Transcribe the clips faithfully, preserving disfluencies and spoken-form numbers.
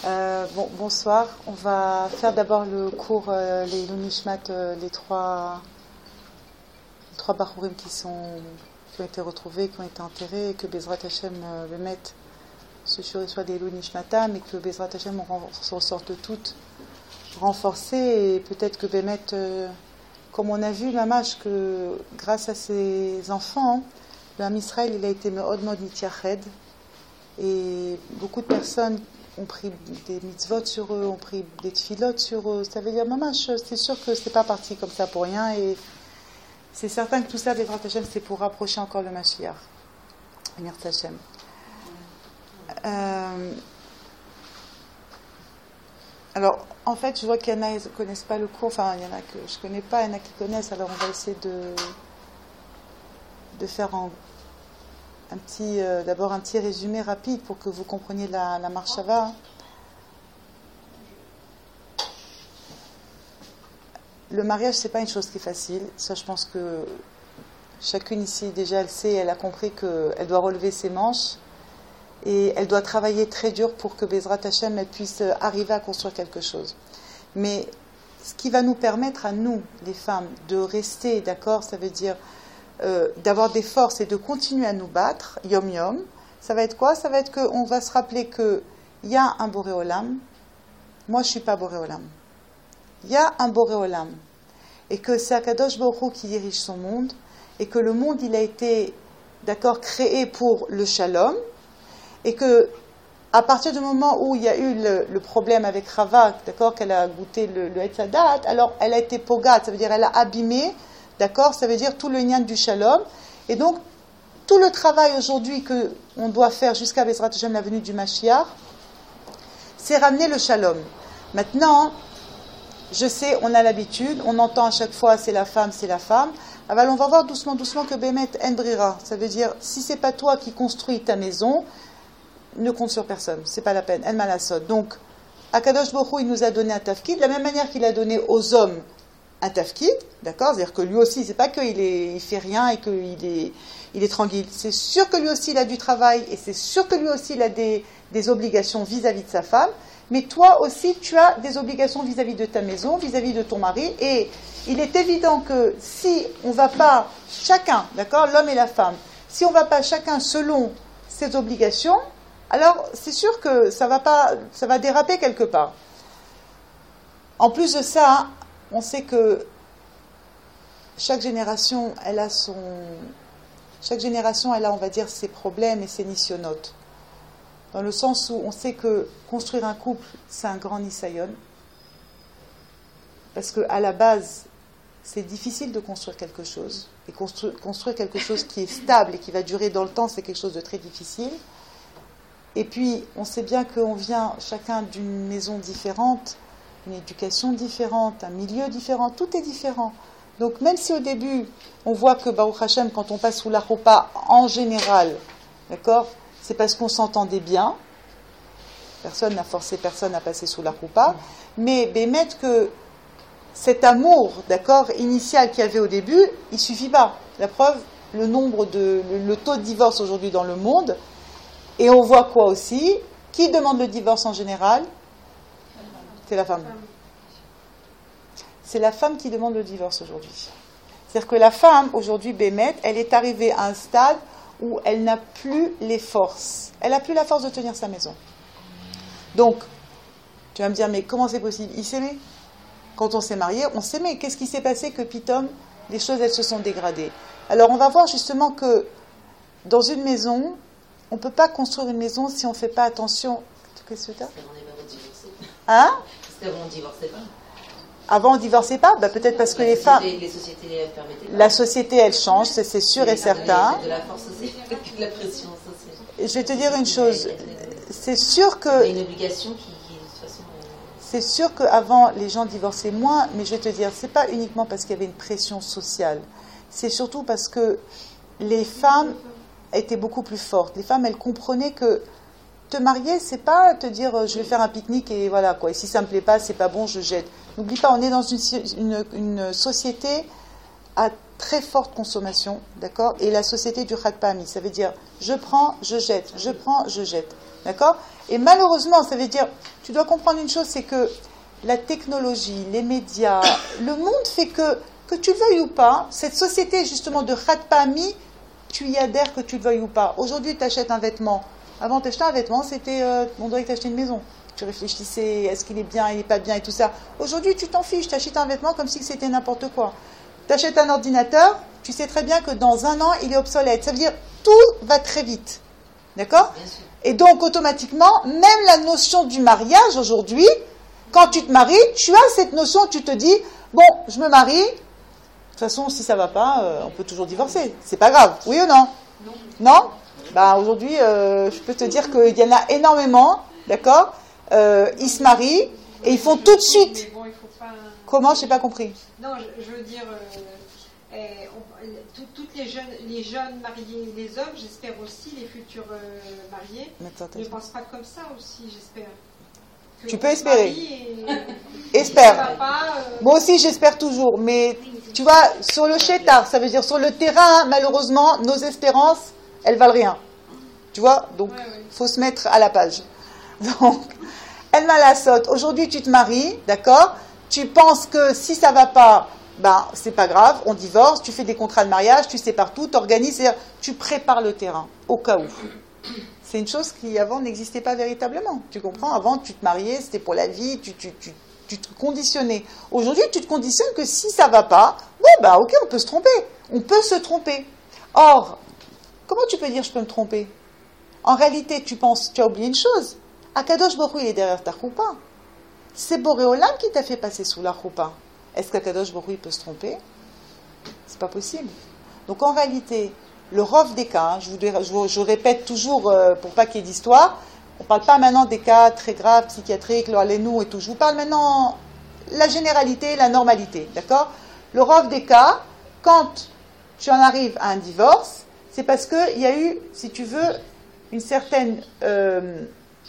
Euh, bon, bonsoir. On va faire d'abord le cours euh, les Lunishmat, euh, les trois, les trois Bachurim qui sont qui ont été retrouvés, qui ont été enterrés, et que Bezrat Hashem euh, le mette ce shiur soit des Lunishmatam, et que Bezrat Hashem on ressorte toutes renforcées, et peut-être que Bémet, euh, comme on a vu, Mamash, que grâce à ces enfants, le Ham Israël il a été me'od mod mitiyached, et beaucoup de personnes ont pris des mitzvot sur eux, ont pris des tfilotes sur eux. Ça veut dire, Mamash, c'est sûr que c'est pas parti comme ça pour rien, et c'est certain que tout ça, Bezrat Hashem, c'est pour rapprocher encore le Mashiach. Merci Hashem. Euh, alors, en fait, je vois qu'il y en a qui ne connaissent pas le cours, enfin, il y en a que je ne connais pas, il y en a qui connaissent, alors on va essayer de, de faire en, un petit, euh, d'abord un petit résumé rapide pour que vous compreniez la, la marshava. Le mariage, c'est pas une chose qui est facile. Ça, je pense que chacune ici, déjà, elle sait, elle a compris qu'elle doit relever ses manches et elle doit travailler très dur pour que Bezrat Hashem elle puisse arriver à construire quelque chose. Mais ce qui va nous permettre à nous, les femmes, de rester, d'accord, ça veut dire euh, d'avoir des forces et de continuer à nous battre, yom yom, ça va être quoi? Ça va être qu'on va se rappeler qu'il y a un Boré Olam. Moi, je ne suis pas Boré Olam. Il y a un Boré Olam, et que c'est Akadosh Baruch Hu qui dirige son monde, et que le monde il a été, d'accord, créé pour le shalom, et que à partir du moment où il y a eu le, le problème avec Rava, d'accord, qu'elle a goûté le, le Etz Hadat, alors elle a été pogat, ça veut dire elle a abîmé, d'accord, ça veut dire tout le lien du shalom, et donc tout le travail aujourd'hui que on doit faire jusqu'à Bezrat Hashem, la venue du Mashiach, c'est ramener le shalom. Maintenant, je sais, on a l'habitude, on entend à chaque fois c'est la femme, c'est la femme. Alors on va voir doucement, doucement que Bémet en brira. Ça veut dire, si c'est pas toi qui construis ta maison, ne compte sur personne, c'est pas la peine, en malasot. Donc, Akadosh Baruch Hu, il nous a donné un tafkid, de la même manière qu'il a donné aux hommes un tafkid, d'accord, c'est-à-dire que lui aussi, c'est pas qu'il est, il fait rien et qu'il est, il est tranquille. C'est sûr que lui aussi, il a du travail et c'est sûr que lui aussi, il a des, des obligations vis-à-vis de sa femme. Mais toi aussi, tu as des obligations vis-à-vis de ta maison, vis-à-vis de ton mari. Et il est évident que si on ne va pas chacun, d'accord, l'homme et la femme, si on ne va pas chacun selon ses obligations, alors c'est sûr que ça va pas, ça va déraper quelque part. En plus de ça, on sait que chaque génération, elle a son, chaque génération, elle a, on va dire, ses problèmes et ses nisyonotes. Dans le sens où on sait que construire un couple, c'est un grand nisayon. Parce qu'à la base, c'est difficile de construire quelque chose. Et construire, construire quelque chose qui est stable et qui va durer dans le temps, c'est quelque chose de très difficile. Et puis, on sait bien qu'on vient chacun d'une maison différente, une éducation différente, un milieu différent, tout est différent. Donc, même si au début, on voit que Baruch Hashem, quand on passe sous la roupa, en général, d'accord, c'est parce qu'on s'entendait bien. Personne n'a forcé personne à passer sous la roupa. Mais Bémet, que cet amour, d'accord, initial qu'il y avait au début, il ne suffit pas. La preuve, le nombre de, le, le taux de divorce aujourd'hui dans le monde. Et on voit quoi aussi? Qui demande le divorce en général? C'est la femme. C'est la femme qui demande le divorce aujourd'hui. C'est-à-dire que la femme, aujourd'hui, Bémet, elle est arrivée à un stade où elle n'a plus les forces. Elle n'a plus la force de tenir sa maison. Donc, tu vas me dire, mais comment c'est possible? Il s'aimait. Quand on s'est marié, on s'aimait. Qu'est-ce qui s'est passé que pitom, les choses, elles se sont dégradées? Alors, on va voir justement que dans une maison, on ne peut pas construire une maison si on ne fait pas attention. Qu'est-ce que tu as? Hein? Parce qu'avant, on ne divorçait pas. Avant, on ne divorçait pas, bah, peut-être parce que les femmes... Les sociétés les permettaient pas. La société, elle change, c'est, c'est sûr et certain. De la force aussi, de la pression sociale. Je vais te dire une chose, c'est sûr que... Il y a une obligation qui, qui de toute façon... C'est sûr qu'avant, les gens divorçaient moins, mais je vais te dire, c'est pas uniquement parce qu'il y avait une pression sociale. C'est surtout parce que les femmes étaient beaucoup plus fortes. Les femmes, elles comprenaient que te marier, c'est pas te dire je vais faire un pique-nique et voilà quoi. Et si ça me plaît pas, c'est pas bon, je jette. N'oublie pas, on est dans une, une, une société à très forte consommation, d'accord, et la société du Khatpami. Ça veut dire, je prends, je jette, je prends, je jette, d'accord. Et malheureusement, ça veut dire, tu dois comprendre une chose, c'est que la technologie, les médias, le monde fait que, que tu le veuilles ou pas, cette société justement de Khatpami, tu y adhères que tu le veuilles ou pas. Aujourd'hui, tu achètes un vêtement. Avant, tu achetais un vêtement, c'était, euh, on dirait que tu achetais une maison. Tu réfléchissais, est-ce qu'il est bien, il n'est pas bien et tout ça. Aujourd'hui, tu t'en fiches, tu achètes un vêtement comme si c'était n'importe quoi. Tu achètes un ordinateur, tu sais très bien que dans un an, il est obsolète. Ça veut dire, tout va très vite. D'accord ? Et donc, automatiquement, même la notion du mariage aujourd'hui, quand tu te maries, tu as cette notion, tu te dis, bon, je me marie, de toute façon, si ça ne va pas, euh, on peut toujours divorcer. C'est pas grave, oui ou non ? Non. Non ? Ben, aujourd'hui, euh, je peux te dire qu'il y en a énormément, d'accord ? Euh, ils se marient et ils font tout de suite. Mais bon, il faut pas... Comment ? Je n'ai pas compris. Non, je, je veux dire, euh, eh, on, tout, toutes les jeunes, les jeunes mariés, les hommes, j'espère aussi, les futurs euh, mariés, ne pensent pas comme ça aussi, j'espère. Que tu peux espérer. Et, Espère. Pas, euh... Moi aussi, j'espère toujours. Mais tu vois, sur le chétard, ça veut dire sur le terrain, malheureusement, nos espérances, elles valent rien. Tu vois ? Donc, il ouais, ouais. faut se mettre à la page. Donc, El Malasot, aujourd'hui tu te maries, d'accord ? Tu penses que si ça va pas, ben c'est pas grave, on divorce, tu fais des contrats de mariage, tu sais partout, tu organises, tu prépares le terrain, au cas où. C'est une chose qui avant n'existait pas véritablement, tu comprends ? Avant tu te mariais, c'était pour la vie, tu, tu, tu, tu te conditionnais. Aujourd'hui tu te conditionnes que si ça va pas, bon ben ok, on peut se tromper, on peut se tromper. Or, comment tu peux dire je peux me tromper ? En réalité, tu penses, tu as oublié une chose. Akadosh Baruch Hu, il est derrière ta choupa. C'est Boré Olam qui t'a fait passer sous la choupa. Est-ce qu'Akadosh Baruch Hu, il peut se tromper ? C'est pas possible. Donc en réalité, le rov des cas, hein, je, vous, je, je répète toujours euh, pour pas qu'il y ait d'histoire, on ne parle pas maintenant des cas très graves, psychiatriques, le halénou et tout. Je vous parle maintenant la généralité, la normalité, d'accord ? Le rov des cas, quand tu en arrives à un divorce, c'est parce qu'il y a eu, si tu veux, une certaine euh,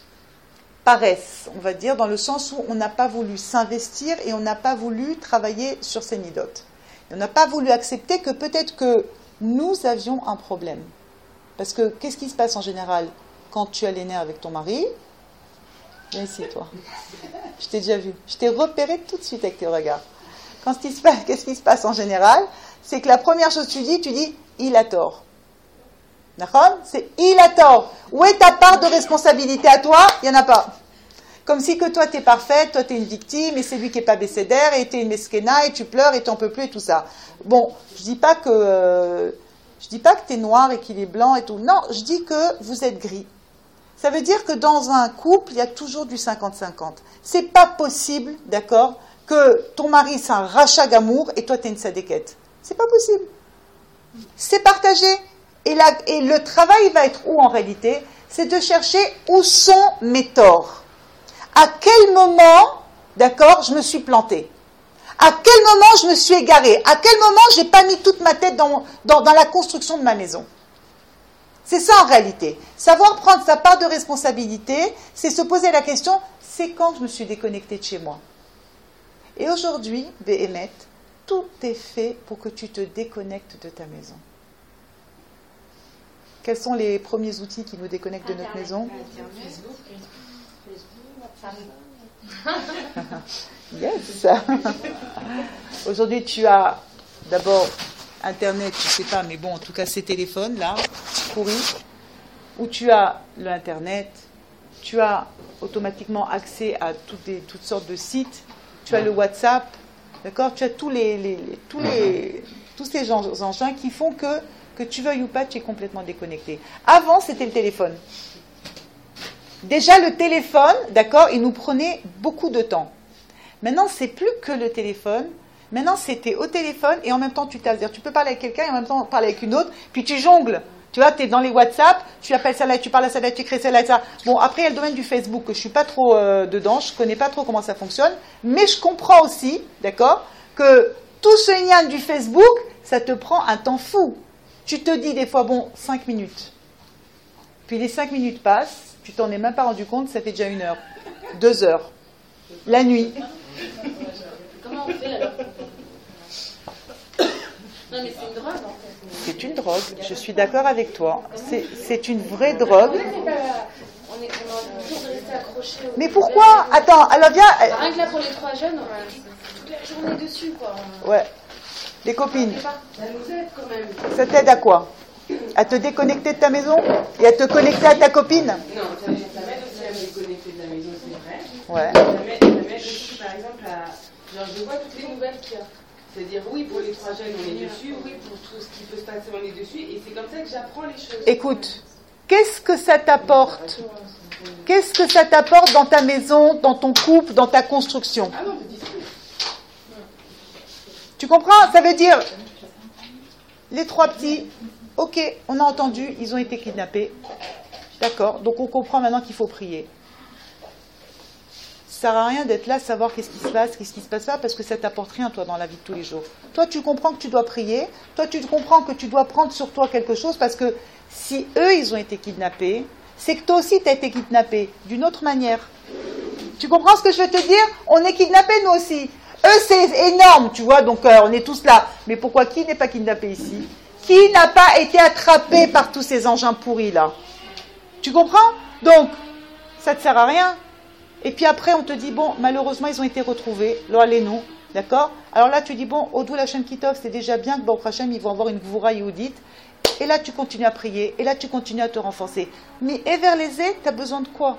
paresse, on va dire, dans le sens où on n'a pas voulu s'investir et on n'a pas voulu travailler sur ses nidotes. On n'a pas voulu accepter que peut-être que nous avions un problème. Parce que qu'est-ce qui se passe en général quand tu as les nerfs avec ton mari ? Viens ici, toi. Je t'ai déjà vu. Je t'ai repéré tout de suite avec tes regards. Quand ce qui se passe, qu'est-ce qui se passe en général ? C'est que la première chose que tu dis, tu dis « il a tort ». D'accord ? C'est « il a tort ». Où est ta part de responsabilité à toi ? Il n'y en a pas. Comme si que toi, tu es parfaite, toi, tu es une victime, et c'est lui qui n'est pas bécédère, et tu es une mesquena, et tu pleures, et tu n'en peux plus, et tout ça. Bon, je dis pas que euh, je dis pas que tu es noir et qu'il est blanc et tout. Non, je dis que vous êtes gris. Ça veut dire que dans un couple, il y a toujours du cinquante cinquante. C'est pas possible, d'accord, que ton mari, c'est un rachat d'amour, et toi, tu es une sadéquette. C'est pas possible. C'est partagé. Et, la, et le travail va être où en réalité ? C'est de chercher où sont mes torts. À quel moment, d'accord, je me suis plantée ? À quel moment je me suis égarée ? À quel moment je n'ai pas mis toute ma tête dans, dans, dans la construction de ma maison ? C'est ça en réalité. Savoir prendre sa part de responsabilité, c'est se poser la question, c'est quand je me suis déconnectée de chez moi ? Et aujourd'hui, Béhémet, tout est fait pour que tu te déconnectes de ta maison. Quels sont les premiers outils qui nous déconnectent de notre maison ? Yes. Aujourd'hui, tu as d'abord Internet, je ne sais pas, mais bon, en tout cas, ces téléphones là, pourris, où tu as l'Internet, tu as automatiquement accès à toutes, les, toutes sortes de sites, tu as le WhatsApp, d'accord ? Tu as tous les, les, les tous les tous ces engins qui font que que tu veuilles ou pas, tu es complètement déconnecté. Avant, c'était le téléphone. Déjà, le téléphone, d'accord, il nous prenait beaucoup de temps. Maintenant, c'est plus que le téléphone. Maintenant, c'était au téléphone et en même temps, tu tasses. Tu peux parler avec quelqu'un et en même temps parler avec une autre, puis tu jongles. Tu vois, tu es dans les WhatsApp, tu appelles ça là, tu parles à ça là, tu crées ça là, ça. Bon, après, il y a le domaine du Facebook, que je ne suis pas trop euh, dedans, je ne connais pas trop comment ça fonctionne, mais je comprends aussi, d'accord, que tout ce lien du Facebook, ça te prend un temps fou. Tu te dis des fois, bon, cinq minutes. Puis les cinq minutes passent, tu t'en es même pas rendu compte, ça fait déjà une heure, deux heures, la nuit. Comment on fait alors ? Non, mais c'est une drogue, en fait. C'est une drogue, je suis d'accord avec toi. C'est, c'est une vraie drogue. On est toujours resté accroché. Mais pourquoi? Attends, alors viens. Rien que là pour les trois jeunes, on reste toute la journée dessus, quoi. Ouais. Les copines. Ça nous aide quand même. Ça t'aide à quoi? À te déconnecter de ta maison et à te connecter à ta copine? Non, ça, ça m'aide aussi à me déconnecter de la maison, c'est vrai. Ouais. Ça m'aide, ça m'aide aussi, par exemple, à. Genre, je vois toutes les nouvelles qu'il y a. C'est-à-dire, oui, pour les trois jeunes, on est dessus. Oui, pour tout ce qui peut se passer, on est dessus. Et c'est comme ça que j'apprends les choses. Écoute, qu'est-ce que ça t'apporte? Qu'est-ce que ça t'apporte dans ta maison, dans ton couple, dans ta construction? Ah non, on peut discuter. Tu comprends? Ça veut dire, les trois petits, ok, on a entendu, ils ont été kidnappés. D'accord, donc on comprend maintenant qu'il faut prier. Ça sert à rien d'être là, savoir qu'est-ce qui se passe, qu'est-ce qui se passe pas, parce que ça t'apporte rien, toi, dans la vie de tous les jours. Toi, tu comprends que tu dois prier. Toi, tu comprends que tu dois prendre sur toi quelque chose, parce que si eux, ils ont été kidnappés, c'est que toi aussi, tu as été kidnappé, d'une autre manière. Tu comprends ce que je veux te dire? On est kidnappés, nous aussi. Eux, c'est énorme, tu vois, donc euh, on est tous là. Mais pourquoi qui n'est pas kidnappé ici? Qui n'a pas été attrapé par tous ces engins pourris, là? Tu comprends? Donc, ça ne te sert à rien. Et puis après, on te dit, bon, malheureusement, ils ont été retrouvés. Là, allez-nous, d'accord? Alors là, tu dis, bon, Odou Lachem Kitov, c'est déjà bien que, bon, Hachem, ils vont avoir une Gvoura Yehudite. Et là, tu continues à prier. Et là, tu continues à te renforcer. Mais Ever Lézé, tu as besoin de quoi?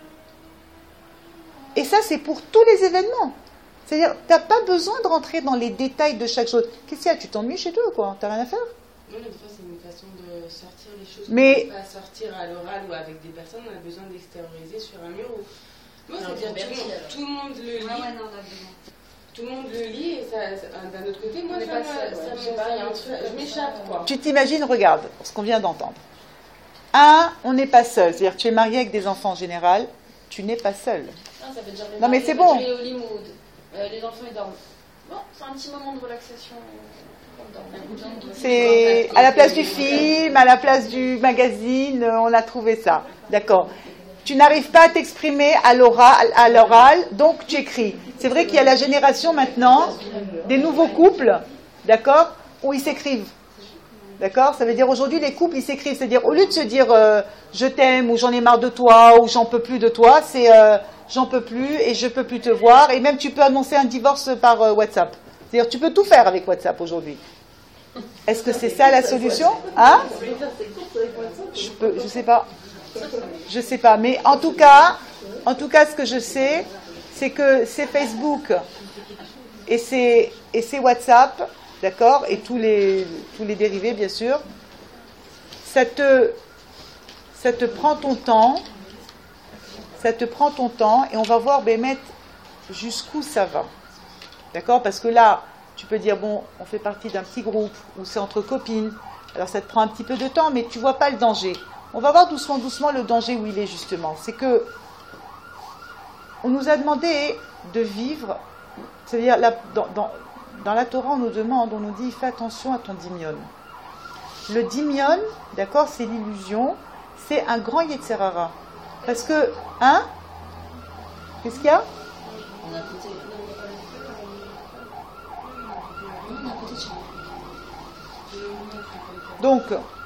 Et ça, c'est pour tous les événements. C'est-à-dire, tu n'as pas besoin de rentrer dans les détails de chaque chose. Qu'est-ce qu'il y a? Tu t'ennuies chez toi, quoi? Tu n'as rien à faire? Non, mais des fois, c'est une façon de sortir les choses. Mais... On ne peut pas sortir à l'oral ou avec des personnes, on a besoin d'extérioriser sur un mur. Ou... Moi, c'est-à-dire, tout, tout le monde le lit. Ouais, ouais, non, on a besoin. Tout le monde le lit, et ça, ça, d'un autre côté, moi, On ça, pas me- seul, ça, ouais. me- Je sais pas, il y a un ça- truc je comme m'échappe, ça. quoi. Tu t'imagines, regarde, ce qu'on vient d'entendre. Un, on n'est pas seul. C'est-à-dire, tu es marié avec des enfants en général, tu n'es pas seul. Non, ça veut dire les Non, mais mariés, c'est ça veut bon. dire les Hollywood. Euh, les enfants, ils dorment. Bon, c'est un petit moment de relaxation. On dort. C'est à la place du film, à la place du magazine, on a trouvé ça. D'accord. Tu n'arrives pas à t'exprimer à l'oral, à l'oral, donc tu écris. C'est vrai qu'il y a la génération maintenant des nouveaux couples, d'accord, où ils s'écrivent. D'accord? Ça veut dire aujourd'hui les couples ils s'écrivent. C'est-à-dire au lieu de se dire euh, je t'aime ou j'en ai marre de toi ou j'en peux plus de toi, c'est euh, j'en peux plus et je peux plus te voir. Et même tu peux annoncer un divorce par euh, WhatsApp. C'est-à-dire tu peux tout faire avec WhatsApp aujourd'hui. Est-ce que c'est ça la solution? Hein? Je peux, je sais pas. Je sais pas. Mais en tout cas, en tout cas, ce que je sais, c'est que c'est Facebook et c'est et c'est WhatsApp, d'accord, et tous les tous les dérivés bien sûr. Ça te ça te prend ton temps, ça te prend ton temps et on va voir Bémet jusqu'où ça va, d'accord, parce que là tu peux dire bon, on fait partie d'un petit groupe ou c'est entre copines, alors ça te prend un petit peu de temps, mais tu vois pas le danger. On va voir doucement doucement le danger où il est justement. C'est que on nous a demandé de vivre, c'est-à-dire là, dans, dans Dans la Torah, on nous demande, on nous dit, fais attention à ton dimion. Le dimion, d'accord, c'est l'illusion, c'est un grand Yetzer Hara. Parce que, hein? Qu'est-ce qu'il y a? On a côté. On a côté de chez nous. Donc,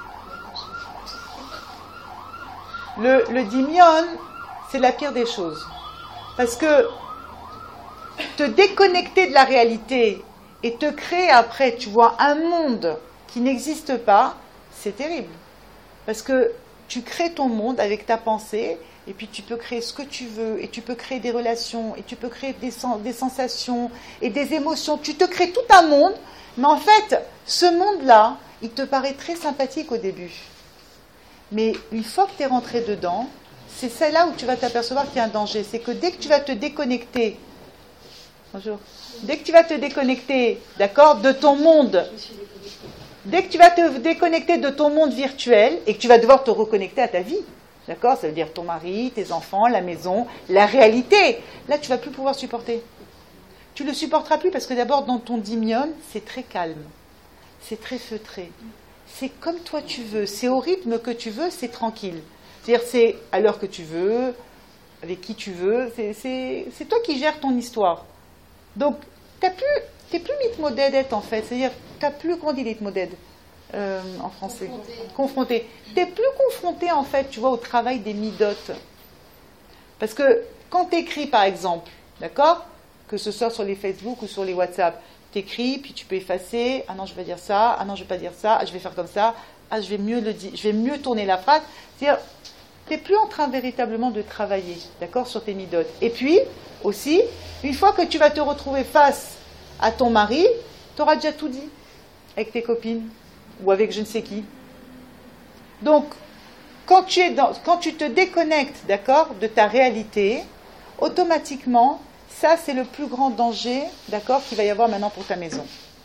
le, le dimion, c'est la pire des choses. Parce que te déconnecter de la réalité et te créer après, tu vois, un monde qui n'existe pas, c'est terrible. Parce que tu crées ton monde avec ta pensée, et puis tu peux créer ce que tu veux, et tu peux créer des relations, et tu peux créer des, sen- des sensations et des émotions. Tu te crées tout un monde, mais en fait, ce monde-là, il te paraît très sympathique au début. Mais une fois que tu es rentré dedans, c'est celle-là où tu vas t'apercevoir qu'il y a un danger. C'est que dès que tu vas te déconnecter, bonjour, dès que tu vas te déconnecter, d'accord, de ton monde, dès que tu vas te déconnecter de ton monde virtuel et que tu vas devoir te reconnecter à ta vie, d'accord, ça veut dire ton mari, tes enfants, la maison, la réalité, là tu vas plus pouvoir supporter. Tu le supporteras plus parce que d'abord dans ton dimion, c'est très calme, c'est très feutré, c'est comme toi tu veux, c'est au rythme que tu veux, c'est tranquille. C'est-à-dire c'est à l'heure que tu veux, avec qui tu veux, c'est, c'est, c'est toi qui gères ton histoire. Donc, t'as plus, tu n'es plus mitmodède en fait. C'est-à-dire, tu n'as plus, comment on dit mitmodède euh, en français? Confronté. Confronté. Tu n'es plus confronté en fait, tu vois, au travail des midotes. Parce que quand tu écris par exemple, d'accord, que ce soit sur les Facebook ou sur les WhatsApp, tu écris, puis tu peux effacer, ah non je vais dire ça, ah non je ne vais pas dire ça, ah je vais faire comme ça, ah je vais mieux le dire, je vais mieux tourner la phrase. C'est-à-dire, tu n'es plus en train véritablement de travailler, d'accord, sur tes midotes. Et puis, aussi, une fois que tu vas te retrouver face à ton mari, tu auras déjà tout dit avec tes copines ou avec je ne sais qui. Donc, quand tu, es dans, quand tu te déconnectes, d'accord, de ta réalité, automatiquement, ça c'est le plus grand danger, d'accord, qu'il va y avoir maintenant pour ta maison.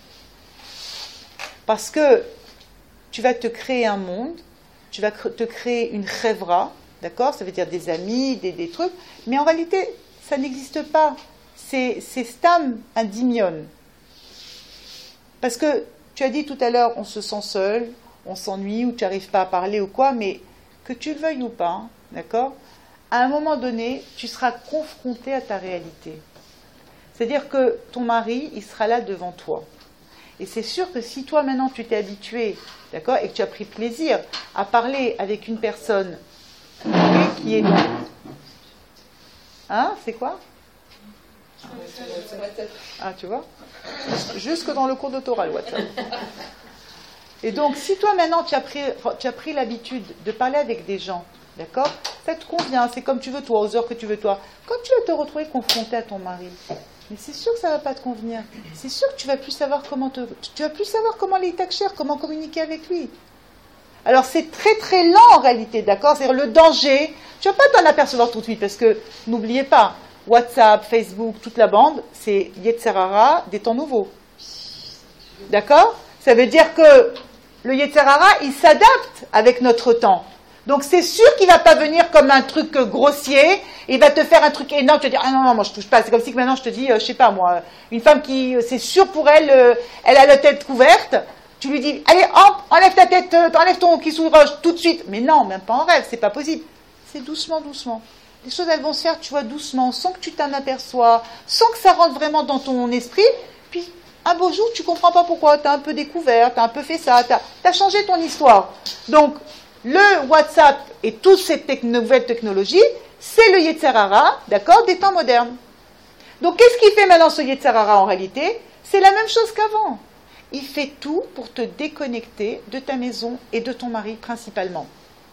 Parce que tu vas te créer un monde, tu vas te créer une chevra, d'accord, ça veut dire des amis, des, des trucs, mais en réalité, ça n'existe pas. C'est, c'est stam un dimion. Parce que tu as dit tout à l'heure, on se sent seul, on s'ennuie, ou tu n'arrives pas à parler ou quoi, mais que tu le veuilles ou pas, d'accord, à un moment donné, tu seras confronté à ta réalité. C'est-à-dire que ton mari, il sera là devant toi. Et c'est sûr que si toi, maintenant, tu t'es habitué, d'accord, et que tu as pris plaisir à parler avec une personne qui est... Hein, c'est quoi? Ah, tu vois? Jusque dans le cours de Torah, le WhatsApp. Et donc, si toi, maintenant, tu as pris, tu as pris l'habitude de parler avec des gens, d'accord, ça te convient, c'est comme tu veux toi, aux heures que tu veux toi. Quand tu vas te retrouver confronté à ton mari, mais c'est sûr que ça ne va pas te convenir. C'est sûr que tu vas plus savoir comment te, tu vas plus savoir comment les takcher, comment communiquer avec lui. Alors c'est très très lent en réalité, d'accord? C'est-à-dire le danger, tu ne vas pas t'en apercevoir tout de suite, parce que n'oubliez pas, WhatsApp, Facebook, toute la bande, c'est Yetzer Hara des temps nouveaux. D'accord? Ça veut dire que le Yetzer Hara, il s'adapte avec notre temps. Donc c'est sûr qu'il ne va pas venir comme un truc grossier, il va te faire un truc énorme, tu vas dire, ah non, non, moi je touche pas. C'est comme si que maintenant je te dis, euh, je sais pas moi, une femme qui, c'est sûr pour elle, euh, elle a la tête couverte, tu lui dis, allez, hop, enlève ta tête, euh, enlève ton kissou roche tout de suite. Mais non, même pas en rêve, c'est pas possible. C'est doucement, doucement. Les choses, elles vont se faire, tu vois, doucement, sans que tu t'en aperçois, sans que ça rentre vraiment dans ton esprit. Puis, un beau jour, tu comprends pas pourquoi, tu as un peu découvert, tu as un peu fait ça, tu as changé ton histoire. Donc, le WhatsApp et toutes ces techn- nouvelles technologies, c'est le Yetzer Hara, d'accord, des temps modernes. Donc, qu'est-ce qu'il fait maintenant ce Yetzer Hara en réalité? C'est la même chose qu'avant. Il fait tout pour te déconnecter de ta maison et de ton mari principalement.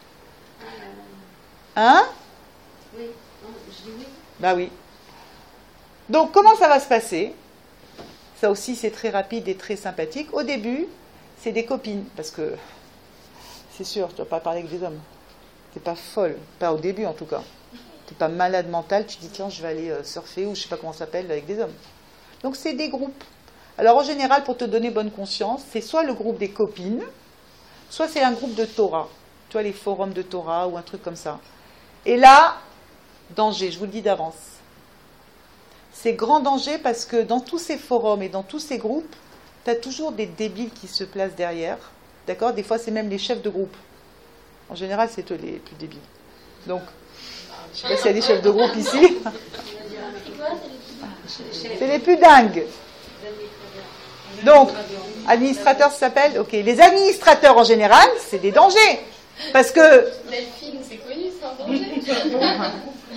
Hein? Oui, non, je dis oui. Bah oui. Donc, comment ça va se passer? Ça aussi, c'est très rapide et très sympathique. Au début, c'est des copines, parce que c'est sûr, tu ne vas pas parler avec des hommes. Tu n'es pas folle, pas au début en tout cas. Tu n'es pas malade mentale, tu dis tiens, je vais aller surfer ou je ne sais pas comment ça s'appelle avec des hommes. Donc, c'est des groupes. Alors, en général, pour te donner bonne conscience, c'est soit le groupe des copines, soit c'est un groupe de Torah. Tu vois, les forums de Torah ou un truc comme ça. Et là, danger, je vous le dis d'avance. C'est grand danger parce que dans tous ces forums et dans tous ces groupes, tu as toujours des débiles qui se placent derrière. D'accord? Des fois, c'est même les chefs de groupe. En général, c'est eux les plus débiles. Donc, je ne sais pas s'il y a des chefs de groupe ici. C'est les plus dingues. Donc, administrateurs, ça s'appelle? Ok. Les administrateurs, en général, c'est des dangers. Parce que... Delphine, c'est connu, c'est un danger.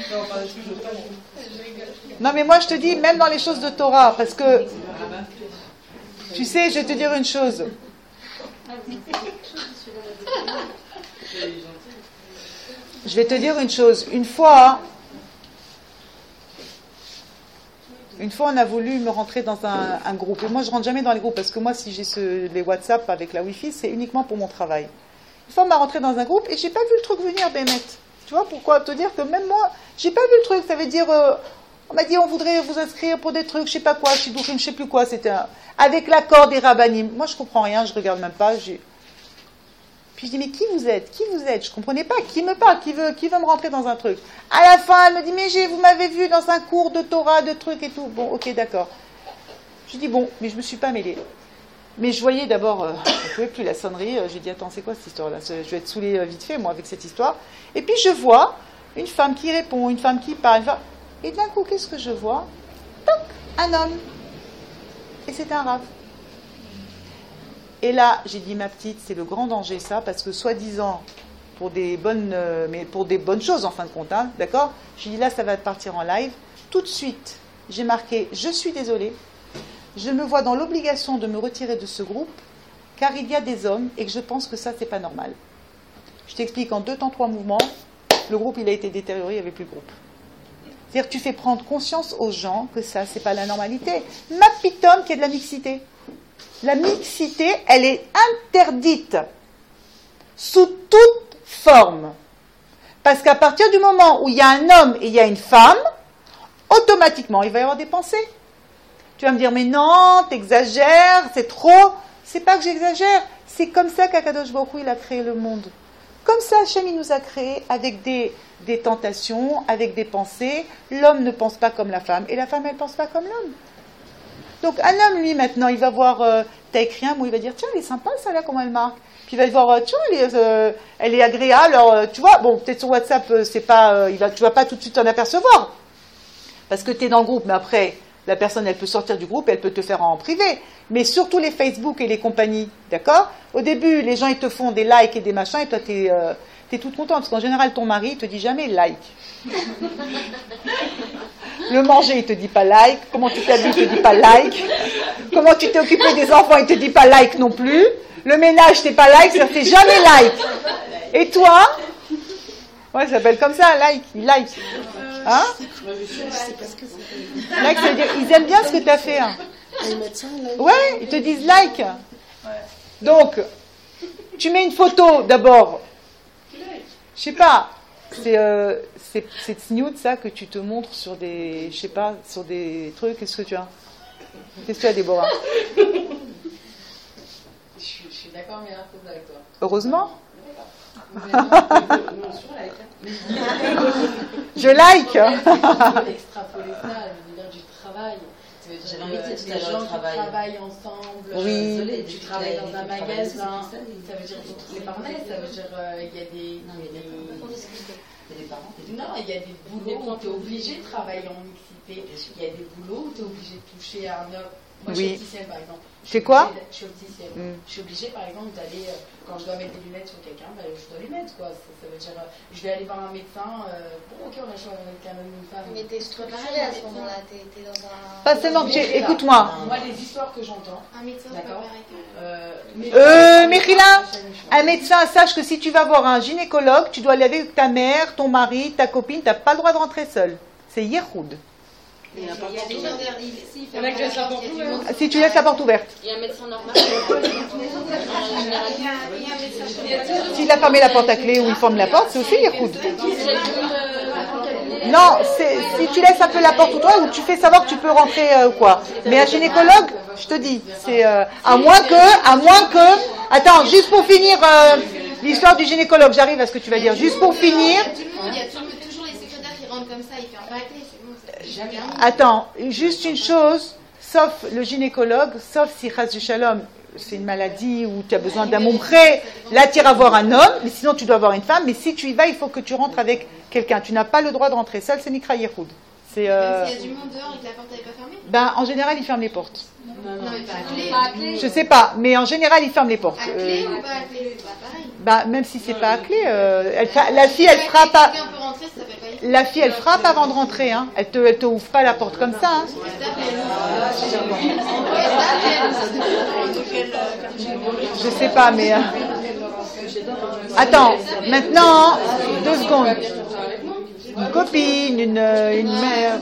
Non, mais moi, je te dis, même dans les choses de Torah, parce que... Tu sais, je vais te dire une chose. Je vais te dire une chose. Une fois... Une fois, on a voulu me rentrer dans un, un groupe. Et moi, je ne rentre jamais dans les groupes, parce que moi, si j'ai ce, les WhatsApp avec la Wi-Fi, c'est uniquement pour mon travail. Une fois, on m'a rentré dans un groupe, et j'ai pas vu le truc venir, Bémet. Tu vois, pourquoi te dire que même moi, j'ai pas vu le truc. Ça veut dire, euh, on m'a dit, on voudrait vous inscrire pour des trucs, je sais pas quoi, je ne sais plus quoi. C'était un, avec l'accord des rabbinim. Moi, je comprends rien, je regarde même pas. J'ai... Puis je dis, mais qui vous êtes? Qui vous êtes? Je comprenais pas. Qui me parle? Qui veut, qui veut me rentrer dans un truc? À la fin, elle me dit, mais j'ai, vous m'avez vu dans un cours de Torah, de trucs et tout. Bon, ok, d'accord. Je dis, bon, mais je me suis pas mêlée. Mais je voyais d'abord, euh, je ne pouvais plus la sonnerie. Euh, j'ai dit, attends, c'est quoi cette histoire-là? Je vais être saoulée euh, vite fait, moi, avec cette histoire. Et puis je vois une femme qui répond, une femme qui parle. Une femme... Et d'un coup, qu'est-ce que je vois? Toc, un homme. et c'était un rave. Et là, j'ai dit, ma petite, c'est le grand danger, ça, parce que soi-disant, pour des bonnes, euh, mais pour des bonnes choses, en fin de compte, hein, d'accord? J'ai dit, là, ça va partir en live. Tout de suite, j'ai marqué, je suis désolée, je me vois dans l'obligation de me retirer de ce groupe, car il y a des hommes, et que je pense que ça, c'est pas normal. Je t'explique, en deux temps, trois mouvements, le groupe, il a été détérioré, il n'y avait plus de groupe. C'est-à-dire que tu fais prendre conscience aux gens que ça, c'est pas la normalité. Ma petite homme qui est de la mixité. La mixité, elle est interdite sous toute forme. Parce qu'à partir du moment où il y a un homme et il y a une femme, automatiquement, il va y avoir des pensées. Tu vas me dire, mais non, t'exagères, c'est trop. C'est pas que j'exagère, c'est comme ça qu'Akadosh Baruch Hu, il a créé le monde. Comme ça, Hachem, il nous a créé avec des, des tentations, avec des pensées. L'homme ne pense pas comme la femme, et la femme, elle ne pense pas comme l'homme. Donc, un homme, lui, maintenant, il va voir, euh, t'as écrit un mot, il va dire, tiens, elle est sympa, ça, là, comment elle marque. Puis il va voir, tiens, elle est, euh, elle est agréable, alors, euh, tu vois, bon, peut-être sur WhatsApp, euh, c'est pas, euh, il va, tu vas pas tout de suite en apercevoir. Parce que tu es dans le groupe, mais après, la personne, elle peut sortir du groupe, elle peut te faire en privé. Mais surtout les Facebook et les compagnies, d'accord? Au début, les gens, ils te font des likes et des machins, et toi, tu es euh, toute contente. Parce qu'en général, ton mari, il te dit jamais like. Le manger, il te dit pas like. Comment tu t'habilles, il te dit pas like. Comment tu t'es occupé des enfants, il te dit pas like non plus. Le ménage, c'est pas like, ça fait jamais like. Et toi? Ouais, ça s'appelle comme ça, like, il like. Hein? Like, ça veut dire, ils aiment bien ce que tu as fait. Hein. Ouais, ils te disent like. Donc, tu mets une photo d'abord. Je sais pas, c'est euh, c'est snoot ça que tu te montres sur des, je sais pas, sur des trucs. Qu'est-ce que tu as? Qu'est-ce que tu as, Déborah? Je suis d'accord, mais un peu avec toi. Heureusement. Je like. Extrapoler ça, je veux dire du travail. J'avais envie de dire des gens qui travaillent ensemble. Oui. Désolée, tu travailles dans un magasin. Ça veut dire les parents, ça veut dire il y a des. Non, il y a des parents. Non, il y a des boulots où tu es obligé de travailler en mixité. Il y a des boulots où tu es obligé de toucher à un homme. Moi, je suis opticienne, par exemple. C'est quoi? Je suis opticienne. Mm. Je suis obligée, par exemple, d'aller, euh, quand je dois mettre des lunettes sur quelqu'un, bah, je dois les mettre, quoi. Ça, ça veut dire, euh, je vais aller voir un médecin. Euh, bon, ok, on a choisi avec quand même une femme. Mais t'es structurée à ce moment-là, t'es dans un. Pas seulement que tu. Écoute-moi. Moi, les histoires que j'entends. Un médecin, d'accord. Euh, Mechila, un médecin, sache que si tu vas voir un gynécologue, tu dois aller avec ta mère, ton mari, ta copine, t'as pas le droit de rentrer seul. C'est Yehoud. Il y a des gens derrière, il y a que la porte ouverte. Si tu laisses la porte ouverte. Il y a un médecin normal. S'il a fermé la porte à clé ou il ferme la porte, c'est aussi Yehoud. Non, si tu laisses un peu la porte ouverte ou tu fais savoir que tu peux rentrer ou euh, quoi. Mais un gynécologue, je te dis, c'est euh, à moins que, à moins que. Attends, juste pour finir euh, l'histoire du gynécologue, j'arrive à ce que tu vas dire. Juste pour finir. Il y a toujours les secrétaires qui rentrent comme ça, ils ferment pas la clé. Attends, juste une chose, sauf le gynécologue, sauf si Chas de Shalom, c'est une maladie où tu as besoin d'un montré, là tu iras voir un homme, mais sinon tu dois avoir une femme, mais si tu y vas, il faut que tu rentres avec quelqu'un. Tu n'as pas le droit de rentrer seul, c'est Nikra Yehoud. C'est, euh... Même s'il y a du monde dehors et que la porte n'est pas fermée? Ben, en général, ils ferment les portes. Non, non, mais pas à clé. Je sais pas, mais en général, ils ferment les portes. À clé euh... ou pas à clé? Bah, pareil. Ben, même si c'est pas à clé, euh, elle, la fille, elle frappe à... La fille, elle frappe avant de rentrer, hein. Elle te, elle te ouvre pas la porte comme ça, hein. Je sais pas, mais... Euh... Attends, maintenant, deux secondes. Une copine, une, une mère...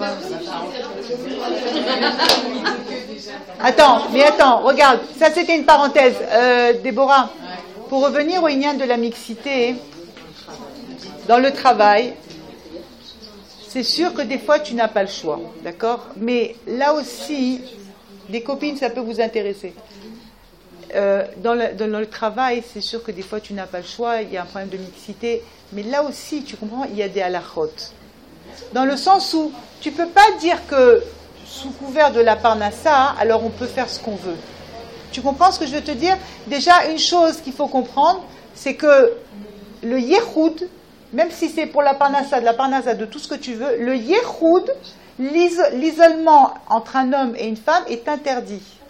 Attends, mais attends, regarde, ça c'était une parenthèse. Euh, Déborah, pour revenir au Inyan de la mixité, dans le travail, c'est sûr que des fois tu n'as pas le choix, d'accord? Mais là aussi, des copines, ça peut vous intéresser. Euh, dans, le, dans le travail, c'est sûr que des fois tu n'as pas le choix, il y a un problème de mixité, mais là aussi, tu comprends, il y a des halachot. Dans le sens où tu ne peux pas dire que sous couvert de la parnassa, alors on peut faire ce qu'on veut. Tu comprends ce que je veux te dire? Déjà, une chose qu'il faut comprendre, c'est que le yehoud, même si c'est pour la parnassa, de la parnassa, de tout ce que tu veux, le yehoud, l'isolement entre un homme et une femme est interdit.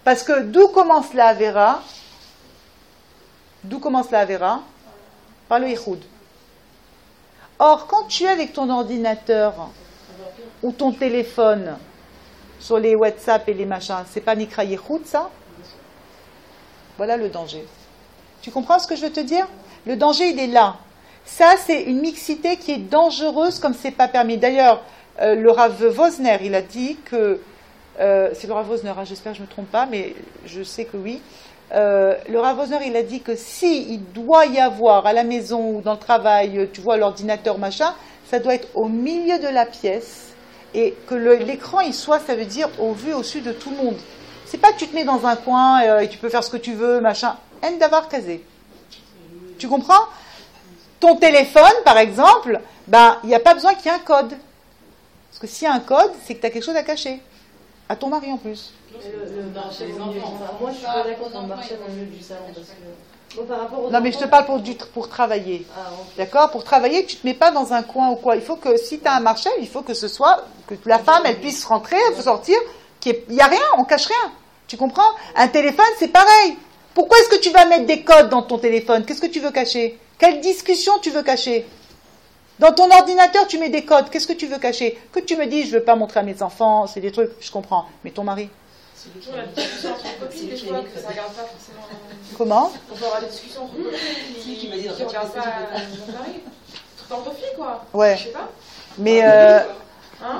Parce que d'où commence la Avera? D'où commence la Avera? Par le Yichud. Or, quand tu es avec ton ordinateur ou ton téléphone sur les WhatsApp et les machins, c'est pas Nikra Yichud, ça? Voilà le danger. Tu comprends ce que je veux te dire? Le danger, il est là. Ça, c'est une mixité qui est dangereuse comme c'est pas permis. D'ailleurs, euh, le Rav Wosner, il a dit que... Euh, c'est le Rav Wosner, hein, j'espère que je ne me trompe pas, mais je sais que oui. Euh, le Rav Wosner, il a dit que si il doit y avoir à la maison ou dans le travail, tu vois, l'ordinateur, machin, ça doit être au milieu de la pièce et que le, l'écran, il soit, ça veut dire, au vu, au su de tout le monde. C'est pas que tu te mets dans un coin euh, et tu peux faire ce que tu veux, machin. En d'avoir casé. Tu comprends? Ton téléphone, par exemple, ben, il n'y a pas besoin qu'il y ait un code. Parce que s'il y a un code, c'est que tu as quelque chose à cacher. À ton mari en plus. Le, le marché, les enfants. Enfin, moi, je suis pas d'accord dans le marché dans le milieu du salon. Parce que... bon, par rapport aux non, mais je te parle pour, du, pour travailler. Ah, okay. D'accord? Pour travailler, tu ne te mets pas dans un coin ou quoi. Il faut que, si tu as un marché, il faut que ce soit, que la femme, elle puisse rentrer, elle peut sortir, qu'il n'y a rien, on cache rien. Tu comprends? Un téléphone, c'est pareil. Pourquoi est-ce que tu vas mettre des codes dans ton téléphone? Qu'est-ce que tu veux cacher? Quelle discussion tu veux cacher? Dans ton ordinateur, tu mets des codes. Qu'est-ce que tu veux cacher? Que tu me dis, je ne veux pas montrer à mes enfants, c'est des trucs, je comprends. Mais ton mari? C'est toujours la discussion entre copines, des fois, que ça ne regarde pas forcément. Comment? On peut avoir des discussions entre copines qui ne regardent pas mon mari. Truc entre filles, quoi. Ouais. Je sais pas. Mais. Euh... Hein?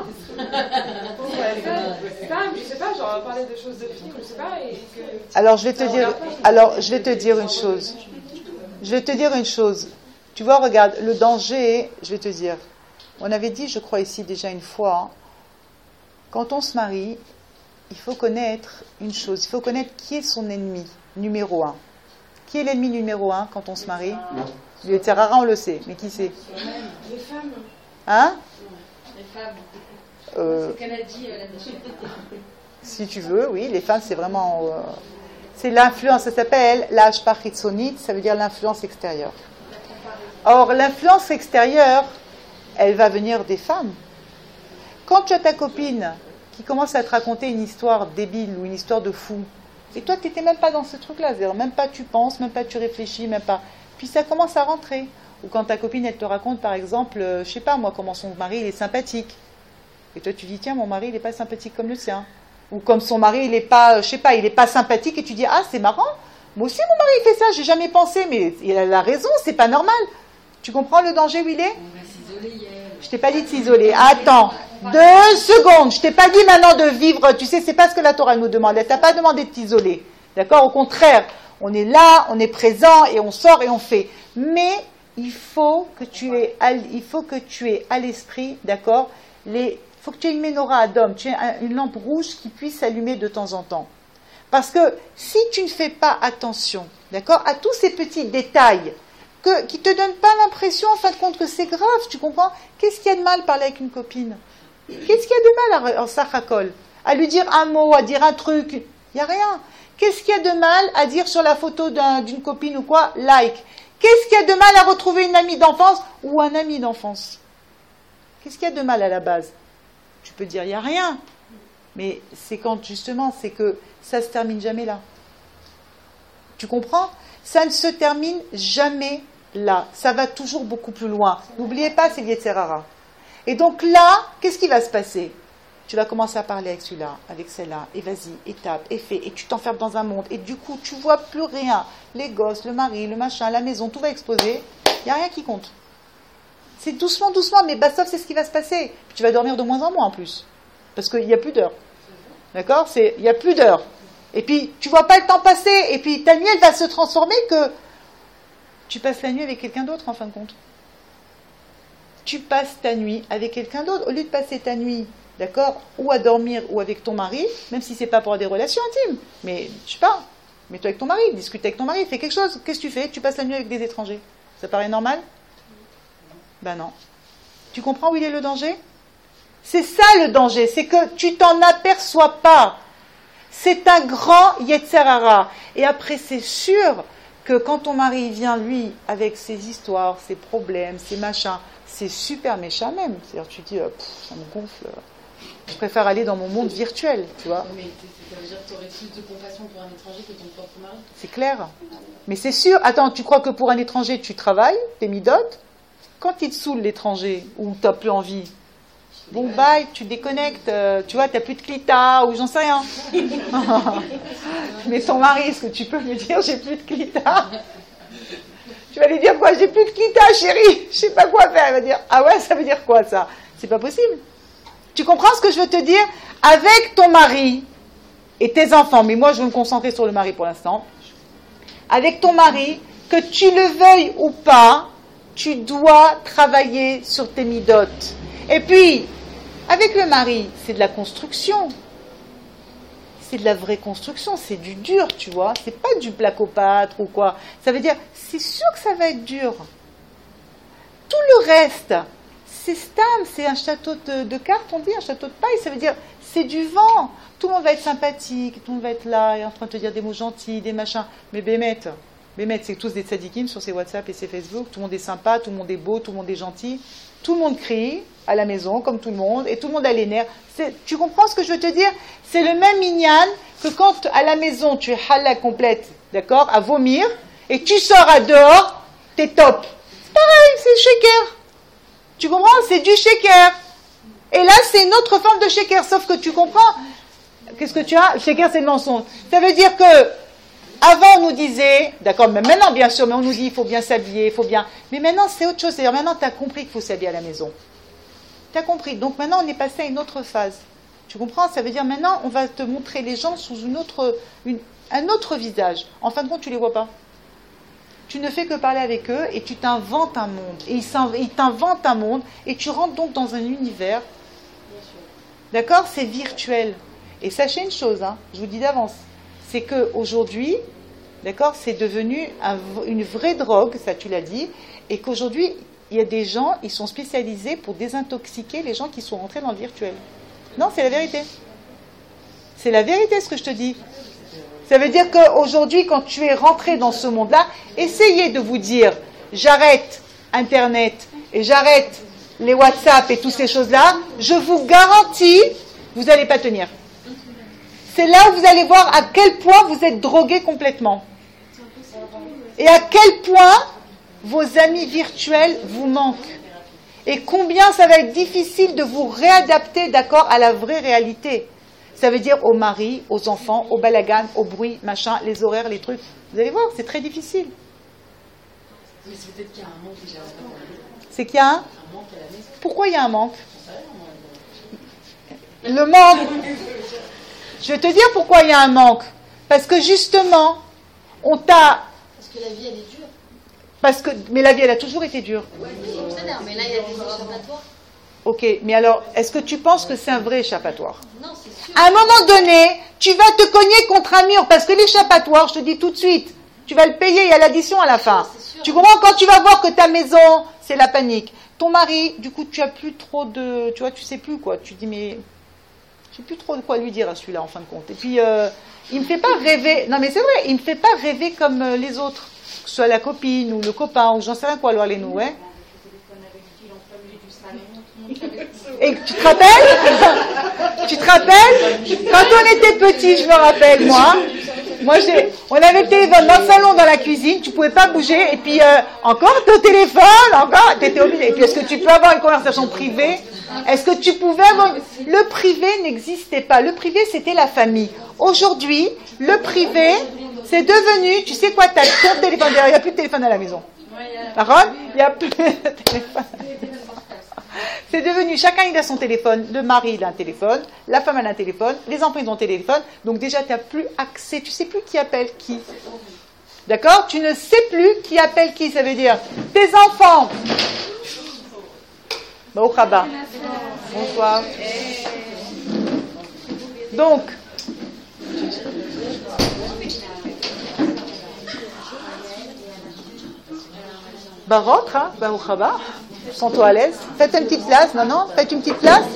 C'est ça, je sais pas, genre parler de choses de filles, je sais pas. Et que alors, je vais te dire, alors, je vais te dire une chose. Je vais te dire une chose. Tu vois, regarde, le danger, je vais te dire, on avait dit, je crois ici déjà une fois, quand on se marie, il faut connaître une chose, il faut connaître qui est son ennemi numéro un. Qui est l'ennemi numéro un quand on se marie? Le Terrara, on le sait, mais qui c'est? Les femmes. Hein? Les femmes. Euh, c'est ce qu'elle a dit, euh, la si tu veux, oui, les femmes, c'est vraiment... Euh, c'est l'influence, ça s'appelle l'ashpach hitzonit, ça veut dire l'influence extérieure. Or, l'influence extérieure, elle va venir des femmes. Quand tu as ta copine qui commence à te raconter une histoire débile ou une histoire de fou, et toi, tu n'étais même pas dans ce truc-là, c'est-à-dire même pas tu penses, même pas tu réfléchis, même pas... Puis ça commence à rentrer. Ou quand ta copine, elle te raconte, par exemple, euh, je sais pas moi, comment son mari, il est sympathique. Et toi, tu dis, tiens, mon mari, il n'est pas sympathique comme le sien. Ou comme son mari, il n'est pas, je sais pas, il n'est pas sympathique, et tu dis, ah, c'est marrant, moi aussi, mon mari, il fait ça, j'ai jamais pensé, mais il a la raison, c'est pas normal. Tu comprends le danger où il est? On va s'isoler hier. Je t'ai pas dit de s'isoler. Attends, deux secondes. Je t'ai pas dit maintenant de vivre. Tu sais, c'est pas ce que la Torah nous demande. Elle t'a pas demandé de t'isoler. D'accord? Au contraire, on est là, on est présent et on sort et on fait. Mais il faut que tu aies, il faut que tu aies à l'esprit, d'accord? Les, il faut que tu aies une menorah Adom, tu aies une lampe rouge qui puisse s'allumer de temps en temps. Parce que si tu ne fais pas attention, d'accord, à tous ces petits détails, Que, qui ne te donne pas l'impression, en fin de compte, que c'est grave, tu comprends? Qu'est-ce qu'il y a de mal à parler avec une copine? Qu'est-ce qu'il y a de mal à, en sachakol? À lui dire un mot, à dire un truc? Il n'y a rien. Qu'est-ce qu'il y a de mal à dire sur la photo d'un, d'une copine ou quoi? Like. Qu'est-ce qu'il y a de mal à retrouver une amie d'enfance ou un ami d'enfance? Qu'est-ce qu'il y a de mal à la base? Tu peux dire, il n'y a rien. Mais c'est quand, justement, c'est que ça ne se termine jamais là. Tu comprends? Ça ne se termine jamais là. Ça va toujours beaucoup plus loin. N'oubliez pas, c'est l'Yetzerara. Et donc là, qu'est-ce qui va se passer? Tu vas commencer à parler avec celui-là, avec celle-là, et vas-y, et tape, et fais, et tu t'enfermes dans un monde, et du coup, tu vois plus rien. Les gosses, le mari, le machin, la maison, tout va exploser. Il n'y a rien qui compte. C'est doucement, doucement, mais bah, sauf c'est ce qui va se passer. Puis tu vas dormir de moins en moins en plus. Parce qu'il n'y a plus d'heures. D'accord? C'est, il n'y a plus d'heures. Et puis, tu vois pas le temps passer. Et puis, ta nuit, elle va se transformer que tu passes la nuit avec quelqu'un d'autre, en fin de compte. Tu passes ta nuit avec quelqu'un d'autre. Au lieu de passer ta nuit, d'accord, ou à dormir, ou avec ton mari, même si c'est pas pour des relations intimes. Mais, je sais pas, mets-toi avec ton mari, discute avec ton mari, fais quelque chose. Qu'est-ce que tu fais? Tu passes la nuit avec des étrangers. Ça paraît normal? Ben non. Tu comprends où il est le danger? C'est ça le danger, c'est que tu t'en aperçois pas. C'est un grand Yetzerara. Et après, c'est sûr que quand ton mari vient, lui, avec ses histoires, ses problèmes, ses machins, c'est super méchant même. C'est-à-dire, tu dis, euh, pff, ça me gonfle. Je préfère aller dans mon monde virtuel, tu vois. Mais ça veut dire que tu aurais plus de compassion pour un étranger que ton propre mari. C'est clair. Mais c'est sûr. Attends, tu crois que pour un étranger, tu travailles, t'es midote. Quand il te saoule l'étranger, ou tu n'as plus envie, bon, bye, tu déconnectes, euh, tu vois, tu n'as plus de clita, ou j'en sais rien. Mais ton mari, est-ce que tu peux lui dire, j'ai plus de clita? Tu vas lui dire quoi? J'ai plus de clita, chérie, je sais pas quoi faire. Elle va dire, ah ouais, ça veut dire quoi ça? C'est pas possible. Tu comprends ce que je veux te dire? Avec ton mari et tes enfants, mais moi je veux me concentrer sur le mari pour l'instant, avec ton mari, que tu le veuilles ou pas, tu dois travailler sur tes midotes. Et puis, avec le mari, c'est de la construction. C'est de la vraie construction, c'est du dur, tu vois. C'est pas du placopâtre ou quoi. Ça veut dire, c'est sûr que ça va être dur. Tout le reste, c'est stam, c'est un château de, de cartes, on dit, un château de paille. Ça veut dire, c'est du vent. Tout le monde va être sympathique, tout le monde va être là, et en train de te dire des mots gentils, des machins. Mais Bémet, Bémet, c'est tous des tzadikim sur ses WhatsApp et ses Facebook. Tout le monde est sympa, tout le monde est beau, tout le monde est gentil. Tout le monde crie à la maison, comme tout le monde, et tout le monde a les nerfs. C'est, tu comprends ce que je veux te dire? C'est le même minyan que quand à la maison tu es halal complète, d'accord, à vomir, et tu sors à dehors, t'es top. C'est pareil, c'est le shaker. Tu comprends? C'est du shaker. Et là, c'est une autre forme de shaker, sauf que tu comprends. Qu'est-ce que tu as? Le shaker, c'est le mensonge. Ça veut dire que avant, on nous disait, d'accord, mais maintenant, bien sûr, mais on nous dit, il faut bien s'habiller, il faut bien... Mais maintenant, c'est autre chose. C'est-à-dire, maintenant, tu as compris qu'il faut s'habiller à la maison. Tu as compris. Donc, maintenant, on est passé à une autre phase. Tu comprends? Ça veut dire, maintenant, on va te montrer les gens sous une autre, une, un autre visage. En fin de compte, tu ne les vois pas. Tu ne fais que parler avec eux et tu t'inventes un monde. Et ils t'inventent un monde et tu rentres donc dans un univers. D'accord? C'est virtuel. Et sachez une chose, hein, je vous dis d'avance. C'est qu'aujourd'hui, d'accord, c'est devenu un, une vraie drogue, ça tu l'as dit, et qu'aujourd'hui, il y a des gens, ils sont spécialisés pour désintoxiquer les gens qui sont rentrés dans le virtuel. Non, c'est la vérité. C'est la vérité ce que je te dis. Ça veut dire qu'aujourd'hui, quand tu es rentré dans ce monde-là, essayez de vous dire, j'arrête Internet et j'arrête les WhatsApp et toutes ces choses-là, je vous garantis, vous n'allez pas tenir. C'est là où vous allez voir à quel point vous êtes drogué complètement. Et à quel point vos amis virtuels vous manquent. Et combien ça va être difficile de vous réadapter, d'accord, à la vraie réalité. Ça veut dire aux maris, aux enfants, au balagan, au bruit, machin, les horaires, les trucs. Vous allez voir, c'est très difficile. Mais c'est peut-être qu'il y a un manque déjà. C'est qu'il y a un Pourquoi il y a un manque? Le manque... Je vais te dire pourquoi il y a un manque. Parce que justement, on t'a... Parce que la vie, elle est dure. Parce que... Mais la vie, elle a toujours été dure. Oui, mais là, il y a des échappatoires. Ok, mais alors, est-ce que tu penses que c'est un vrai échappatoire? Non, c'est sûr. À un moment donné, tu vas te cogner contre un mur, parce que l'échappatoire, je te dis tout de suite, tu vas le payer, il y a l'addition à la fin. Tu comprends? Quand tu vas voir que ta maison, c'est la panique. Ton mari, du coup, tu as plus trop de... Tu vois, tu sais plus quoi. Tu dis, mais... Je ne sais plus trop de quoi lui dire à celui-là, en fin de compte. Et puis, euh, il ne me fait pas rêver... Non, mais c'est vrai, il ne me fait pas rêver comme euh, les autres. Que ce soit la copine ou le copain, ou j'en sais rien quoi, alors les nous, ouais. Et tu te rappelles? Tu te rappelles? Quand on était petit, je me rappelle, moi... Moi, j'ai, on avait le téléphone dans le salon, dans la cuisine, tu pouvais pas bouger, et puis euh, encore ton téléphone, encore, t'étais obligé. Et puis, est-ce que tu peux avoir une conversation privée? Est-ce que tu pouvais avoir... Le privé n'existait pas. Le privé, c'était la famille. Aujourd'hui, le privé, c'est devenu... Tu sais quoi, tu as ton téléphone. D'ailleurs, il n'y a plus de téléphone à la maison. D'accord? Il n'y a plus de téléphone. C'est devenu... Chacun, il a son téléphone. Le mari, il a un téléphone. La femme, elle a un téléphone. Les enfants, ils ont un téléphone. Donc déjà, tu n'as plus accès. Tu ne sais plus qui appelle qui. D'accord? Tu ne sais plus qui appelle qui. Ça veut dire, tes enfants... Bon, Khaba. Bonsoir. Donc, bah rentre, hein, bah au Khaba. Sens-toi à l'aise. Faites une petite place, non, non, faites une petite place.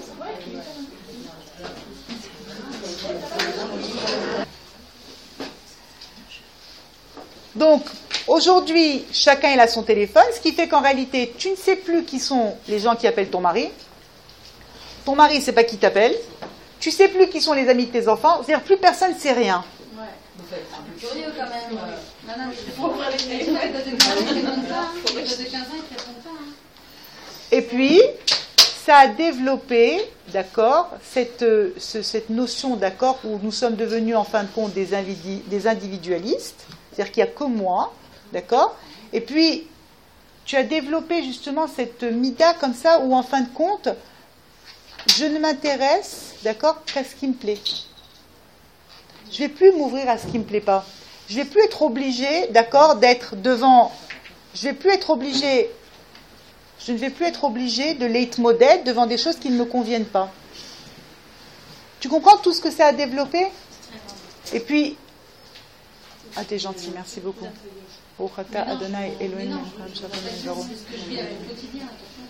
Donc, aujourd'hui, chacun il a son téléphone, ce qui fait qu'en réalité, tu ne sais plus qui sont les gens qui appellent ton mari. ton mari, c'est pas qui t'appelle, tu sais plus qui sont les amis de tes enfants, c'est-à-dire plus personne ne sait rien. Ouais, vous faites un peu curieux quand même. Non, non, mais c'est pour avec les gens, de quinze ans, ils répondent pas. Et puis, ça a développé, d'accord, cette, ce, cette notion, d'accord, où nous sommes devenus en fin de compte des, invidi, des individualistes, c'est-à-dire qu'il n'y a que moi, d'accord. Et puis, tu as développé justement cette mida comme ça, où en fin de compte, je ne m'intéresse, d'accord, qu'à ce qui me plaît. Je ne vais plus m'ouvrir à ce qui ne me plaît pas. Je ne vais plus être obligée, d'accord, d'être devant. Je ne vais plus être obligée. Je ne vais plus être obligée de leitmodet devant des choses qui ne me conviennent pas. Tu comprends tout ce que ça a développé? Et puis, ah, t'es gentil, merci beaucoup. Non, non, c'est ce que je vis avec le quotidien.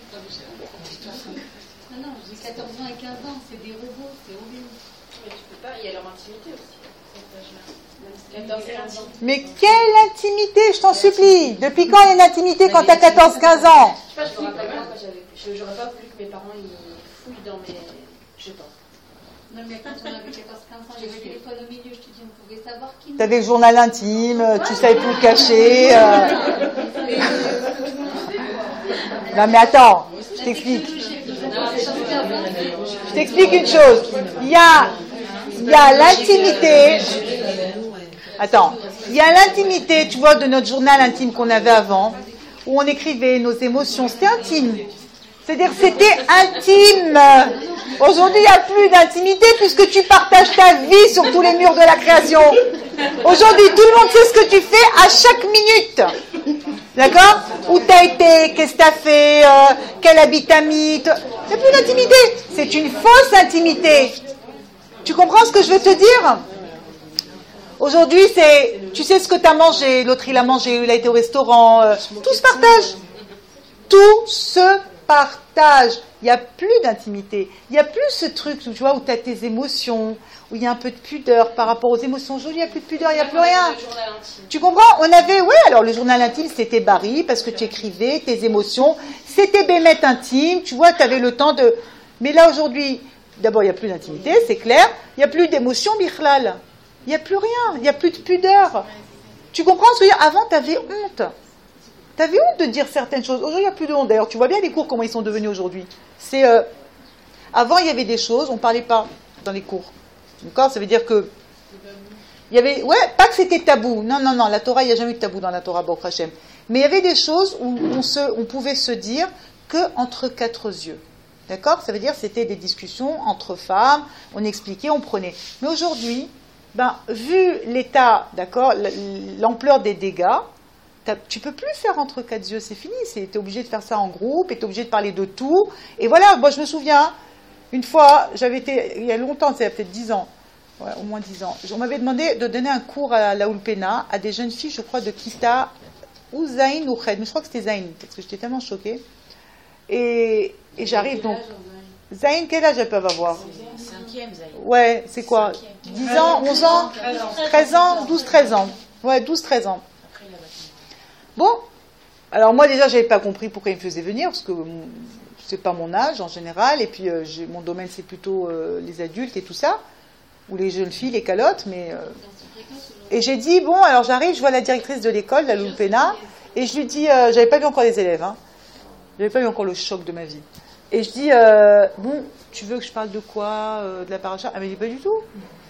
Non, non, j'ai quatorze ans et quinze ans, c'est des robots, c'est horrible. Mais tu peux pas, il y a leur intimité aussi. Mais quelle intimité, je t'en supplie. Depuis quand il y a une intimité quand tu as quatorze quinze ans? Je sais pas, j'aurais pas voulu que mes parents ils fouillent dans mes... Je sais pas. Non, mais quand on avait quatorze quinze ans, j'avais le téléphone au milieu, je te dis, on pouvait savoir qui... Tu avais le journal intime, tu savais plus le cacher. Euh... Non mais attends, je t'explique. Je t'explique une chose. Il y a, il y a l'intimité... Attends, il y a l'intimité, tu vois, de notre journal intime qu'on avait avant, où on écrivait nos émotions. C'était intime. C'est-à-dire c'était intime. Aujourd'hui, il n'y a plus d'intimité puisque tu partages ta vie sur tous les murs de la création. Aujourd'hui, tout le monde sait ce que tu fais à chaque minute. D'accord? Où t'as été, qu'est-ce que t'as fait, euh, quel habit t'as mis. T... Il n'y a plus d'intimité. C'est une fausse intimité. Tu comprends ce que je veux te dire? Aujourd'hui, c'est, tu sais ce que tu as mangé, l'autre il a mangé, il a été au restaurant, euh, tout se partage. Tout se partage. Il n'y a plus d'intimité. Il n'y a plus ce truc, tu vois, où tu as tes émotions, où il y a un peu de pudeur par rapport aux émotions. Aujourd'hui, il n'y a plus de pudeur, il n'y a plus rien. Tu comprends? On avait, ouais, alors le journal intime, c'était Barry, parce que tu écrivais tes émotions. C'était Bémet intime, tu vois, tu avais le temps de... Mais là, aujourd'hui, d'abord, il n'y a plus d'intimité, c'est clair. Il n'y a plus d'émotion, Bichlal. Il n'y a plus rien, il n'y a plus de pudeur. Tu comprends ce que je veux dire? Avant, tu avais honte. Tu avais honte de dire certaines choses. Aujourd'hui, il n'y a plus de honte. D'ailleurs, tu vois bien les cours, comment ils sont devenus aujourd'hui. C'est, euh, avant, il y avait des choses, on ne parlait pas dans les cours. D'accord? Ça veut dire que... Il y avait, ouais, pas que c'était tabou. Non, non, non, la Torah, il n'y a jamais eu de tabou dans la Torah, Baruch Hashem. Mais il y avait des choses où on, se, on pouvait se dire qu'entre quatre yeux. D'accord? Ça veut dire que c'était des discussions entre femmes, on expliquait, on prenait. Mais aujourd'hui... Ben, vu l'état, d'accord, l'ampleur des dégâts, tu peux plus faire entre quatre yeux, c'est fini. Tu es obligé de faire ça en groupe, et tu es obligé de parler de tout. Et voilà, moi je me souviens, une fois, j'avais été, il y a longtemps, c'est peut-être dix ans, ouais, au moins dix ans, on m'avait demandé de donner un cours à la Ulpena à des jeunes filles, je crois, de Kita, ou Zain ou Khed, mais je crois que c'était Zain, parce que j'étais tellement choquée. Et, et j'arrive donc. Zain, quel âge elles peuvent avoir? Cinquième, Zain. Ouais, c'est quoi? dix ans, onze ans, treize ans, douze, treize ans. Ouais, douze, treize ans. Bon, alors moi déjà, j'avais pas compris pourquoi ils me faisaient venir, parce que c'est pas mon âge en général, et puis euh, j'ai, mon domaine c'est plutôt euh, les adultes et tout ça, ou les jeunes filles, les calottes, mais... Euh... Et j'ai dit, bon, alors j'arrive, je vois la directrice de l'école, la Lulpena, et je lui dis, euh, j'avais pas vu encore les élèves, hein. J'avais pas eu encore le choc de ma vie. Et je dis, euh, bon, tu veux que je parle de quoi, euh, de la paracha? Elle m'a dit, pas du tout.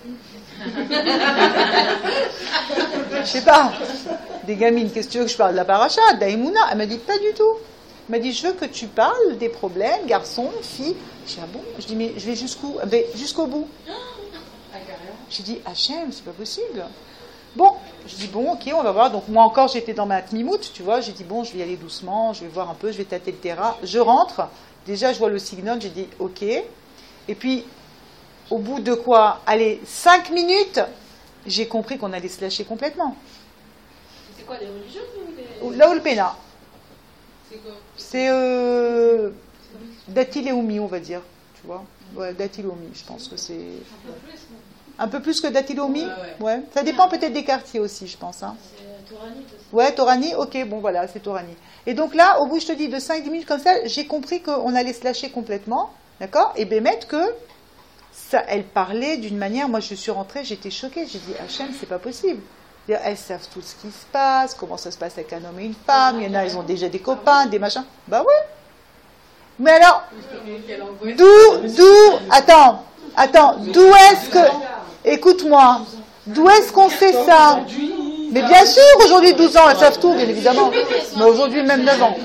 Je sais pas, des gamines, qu'est-ce que tu veux que je parle de la paracha, d'Aïmouna? Elle m'a dit, pas du tout. Elle m'a dit, je veux que tu parles des problèmes, garçons, filles. Je dis, ah bon? Je dis, mais je vais jusqu'où? Ben, jusqu'au bout. J'ai dit, Hachem, c'est pas possible. Bon, je dis, bon, ok, on va voir. Donc moi encore, j'étais dans ma tmimout, tu vois. J'ai dit, bon, je vais y aller doucement, je vais voir un peu, je vais tâter le terrain. Je rentre. Déjà, je vois le signal, j'ai dit OK. Et puis, au bout de quoi? Allez, cinq minutes, j'ai compris qu'on allait se lâcher complètement. C'est quoi, des religieux ou des... La Ulpena. C'est quoi? C'est euh, Datil et Oumi, on va dire. Tu vois? Ouais, Datil et Oumi, je pense que c'est... Un peu plus, non? Un peu plus que Datil et Oumi? Ouais, ouais. Ouais. Ça dépend peut-être des quartiers aussi, je pense. Hein. C'est Torani aussi. Ouais, Torani, ok, bon voilà, c'est Torani. Et donc là, au bout, je te dis, de cinq dix minutes comme ça, j'ai compris qu'on allait se lâcher complètement. D'accord? Et Bémet que ça, elle parlait d'une manière, moi je suis rentrée, j'étais choquée, j'ai dit, Hachem, c'est pas possible. Elles savent tout ce qui se passe, comment ça se passe avec un homme et une femme, il y en a, ils ont déjà des copains, des machins. Bah ouais. Mais alors, d'où, d'où, attends, attends, d'où est-ce que, écoute-moi, d'où est-ce qu'on sait ça? Mais bien sûr, aujourd'hui douze ans, elles savent tout, bien évidemment. Mais aujourd'hui, même neuf ans.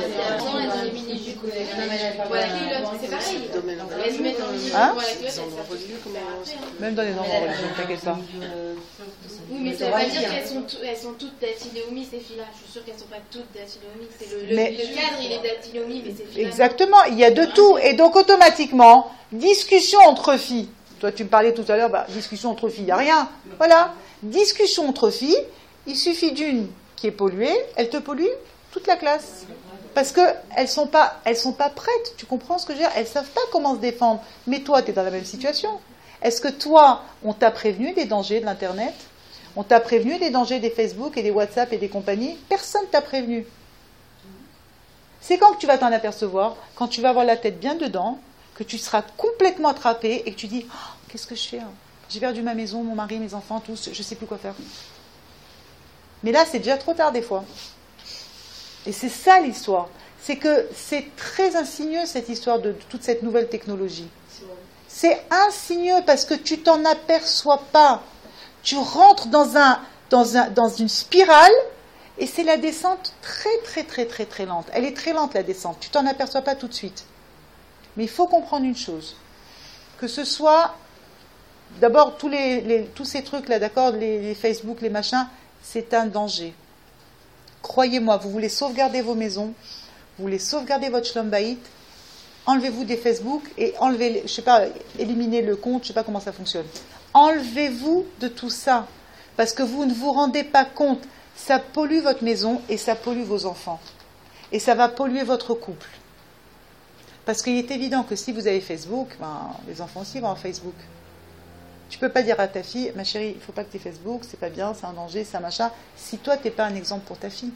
Hein? Même dans les endroits religieux, t'inquiète pas. Oui, mais ça ne veut pas dire qu'elles sont, elles sont toutes d'Atiléomi, ces filles-là. Je suis sûre qu'elles ne sont pas toutes d'Atiléomi. C'est le, le, mais, le cadre, il est d'Atiléomi, mais ces filles-là. Exactement, il y a de tout. Et donc, automatiquement, discussion entre filles. Toi, tu me parlais tout à l'heure, bah, discussion entre filles, il n'y a rien. Voilà. Discussion entre filles, il suffit d'une qui est polluée, elle te pollue toute la classe. Parce qu'elles ne sont pas, elles sont pas prêtes, tu comprends ce que je veux dire? Elles ne savent pas comment se défendre. Mais toi, tu es dans la même situation. Est-ce que toi, on t'a prévenu des dangers de l'Internet? On t'a prévenu des dangers des Facebook et des WhatsApp et des compagnies? Personne ne t'a prévenu. C'est quand que tu vas t'en apercevoir? Quand tu vas avoir la tête bien dedans, que tu seras complètement attrapé et que tu dis oh, « Qu'est-ce que je fais hein? J'ai perdu ma maison, mon mari, mes enfants, tous, je ne sais plus quoi faire. » Mais là, c'est déjà trop tard des fois. Et c'est ça l'histoire. C'est que c'est très insidieux cette histoire de, de toute cette nouvelle technologie. C'est insidieux parce que tu t'en aperçois pas. Tu rentres dans, un, dans, un, dans une spirale et c'est la descente très très très très très lente. Elle est très lente la descente. Tu t'en aperçois pas tout de suite. Mais il faut comprendre une chose. Que ce soit, d'abord tous, les, les, tous ces trucs là, d'accord, les, les Facebook, les machins, c'est un danger. Croyez-moi, vous voulez sauvegarder vos maisons, vous voulez sauvegarder votre shlom bayit, enlevez-vous des Facebook et enlevez, je sais pas, éliminez le compte, je sais pas comment ça fonctionne. Enlevez-vous de tout ça, parce que vous ne vous rendez pas compte, ça pollue votre maison et ça pollue vos enfants. Et ça va polluer votre couple. Parce qu'il est évident que si vous avez Facebook, ben, les enfants aussi vont avoir Facebook. Tu ne peux pas dire à ta fille, ma chérie, il ne faut pas que tu aies Facebook, c'est pas bien, c'est un danger, c'est un machin, si toi, tu n'es pas un exemple pour ta fille.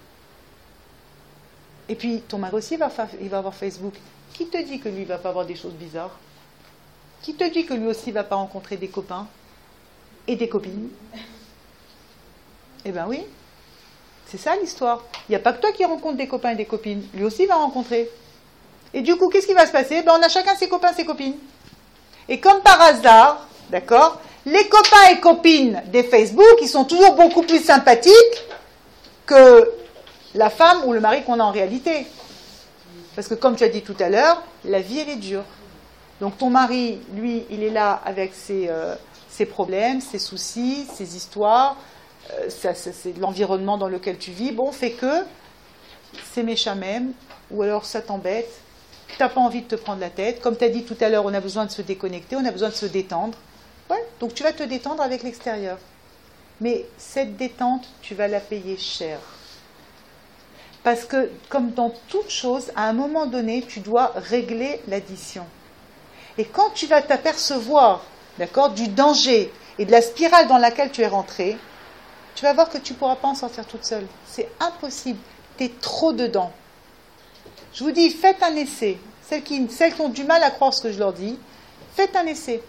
Et puis, ton mari aussi, va, il va avoir Facebook. Qui te dit que lui, il ne va pas avoir des choses bizarres? Qui te dit que lui aussi, il ne va pas rencontrer des copains et des copines? Eh bien oui, c'est ça l'histoire. Il n'y a pas que toi qui rencontres des copains et des copines, lui aussi, il va rencontrer. Et du coup, qu'est-ce qui va se passer? Ben, on a chacun ses copains, ses copines. Et comme par hasard, d'accord, les copains et copines des Facebook, ils sont toujours beaucoup plus sympathiques que la femme ou le mari qu'on a en réalité. Parce que comme tu as dit tout à l'heure, la vie, elle est dure. Donc ton mari, lui, il est là avec ses, euh, ses problèmes, ses soucis, ses histoires, euh, ça, ça, c'est l'environnement dans lequel tu vis. Bon, fait que c'est méchant même, ou alors ça t'embête. Tu n'as pas envie de te prendre la tête. Comme tu as dit tout à l'heure, on a besoin de se déconnecter, on a besoin de se détendre. Ouais, donc tu vas te détendre avec l'extérieur. Mais cette détente, tu vas la payer cher. Parce que, comme dans toute chose, à un moment donné, tu dois régler l'addition. Et quand tu vas t'apercevoir, d'accord, du danger et de la spirale dans laquelle tu es rentré, tu vas voir que tu ne pourras pas en sortir toute seule. C'est impossible. Tu es trop dedans. Je vous dis, faites un essai. Celles qui, celles qui ont du mal à croire ce que je leur dis, faites un essai.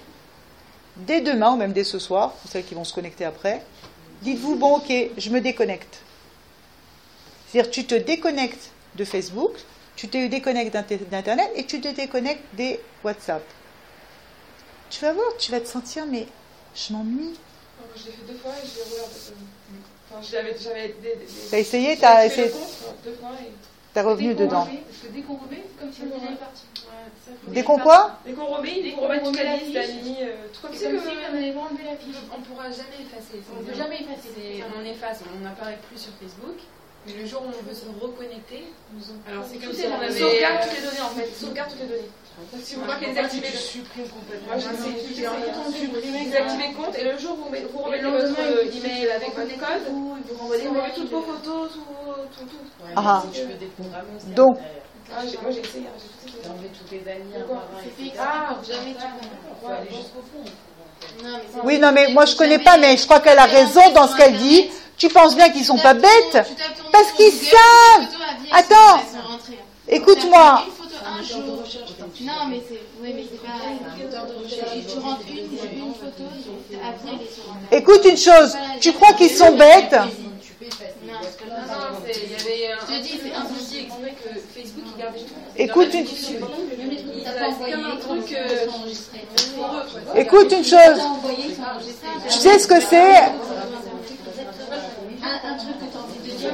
Dès demain, ou même dès ce soir, pour celles qui vont se connecter après, dites-vous, bon, ok, je me déconnecte. C'est-à-dire, tu te déconnectes de Facebook, tu te déconnectes d'Internet et tu te déconnectes des WhatsApp. Tu vas voir, tu vas te sentir, mais je m'ennuie. Je l'ai fait deux fois et je l'ai revu. Enfin, j'avais, j'avais des, des, T'as essayé, t'as essayé. Deux fois et... T'as revenu dedans. Parce que dès qu'on remet, comme si on était parti. Dès qu'on quoi? Dès qu'on remet, il faut remettre toute la liste, la nuit. Comme si on allait enlever la fiche. On ne pourra jamais effacer. On ne peut jamais effacer. On efface, on n'apparaît plus sur Facebook. Mais le jour où on veut se reconnecter, nous on... Alors c'est comme si on avait... Sauvegarde toutes les données en fait. Sauvegarde toutes les données. Si vous voulez qu'elles désactivent, je supprime complètement. Moi j'ai désactivé le compte et le jour où vous remettez votre email avec votre code, vous renvoyez toutes vos photos, tout, tout. Ah. Si je peux déprogrammer aussi. Donc. Ah, moi j'ai essayé. J'ai enlevé tous les amis. C'est fait ah, jamais tu faut aller jusqu'au fond. Oui, non, mais moi je connais pas, mais je crois qu'elle a raison dans ce qu'elle dit. Tu penses bien qu'ils sont pas bêtes, parce qu'ils savent. Attends, écoute-moi. un jour. Non, mais c'est oui, mais c'est pareil. Tu rentres une, une photo, après elle est sur un. Écoute une chose, tu crois qu'ils sont bêtes? Non, non, il y avait un. Je te dis, c'est un souci exprès que Facebook il gardait tout. Écoute une. Un truc. Écoute une chose. Tu sais ce que c'est? Un truc que tu as envie de dire.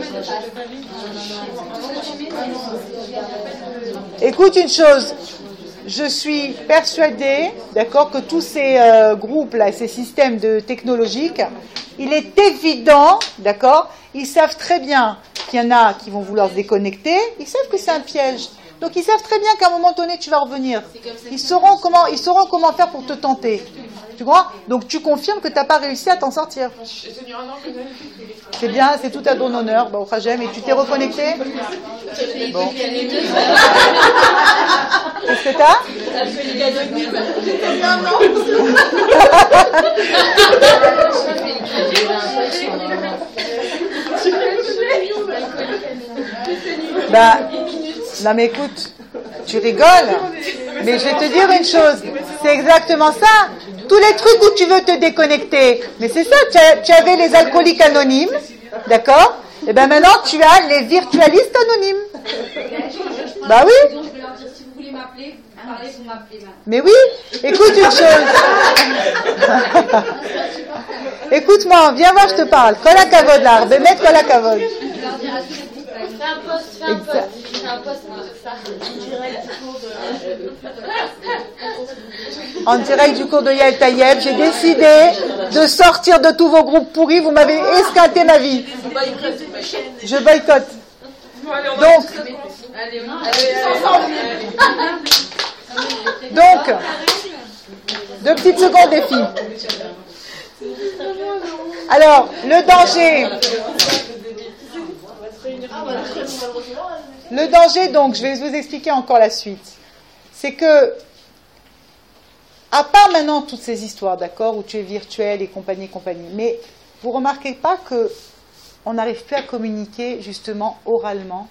Écoute une chose. Je suis persuadée, d'accord, que tous ces euh, groupes-là, ces systèmes de technologiques, il est évident, d'accord, ils savent très bien qu'il y en a qui vont vouloir se déconnecter, ils savent que c'est un piège. Donc ils savent très bien qu'à un moment donné, tu vas revenir. Ils sauront comment, ils sauront comment faire pour te tenter. Tu vois? Donc tu confirmes que tu n'as pas réussi à t'en sortir. C'est bien, c'est tout à ton honneur. Bon, Khajem, et tu t'es reconnecté? Bon. Qu'est-ce que t'as? Non, non. Bah, non mais écoute, tu rigoles, mais je vais te dire une chose, c'est exactement ça. Tous les trucs où tu veux te déconnecter, mais c'est ça, tu, as, tu avais les alcooliques anonymes, d'accord? Et bien maintenant tu as les virtualistes anonymes. Bah oui. Je vais leur dire, si vous voulez m'appeler, vous parlez, vous m'appelez maintenant. Mais oui, écoute une chose. Écoute-moi, viens voir, je te parle. Kola Kavod là, Bémet Kola Kavod. Fais un post, fais un post. Fais un post pour ça. En direct du cours de Yael Tayeb, j'ai décidé de sortir de tous vos groupes pourris. Vous m'avez esquinté ma vie. Je boycotte. Donc, donc, deux petites secondes, les filles. Alors, le danger. Le danger, donc, je vais vous expliquer encore la suite. C'est que, à part maintenant toutes ces histoires, d'accord, où tu es virtuel et compagnie et compagnie, mais vous remarquez pas que on n'arrive plus à communiquer justement oralement.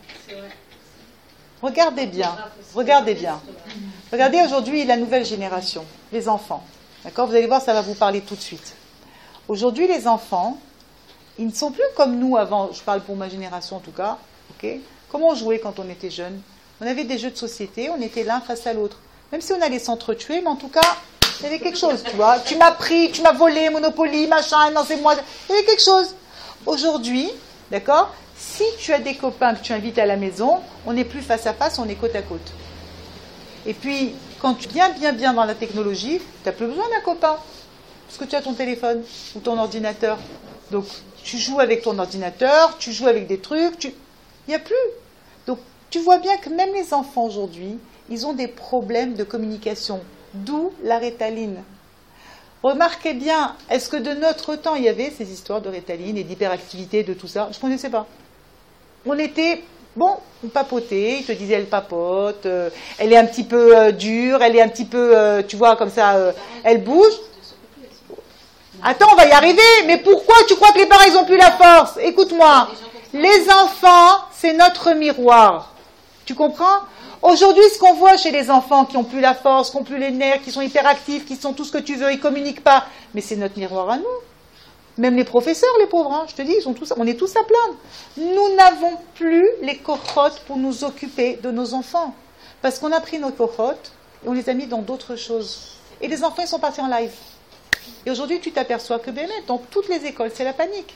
Regardez bien, regardez bien. Regardez aujourd'hui la nouvelle génération, les enfants. D'accord, vous allez voir, ça va vous parler tout de suite. Aujourd'hui, les enfants, ils ne sont plus comme nous avant, je parle pour ma génération en tout cas, ok. Comment on jouait quand on était jeune? On avait des jeux de société, on était l'un face à l'autre. Même si on allait s'entretuer, mais en tout cas, il y avait quelque chose, tu vois. Tu m'as pris, tu m'as volé, Monopoly, machin, non c'est moi. Il y avait quelque chose. Aujourd'hui, d'accord, si tu as des copains que tu invites à la maison, on n'est plus face à face, on est côte à côte. Et puis, quand tu viens bien bien dans la technologie, tu n'as plus besoin d'un copain. Parce que tu as ton téléphone ou ton ordinateur. Donc, tu joues avec ton ordinateur, tu joues avec des trucs, tu... il n'y a plus. Donc, tu vois bien que même les enfants aujourd'hui, ils ont des problèmes de communication. D'où la Ritaline. Remarquez bien, est-ce que de notre temps, il y avait ces histoires de Ritaline et d'hyperactivité, de tout ça? Je ne connaissais pas. On était, bon, on papotait, il te disait elle papote, euh, elle est un petit peu euh, dure, elle est un petit peu, euh, tu vois, comme ça, euh, elle bouge. Attends, on va y arriver, mais pourquoi tu crois que les parents, ils n'ont plus la force? Écoute-moi, les enfants, c'est notre miroir. Tu comprends? Aujourd'hui, ce qu'on voit chez les enfants qui n'ont plus la force, qui n'ont plus les nerfs, qui sont hyperactifs, qui sont tout ce que tu veux, ils ne communiquent pas, mais c'est notre miroir à nous. Même les professeurs, les pauvres, hein, je te dis, ils sont tous, on est tous à plaindre. Nous n'avons plus les cochotes pour nous occuper de nos enfants. Parce qu'on a pris nos cochotes et on les a mis dans d'autres choses. Et les enfants, ils sont partis en live. Et aujourd'hui, tu t'aperçois que ben, dans toutes les écoles, c'est la panique.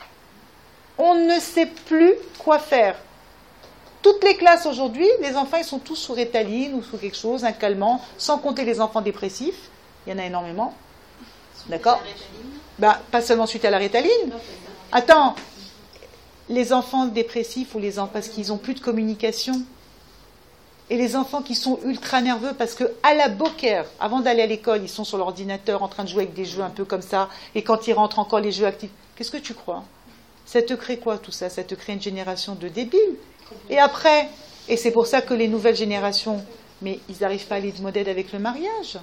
On ne sait plus quoi faire. Toutes les classes aujourd'hui, les enfants, ils sont tous sous Ritaline ou sous quelque chose, un calmant, sans compter les enfants dépressifs. Il y en a énormément. D'accord? Bah, pas seulement suite à la Ritaline. Attends, les enfants dépressifs ou les enfants parce qu'ils n'ont plus de communication. Et les enfants qui sont ultra nerveux parce que à la boker, avant d'aller à l'école, ils sont sur l'ordinateur en train de jouer avec des jeux un peu comme ça. Et quand ils rentrent encore les jeux actifs, qu'est-ce que tu crois? Ça te crée quoi tout ça? Ça te crée une génération de débiles. Et après, et c'est pour ça que les nouvelles générations, mais ils n'arrivent pas à aller de modèle avec le mariage.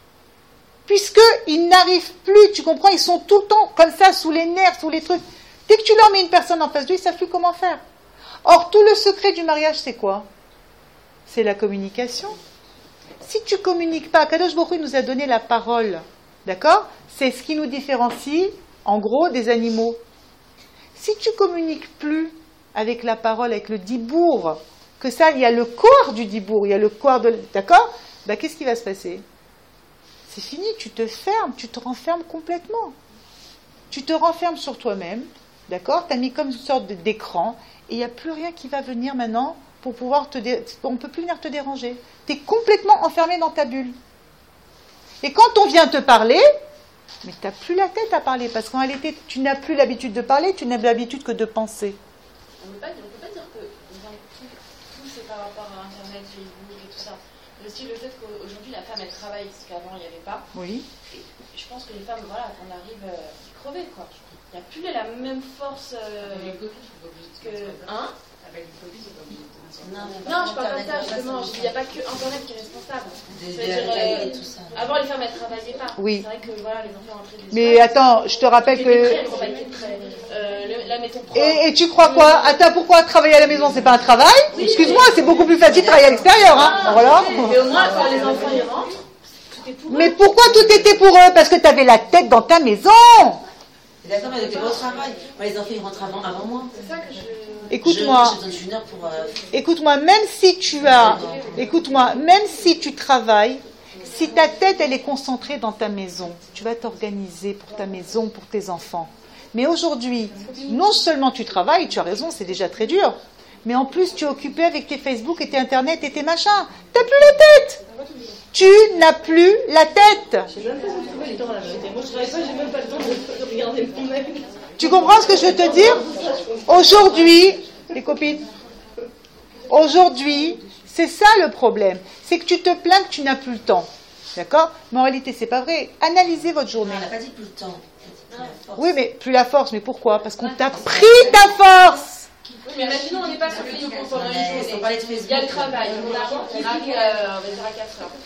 Puisqu'ils n'arrivent plus, tu comprends, ils sont tout le temps comme ça, sous les nerfs, sous les trucs. Dès que tu leur mets une personne en face d'eux, ils ne savent plus comment faire. Or, tout le secret du mariage, c'est quoi? C'est la communication. si tu communiques pas, Kadosh Baruch Hu nous a donné la parole, d'accord? C'est ce qui nous différencie, en gros, des animaux. Si tu communiques plus avec la parole, avec le dibour, que ça, il y a le corps du dibour, il y a le corps de... D'accord? Ben, qu'est-ce qui va se passer? C'est fini, tu te fermes, tu te renfermes complètement. Tu te renfermes sur toi-même, d'accord? Tu as mis comme une sorte d'écran, et il n'y a plus rien qui va venir maintenant pour pouvoir te... Dé... On ne peut plus venir te déranger. Tu es complètement enfermé dans ta bulle. Et quand on vient te parler, mais tu n'as plus la tête à parler, parce qu'en réalité, tu n'as plus l'habitude de parler, tu n'as l'habitude que de penser. On ne peut pas dire que tout c'est par rapport à Internet, Facebook et tout ça. Mais aussi le fait qu'aujourd'hui la femme elle travaille, ce qu'avant il n'y avait pas. Oui. Et je pense que les femmes, voilà, on arrive euh, crevées quoi. Il n'y a plus la même force euh, que. Hein? Non, non, je parle pas de ça justement. Il n'y a pas que Internet qui est responsable. C'est-à-dire, euh, avant les femmes elles travaillaient pas. Oui. C'est vrai que voilà, les enfants entraient des. Mais attends, je te rappelle que. Euh, la méthode propre. Et, et tu crois quoi? Attends, pourquoi travailler à la maison, c'est pas un travail? Oui, excuse-moi, c'est beaucoup plus facile de travailler à l'extérieur, hein. Voilà. Mais au moins, quand les enfants y rentrent, tout est pour eux. Mais pourquoi tout était pour eux? Parce que tu avais la tête dans ta maison. D'accord, mais c'était pas au travail. Moi, les enfants, ils rentrent avant, avant moi. C'est ça que je. Écoute-moi, je, je donne une heure pour, euh... écoute-moi, même si tu as, écoute-moi, même si tu travailles, si ta tête elle est concentrée dans ta maison, tu vas t'organiser pour ta maison, pour tes enfants. Mais aujourd'hui, non seulement tu travailles, tu as raison, c'est déjà très dur, mais en plus tu es occupé avec tes Facebook et tes Internet et tes machins. T'as plus la tête. Tu n'as plus la tête. Tu comprends ce que je veux te dire? Aujourd'hui, les copines, aujourd'hui, c'est ça le problème. C'est que tu te plains que tu n'as plus le temps. D'accord? Mais en réalité, c'est pas vrai. Analysez votre journée. On n'a pas dit plus le temps. Oui, mais plus la force. Mais pourquoi? Parce qu'on t'a pris ta force. Mais imaginons, on n'est pas sur Facebook pendant une journée. Il y a le travail. On arrive à quatre heures.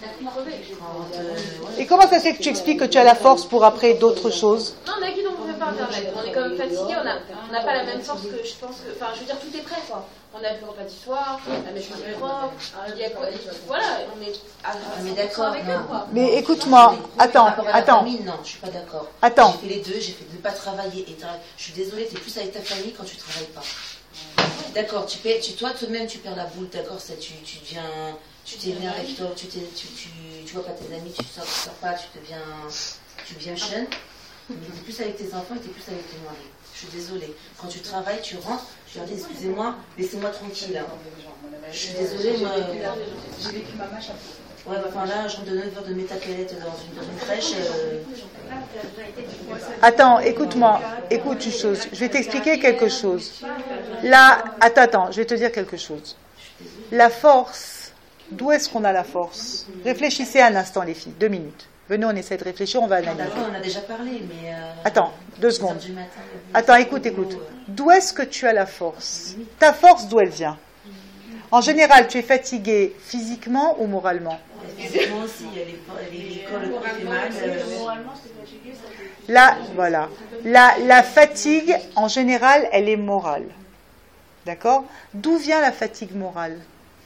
Et comment ça se fait que tu expliques que tu as la force pour après d'autres choses? Non, on a qui donc on fait pas Internet. On est quand même fatigué, on n'a on pas la même force que je pense que. Enfin, je veux dire, tout est prêt quoi. On a le repas du soir, la maison est propre, il y a quoi. Voilà, on est. On est d'accord avec eux quoi. Mais écoute-moi, attends, attends. Non, je suis pas d'accord. Attends. J'ai fait les deux, j'ai fait de ne pas travailler et je suis désolée, tu es plus avec ta famille quand tu travailles pas. D'accord, tu perds, tu, toi tout de même tu perds la boule, d'accord, ça, tu, tu deviens. Tu t'énerves avec toi, tu, tu, tu, tu vois pas tes amis, tu sors, tu sors pas, tu deviens, tu deviens jeune. Mais tu es plus avec tes enfants et tu es plus avec tes maris. Je suis désolée. Quand tu travailles, tu rentres, tu leur dis excusez-moi, laissez-moi tranquille. Je suis désolée, moi. J'ai vécu ma mâche un peu. Ouais, bah, enfin là, je rentre de neuf heures de métacalette dans une, dans une crèche. Euh... Attends, écoute-moi, écoute une chose. Je vais t'expliquer quelque chose. Là, attends, attends, je vais te dire quelque chose. La force. D'où est-ce qu'on a la force? Réfléchissez un instant, les filles. Deux minutes. Venez, on essaie de réfléchir, on va analyser. D'accord, on a déjà parlé, mais... Euh, Attends, deux secondes. Attends, écoute, écoute. D'où est-ce que tu as la force? Ta force, d'où elle vient? En général, tu es fatigué physiquement ou moralement? Physiquement aussi, l'école fait mal. Moralement, c'est fatigué, ça fait... Là, voilà. La, la fatigue, en général, elle est morale. D'accord? D'où vient la fatigue morale?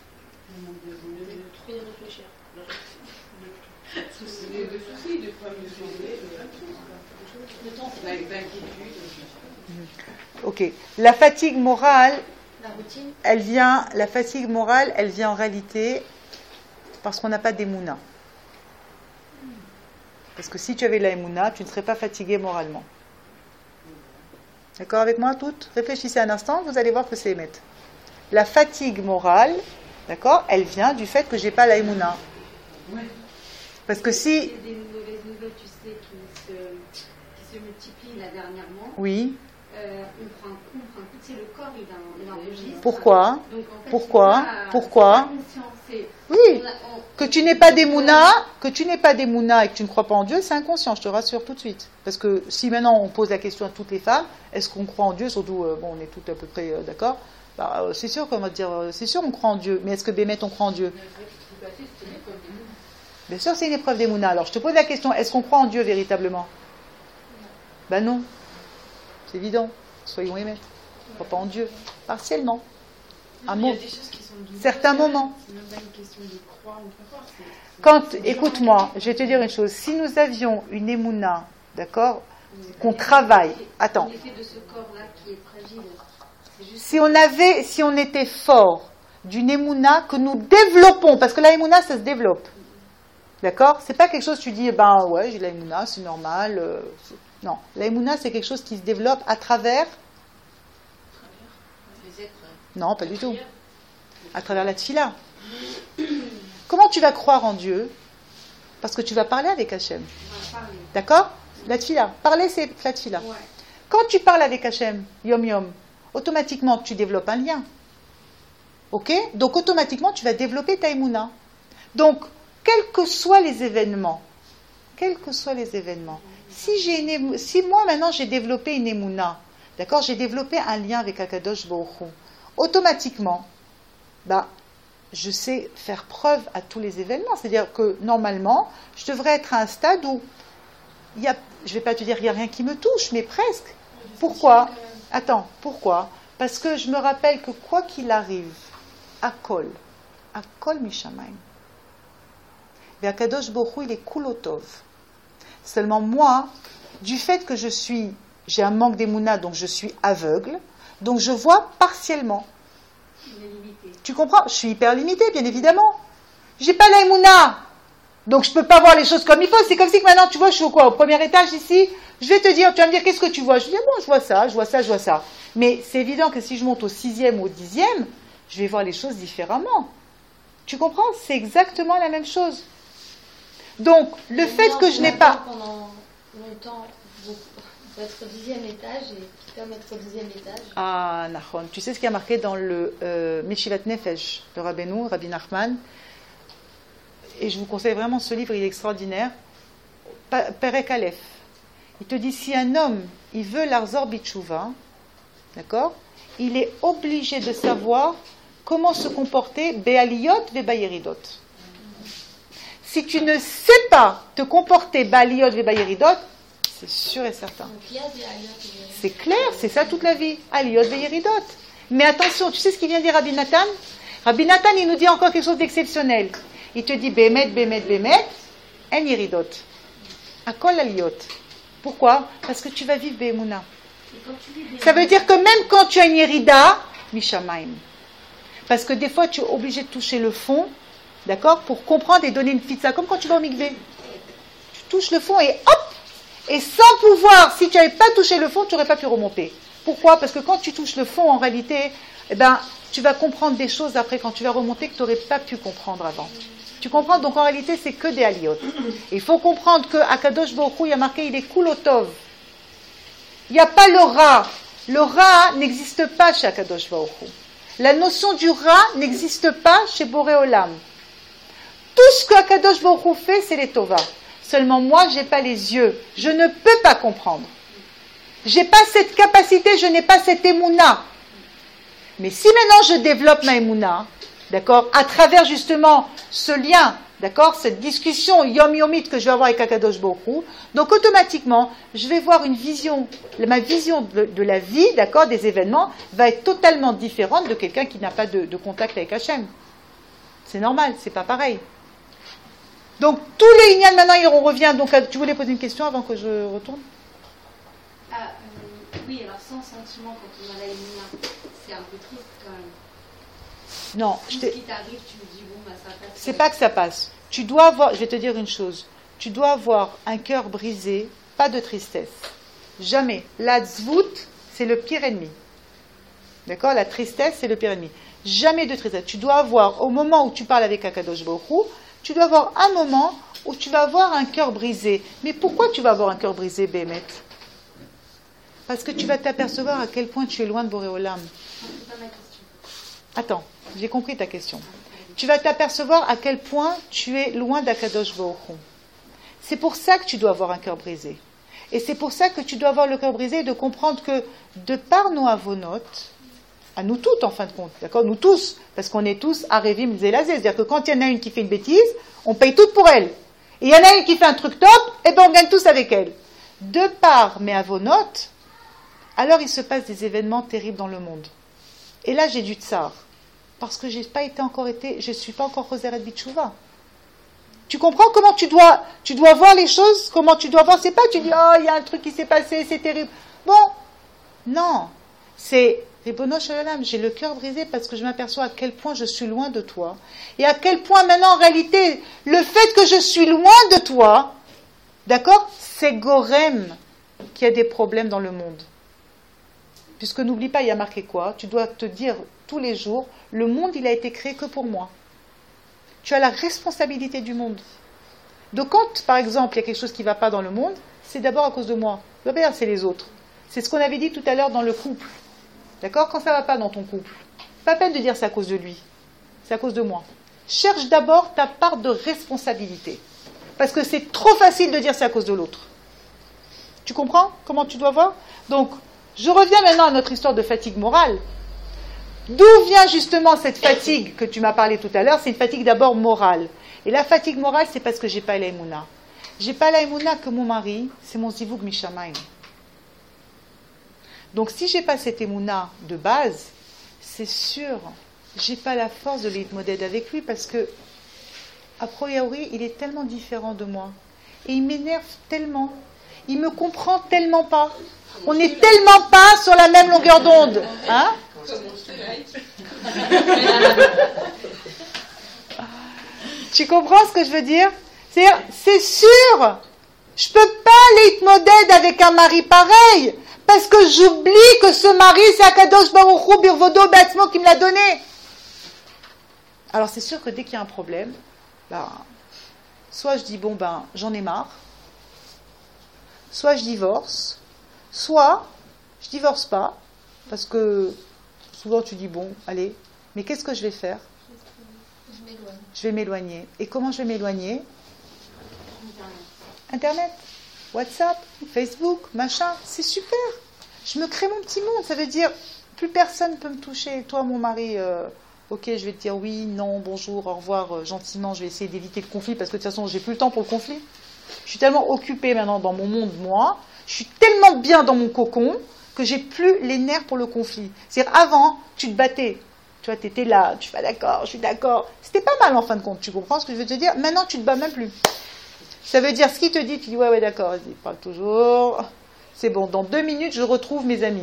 Ok. La fatigue morale, elle vient, la fatigue morale, elle vient en réalité parce qu'on n'a pas d'émouna. Parce que si tu avais la émouna, tu ne serais pas fatigué moralement. D'accord avec moi toutes? Réfléchissez un instant, vous allez voir que c'est émettre. La fatigue morale, d'accord, elle vient du fait que j'ai pas la émouna. Parce que si... Il y a des mauvaises nouvelles, tu sais, qui se, qui se multiplient là dernièrement. Oui. Euh, on prend un coup, on prend un coup, tu sais, le corps, il, il enregistre. Pourquoi? Donc, en fait, Pourquoi? pas, Pourquoi? c'est... Oui. On a, on... Que tu n'aies pas d'émouna, que tu n'aies pas d'émouna et que tu ne crois pas en Dieu, c'est inconscient, je te rassure tout de suite. Parce que si maintenant on pose la question à toutes les femmes, est-ce qu'on croit en Dieu? Surtout, euh, bon, on est toutes à peu près euh, d'accord. Bah, euh, c'est sûr qu'on va dire, euh, c'est sûr on croit en Dieu. Mais est-ce que Bémet on croit en Dieu? Bien sûr, c'est une épreuve d'émouna. Alors, je te pose la question, est-ce qu'on croit en Dieu véritablement? Ben non. C'est évident. Soyons émettre. On ne croit pas en Dieu. Partiellement. un mot. Certains moments. C'est même pas une question de croire ou pas croire. Quand, écoute-moi, je vais te dire une chose. Si nous avions une émouna, d'accord, qu'on travaille, attends. L'effet de ce corps-là qui est fragile. Si on avait, si on était fort d'une émouna que nous développons, parce que la émouna, ça se développe. D'accord? C'est pas quelque chose, tu dis, eh ben ouais, j'ai la émouna, c'est normal. Euh, c'est... Non, la émouna, c'est quelque chose qui se développe à travers. Non, pas du tout. À travers la tfila. Comment tu vas croire en Dieu? Parce que tu vas parler avec Hachem. D'accord? La tfila. Parler, c'est la tfila. Ouais. Quand tu parles avec Hachem, yom yom, automatiquement, tu développes un lien. Ok? Donc, automatiquement, tu vas développer ta émouna. Donc, quels que soient les événements, quels que soient les événements, si, j'ai une, si moi, maintenant, j'ai développé une émouna, d'accord? J'ai développé un lien avec Akadosh Baruch Hu, automatiquement, bah, je sais faire preuve à tous les événements. C'est-à-dire que, normalement, je devrais être à un stade où, il y a, je ne vais pas te dire qu'il n'y a rien qui me touche, mais presque. Pourquoi? Attends, pourquoi? Parce que je me rappelle que quoi qu'il arrive, à Kol, à Kol Mishamayim, Akadosh Baruch Hu, il est kulotov. Seulement moi, du fait que je suis, j'ai un manque d'émouna, donc je suis aveugle, donc je vois partiellement. Tu comprends? Je suis hyper limitée, bien évidemment. J'ai pas la émouna, donc je peux pas voir les choses comme il faut. C'est comme si que maintenant, tu vois, je suis au quoi? Au premier étage ici. Je vais te dire, tu vas me dire, qu'est-ce que tu vois? Je vais dire, bon, je vois ça, je vois ça, je vois ça. Mais c'est évident que si je monte au sixième ou au dixième, je vais voir les choses différemment. Tu comprends? C'est exactement la même chose. Donc, le fait que je n'ai pas... Pendant longtemps, vous être au dixième étage et comme être au dixième étage. Ah, Nahon. Tu sais ce qui a marqué dans le euh, Meshivat Nefesh de Rabbeinu, Rabbi Nachman. Et je vous conseille vraiment ce livre, il est extraordinaire. Perek Aleph. Il te dit, si un homme, il veut l'Arzor Bitchouva, d'accord, il est obligé de savoir comment se comporter Be'aliyot Ve'bayeridot. Si tu ne sais pas te comporter Be'aliyot Ve'bayeridot, c'est sûr et certain. C'est clair, c'est ça toute la vie. Aliyot Ve'yeridot. Mais attention, tu sais ce qu'il vient dire Rabbi Nathan? Rabbi Nathan, il nous dit encore quelque chose d'exceptionnel. Il te dit Be'emet, Be'emet, Be'emet, en Yeridot. Akol Aliyot. Pourquoi? Parce que tu vas vivre Be'emouna. Ça veut dire que même quand tu as une Yerida, Mishamayim. Parce que des fois, tu es obligé de toucher le fond, d'accord, pour comprendre et donner une pizza. Comme quand tu vas au mikvé. Tu touches le fond et hop! Et sans pouvoir, si tu n'avais pas touché le fond, tu n'aurais pas pu remonter. Pourquoi? Parce que quand tu touches le fond, en réalité, eh ben, tu vas comprendre des choses après quand tu vas remonter que tu n'aurais pas pu comprendre avant. Tu comprends? Donc en réalité, c'est que des aliyot. Il faut comprendre que Akadosh Baruch Hu, il y a marqué, il est kulotov. Il n'y a pas le ra. Le ra n'existe pas chez Akadosh Baruch Hu. La notion du ra n'existe pas chez Boré Olam. Tout ce que Akadosh Baruch Hu fait, c'est les tova. Seulement moi, je n'ai pas les yeux. Je ne peux pas comprendre. Je n'ai pas cette capacité, je n'ai pas cette émouna. Mais si maintenant je développe ma émouna, d'accord, à travers justement ce lien, d'accord, cette discussion yom-yomite que je vais avoir avec Akadosh Baruch Hu, donc automatiquement, je vais voir une vision, ma vision de, de la vie, d'accord, des événements, va être totalement différente de quelqu'un qui n'a pas de, de contact avec Hachem. C'est normal, c'est pas pareil. Donc, tous les Inyan, maintenant, on revient. Donc, tu voulais poser une question avant que je retourne? Ah, euh, oui, alors sans sentiment, quand on a la émouna, c'est un peu triste quand même. Non, Tout je ce qui t'arrive, tu me dis, bon, bah ça passe. C'est pas que ça passe. Tu dois avoir, je vais te dire une chose, tu dois avoir un cœur brisé, pas de tristesse. Jamais. La tzvout, c'est le pire ennemi. D'accord? La tristesse, c'est le pire ennemi. Jamais de tristesse. Tu dois avoir, au moment où tu parles avec Akadosh Baruch Hu, tu dois avoir un moment où tu vas avoir un cœur brisé. Mais pourquoi tu vas avoir un cœur brisé, Bémet? Parce que tu vas t'apercevoir à quel point tu es loin de Boré Olam. Attends, j'ai compris ta question. Tu vas t'apercevoir à quel point tu es loin d'Akadosh Baruch Hu. C'est pour ça que tu dois avoir un cœur brisé. Et c'est pour ça que tu dois avoir le cœur brisé et de comprendre que de par nos avonotes, à nous toutes en fin de compte, d'accord, nous tous, parce qu'on est tous arevim zelazé, c'est-à-dire que quand il y en a une qui fait une bêtise, on paye toutes pour elle. Et il y en a une qui fait un truc top, et ben on gagne tous avec elle. De par mes avonotes, alors il se passe des événements terribles dans le monde. Et là j'ai du tsar. Parce que j'ai pas été encore été, je suis pas encore Khozeret Bitchouva. Tu comprends comment tu dois, tu dois voir les choses, comment tu dois voir, c'est pas tu dis, oh, il y a un truc qui s'est passé, c'est terrible. Bon, non, c'est, Ribono Shalom, j'ai le cœur brisé parce que je m'aperçois à quel point je suis loin de toi. Et à quel point maintenant, en réalité, le fait que je suis loin de toi, d'accord, c'est Gorem qui a des problèmes dans le monde. Puisque n'oublie pas, il y a marqué quoi? Tu dois te dire tous les jours, le monde, il a été créé que pour moi. Tu as la responsabilité du monde. Donc quand, par exemple, il y a quelque chose qui ne va pas dans le monde, c'est d'abord à cause de moi. Regarde, c'est les autres. C'est ce qu'on avait dit tout à l'heure dans le couple. D'accord? Quand ça ne va pas dans ton couple, pas peine de dire c'est à cause de lui. C'est à cause de moi. Cherche d'abord ta part de responsabilité. Parce que c'est trop facile de dire c'est à cause de l'autre. Tu comprends comment tu dois voir? Donc, je reviens maintenant à notre histoire de fatigue morale. D'où vient justement cette fatigue que tu m'as parlé tout à l'heure? C'est une fatigue d'abord morale. Et la fatigue morale, c'est parce que j'ai pas l'aïmouna. J'ai pas l'aïmouna que mon mari, c'est mon zivug mishamayim. Donc si j'ai pas cette émouna de base, c'est sûr, j'ai pas la force de l'itmoded avec lui parce que, a priori, il est tellement différent de moi. Et il m'énerve tellement. Il me comprend tellement pas. On n'est tellement pas sur la même longueur d'onde. Hein? Tu comprends ce que je veux dire? C'est-à-dire, c'est sûr, je peux pas l'itmoded avec un mari pareil, parce que j'oublie que ce mari, c'est Akadosh Baruch Hu Birvodo Be'atzmo qui me l'a donné. Alors c'est sûr que dès qu'il y a un problème, ben, soit je dis, bon ben, j'en ai marre, soit je divorce, soit je divorce pas, parce que souvent tu dis, bon, allez, mais qu'est-ce que je vais faire? Je vais m'éloigner. Et comment je vais m'éloigner? Internet, WhatsApp, Facebook, machin, c'est super. Je me crée mon petit monde, ça veut dire, plus personne ne peut me toucher. Toi, mon mari, euh, ok, je vais te dire oui, non, bonjour, au revoir, euh, gentiment, je vais essayer d'éviter le conflit, parce que de toute façon, j'ai plus le temps pour le conflit. Je suis tellement occupée maintenant dans mon monde, moi, je suis tellement bien dans mon cocon, que j'ai plus les nerfs pour le conflit. C'est-à-dire, avant, tu te battais. Tu vois, tu étais là, tu suis pas d'accord, je suis d'accord. C'était pas mal en fin de compte, tu comprends ce que je veux te dire? Maintenant, tu te bats même plus. Ça veut dire, ce qu'il te dit, tu dis, ouais, ouais, d'accord, vas-y, parle toujours. C'est bon, dans deux minutes, je retrouve mes amis.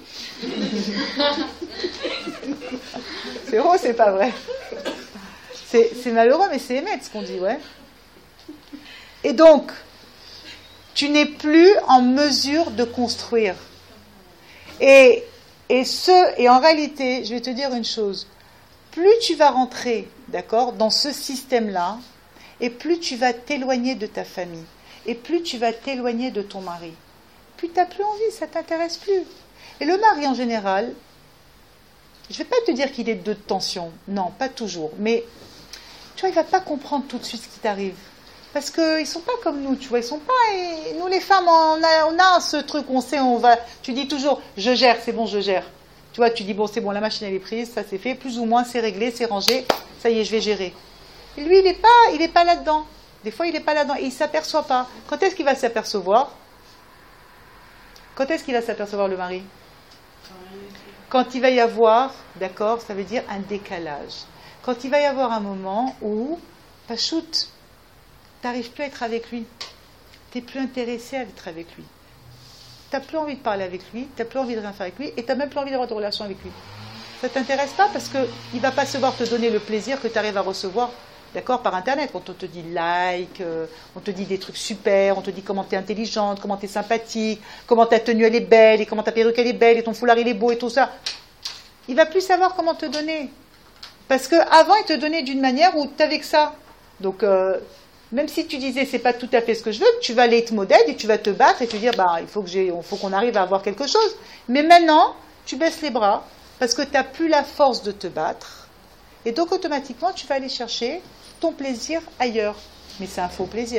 C'est vrai, c'est pas vrai. C'est, c'est malheureux, mais c'est émettre ce qu'on dit, ouais. Et donc, tu n'es plus en mesure de construire. Et, et ce, et en réalité, je vais te dire une chose. Plus tu vas rentrer, d'accord, dans ce système-là, et plus tu vas t'éloigner de ta famille, et plus tu vas t'éloigner de ton mari, plus tu n'as plus envie, ça ne t'intéresse plus. Et le mari, en général, je ne vais pas te dire qu'il est de tension, non, pas toujours, mais tu vois, il ne va pas comprendre tout de suite ce qui t'arrive. Parce qu'ils ne sont pas comme nous, tu vois, ils sont pas... Et nous, les femmes, on a, on a ce truc, on sait, on va... Tu dis toujours, je gère, c'est bon, je gère. Tu vois, tu dis, bon, c'est bon, la machine, elle est prise, ça c'est fait, plus ou moins, c'est réglé, c'est rangé, ça y est, je vais gérer. Et lui, il n'est pas, il est pas là-dedans. Des fois, il n'est pas là-dedans, et il ne s'aperçoit pas. Quand est-ce qu'il va s'apercevoir? Quand est-ce qu'il va s'apercevoir, le mari? Quand il va y avoir, d'accord, ça veut dire un décalage. Quand il va y avoir un moment où, pas shoot, tu n'arrives plus à être avec lui. Tu n'es plus intéressé à être avec lui. Tu n'as plus envie de parler avec lui, tu n'as plus envie de rien faire avec lui, et tu n'as même plus envie d'avoir de relation avec lui. Ça ne t'intéresse pas parce qu'il ne va pas savoir te donner le plaisir que tu arrives à recevoir, d'accord, par Internet. Quand on te dit like, euh, on te dit des trucs super, on te dit comment tu es intelligente, comment tu es sympathique, comment ta tenue elle est belle, et comment ta perruque elle est belle, et ton foulard il est beau, et tout ça. Il ne va plus savoir comment te donner. Parce qu'avant, il te donnait d'une manière où tu avais que ça. Donc... Euh, même si tu disais c'est pas tout à fait ce que je veux, tu vas aller te modèle et tu vas te battre et te dire bah il faut que j'ai, faut qu'on arrive à avoir quelque chose. Mais maintenant, tu baisses les bras parce que tu n'as plus la force de te battre et donc automatiquement tu vas aller chercher ton plaisir ailleurs. Mais c'est un faux plaisir.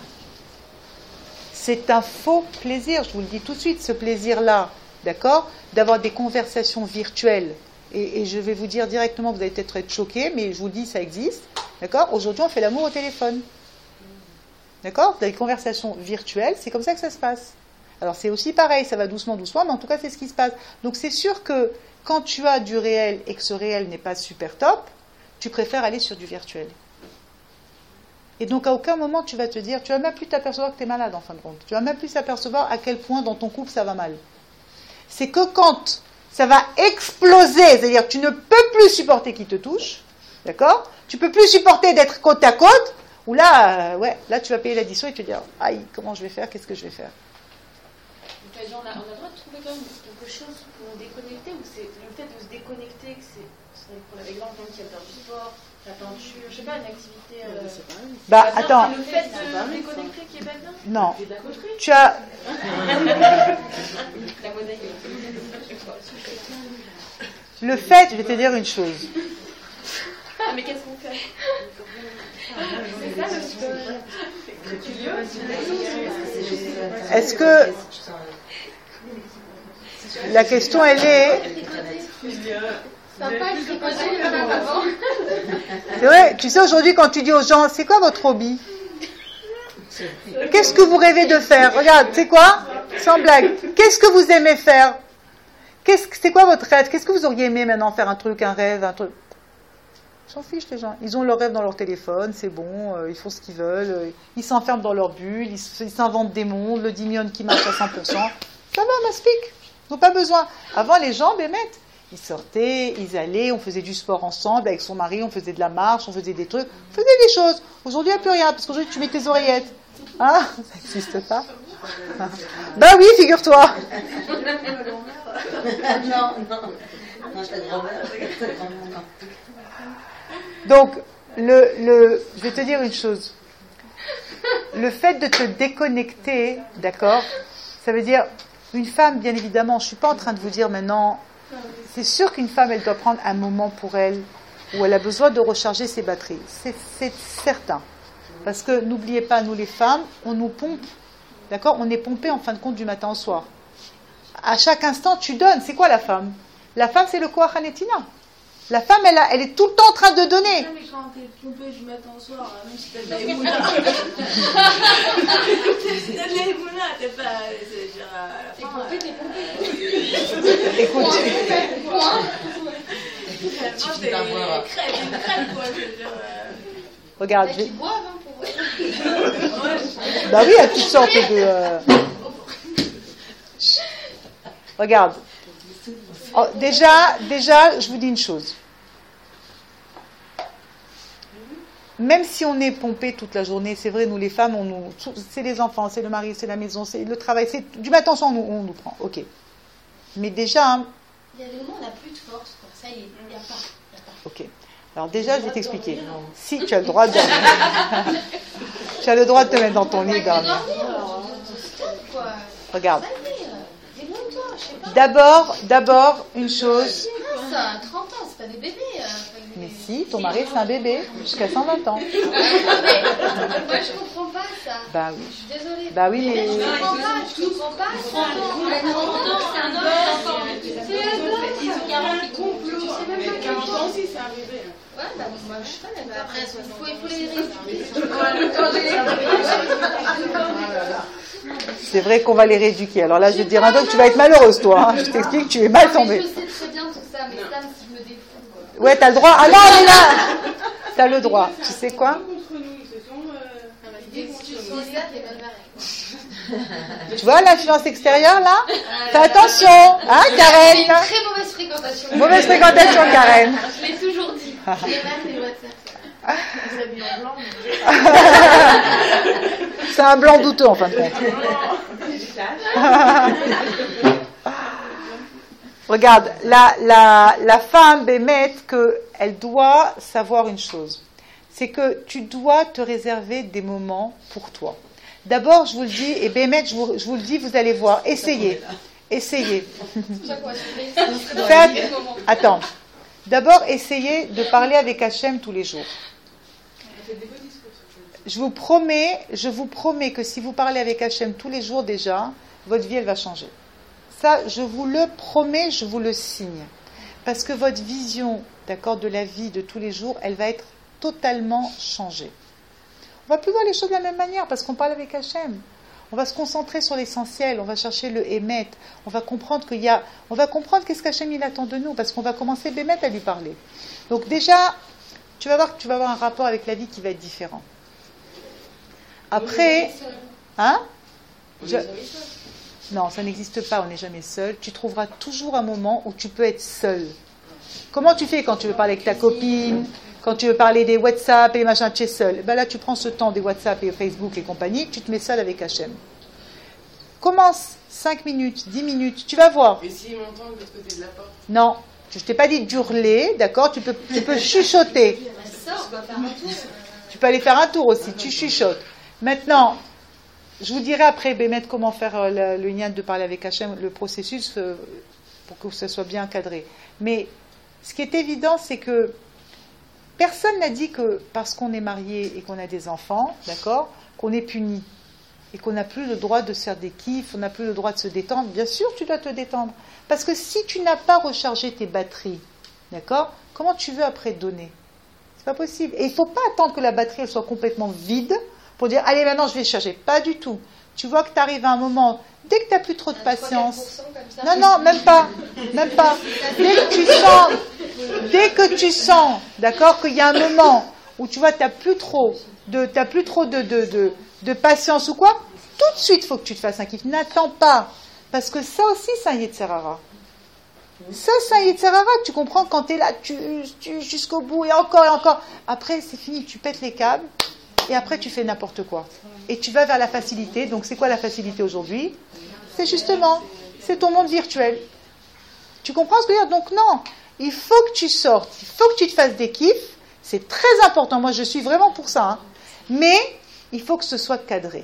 C'est un faux plaisir, je vous le dis tout de suite, ce plaisir-là, d'accord, d'avoir des conversations virtuelles. Et, et je vais vous dire directement, vous allez peut-être être choqués, mais je vous le dis, ça existe, d'accord. Aujourd'hui, on fait l'amour au téléphone. D'accord? Dans les conversations virtuelles, c'est comme ça que ça se passe. Alors c'est aussi pareil, ça va doucement, doucement, mais en tout cas c'est ce qui se passe. Donc c'est sûr que quand tu as du réel et que ce réel n'est pas super top, tu préfères aller sur du virtuel. Et donc à aucun moment tu vas te dire, tu vas même plus t'apercevoir que tu es malade en fin de compte. Tu vas même plus t'apercevoir à quel point dans ton couple ça va mal. C'est que quand ça va exploser, c'est-à-dire que tu ne peux plus supporter qu'il te touche, d'accord ? Tu peux plus supporter d'être côte à côte, ou là, euh, ouais, là tu vas payer l'addition et tu vas dire, aïe, comment je vais faire, qu'est-ce que je vais faire ? On a, on a le droit de trouver quand même quelque chose pour nous déconnecter, ou c'est le fait de se déconnecter, que c'est, pour l'exemple qui a faire du sport, la peinture, je sais pas, une activité. Euh, bah attends. C'est le fait de se déconnecter qui est pas bien. Non. Tu as. La monnaie. Le fait, je vais te dire une chose. Ah mais qu'est-ce qu'on fait? C'est ça le sport. Est-ce que la question elle est c'est vrai, tu sais aujourd'hui quand tu dis aux gens c'est quoi votre hobby, qu'est-ce que vous rêvez de faire, regarde c'est quoi, sans blague, qu'est-ce que vous aimez faire, qu'est-ce que c'est quoi votre rêve, qu'est-ce que vous auriez aimé maintenant faire, un truc, un rêve, un truc. Ils s'en fichent les gens, ils ont leur rêve dans leur téléphone, c'est bon, euh, ils font ce qu'ils veulent, euh, ils s'enferment dans leur bulle, ils, ils s'inventent des mondes, le dimion qui marche à cent pour cent, ça va, m'aspique, ils n'ont pas besoin. Avant les gens, bémette, ils sortaient, ils allaient, on faisait du sport ensemble, avec son mari, on faisait de la marche, on faisait des trucs, on faisait des choses. Aujourd'hui, il n'y a plus rien, parce qu'aujourd'hui, tu mets tes oreillettes. Hein? Ça n'existe pas. Ben oui, figure-toi. Non, non, non, ta grand-mère, ta grand-mère. Donc, le, le, je vais te dire une chose. Le fait de te déconnecter, d'accord, ça veut dire, une femme, bien évidemment, je ne suis pas en train de vous dire maintenant, c'est sûr qu'une femme, elle doit prendre un moment pour elle, où elle a besoin de recharger ses batteries. C'est, c'est certain. Parce que, n'oubliez pas, nous les femmes, on nous pompe, d'accord, on est pompé en fin de compte du matin au soir. À chaque instant, tu donnes. C'est quoi la femme? La femme, c'est le koach hanetina. La femme, elle, a, elle est tout le temps en train de donner. Non, mais quand t'es pompée du matin au soir, même si t'as de la émouna. Si t'as de la émouna, t'es pas. C'est genre à la fin. T'es pompée, t'es pompée. Écoute. Tu t'es crêpe, une crêpe, quoi. Regarde. Qui boivent, hein, pour bah oui, il y a toutes sortes de. Euh... Regarde. Oh, déjà, déjà, je vous dis une chose. Même si on est pompé toute la journée, c'est vrai, nous les femmes, on nous, c'est les enfants, c'est le mari, c'est la maison, c'est le travail, c'est du matin au soir, on nous, on nous prend. Ok. Mais déjà. Hein, il y a des moments où on n'a plus de force, quoi. Ça y est, il n'y a pas. Y a pas. Ok. Alors déjà, je vais t'expliquer. Si tu as le droit de dormir, tu as le droit de te mettre dans ton lit et dormir. Regarde. D'abord, d'abord, une chose. Ça a trente ans, c'est pas des bébés. Mais si, ton mari c'est un bébé, jusqu'à cent vingt ans. Moi je comprends pas ça. Bah oui. Je suis désolée. Bah oui, mais. Je comprends pas, je comprends pas. trente ans, c'est un homme. C'est un homme. Ils ont quarante complot. quarante ans aussi, c'est un bébé. Ouais, bah moi je suis pas d'accord. Après, il faut les rééduquer. C'est vrai qu'on va les rééduquer. Alors là, je vais te dire un truc, tu vas être malheureuse, toi. Hein. Je t'explique, tu es mal tombée. Je sais très bien tout ça, mais ça, si je me défous. Ouais, t'as le droit. Ah non, elle est là. T'as le droit. Tu sais quoi? Tu vois l'influence extérieure, là? Fais attention. Hein, Karen? C'est une très mauvaise fréquentation. Mauvaise fréquentation, Karen. Je l'ai toujours dit. Je l'ai mal, mais c'est un blanc douteux en fin de compte. Regarde, la, la, la femme, Bémet, qu'elle doit savoir une chose. C'est que tu dois te réserver des moments pour toi. D'abord, je vous le dis, et Bémet, je vous, je vous le dis, vous allez voir, essayez. Essayez. Faites, attends. D'abord, essayez de parler avec Hachem tous les jours. Je vous promets, je vous promets que si vous parlez avec Hachem tous les jours déjà, votre vie, elle va changer. Ça, je vous le promets, je vous le signe. Parce que votre vision, d'accord, de la vie de tous les jours, elle va être totalement changée. On ne va plus voir les choses de la même manière parce qu'on parle avec Hachem. On va se concentrer sur l'essentiel, on va chercher le émet, on va comprendre qu'il y a, on va comprendre qu'est-ce qu'Hachem il attend de nous, parce qu'on va commencer bémet à lui parler. Donc déjà, tu vas voir que tu vas avoir un rapport avec la vie qui va être différent. Après, hein Je... Non, ça n'existe pas, on n'est jamais seul. Tu trouveras toujours un moment où tu peux être seul. Comment tu fais quand tu veux parler avec ta copine, quand tu veux parler des WhatsApp et les machins, tu es seul. Ben là, tu prends ce temps des WhatsApp et Facebook et compagnie, tu te mets seul avec Hachem. Commence cinq minutes, dix minutes, tu vas voir. Mais s'il m'entend de l'autre côté de la porte? Non, je ne t'ai pas dit d'hurler, d'accord, tu peux, tu peux chuchoter. Tu peux aller faire un tour aussi, tu chuchotes. Maintenant, je vous dirai après, Bémet, comment faire le, le lien de parler avec Hachem, le processus, euh, pour que ça soit bien encadré. Mais ce qui est évident, c'est que personne n'a dit que parce qu'on est marié et qu'on a des enfants, d'accord, qu'on est puni et qu'on n'a plus le droit de se faire des kiffs, on n'a plus le droit de se détendre. Bien sûr, tu dois te détendre. Parce que si tu n'as pas rechargé tes batteries, d'accord, comment tu veux après donner? C'est pas possible. Et il ne faut pas attendre que la batterie elle soit complètement vide pour dire, allez, maintenant je vais chercher. Pas du tout. Tu vois que tu arrives à un moment, dès que tu n'as plus trop de patience. Non, non, même pas. Même pas. Dès que tu sens, dès que tu sens, d'accord, qu'il y a un moment où tu vois, tu n'as plus trop de, t'as plus trop de, de, de, de patience ou quoi, tout de suite, il faut que tu te fasses un kiff. N'attends pas. Parce que ça aussi, c'est un Yetzer Hara. Ça, c'est un Yetzer Hara. Tu comprends, quand tu es là, tu, tu jusqu'au bout, et encore et encore. Après, c'est fini, tu pètes les câbles. Et après, tu fais n'importe quoi. Et tu vas vers la facilité. Donc, c'est quoi la facilité aujourd'hui? C'est justement, c'est ton monde virtuel. Tu comprends ce que je veux dire? Donc, non, il faut que tu sortes. Il faut que tu te fasses des kiffs. C'est très important. Moi, je suis vraiment pour ça. Hein. Mais, il faut que ce soit cadré.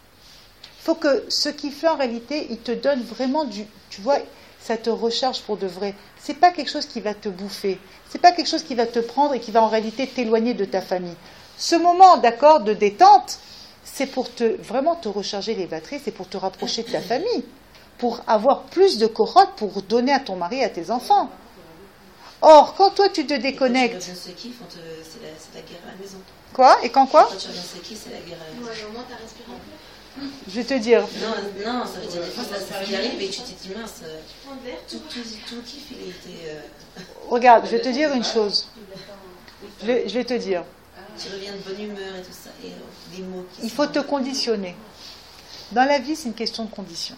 Il faut que ce kiff en réalité, il te donne vraiment du... Tu vois, ça te recharge pour de vrai. C'est pas quelque chose qui va te bouffer. C'est pas quelque chose qui va te prendre et qui va en réalité t'éloigner de ta famille. Ce moment, d'accord, de détente, c'est pour te, vraiment te recharger les batteries, c'est pour te rapprocher de ta famille, pour avoir plus de corottes pour donner à ton mari et à tes enfants. Or, quand toi tu te déconnectes... Quand tu reviens ce kiff, on te... c'est, la... c'est la guerre à la maison. Quoi? Et quand quoi? Quand tu reviens ce kiff, c'est la guerre à la maison. Ouais, au moins, t'as respiré un peu. Je vais te dire... Non, non, ça veut dire des fois, ça, ça qui arrive et tu t'es dit, mince, tout, tout, tout kiff, il a été... Euh... Regarde, je vais te dire une chose. Je vais, je vais te dire... Tu reviens de bonne humeur et tout ça, et euh, les mots qui Il faut te conditionner. Dans la vie, c'est une question de condition.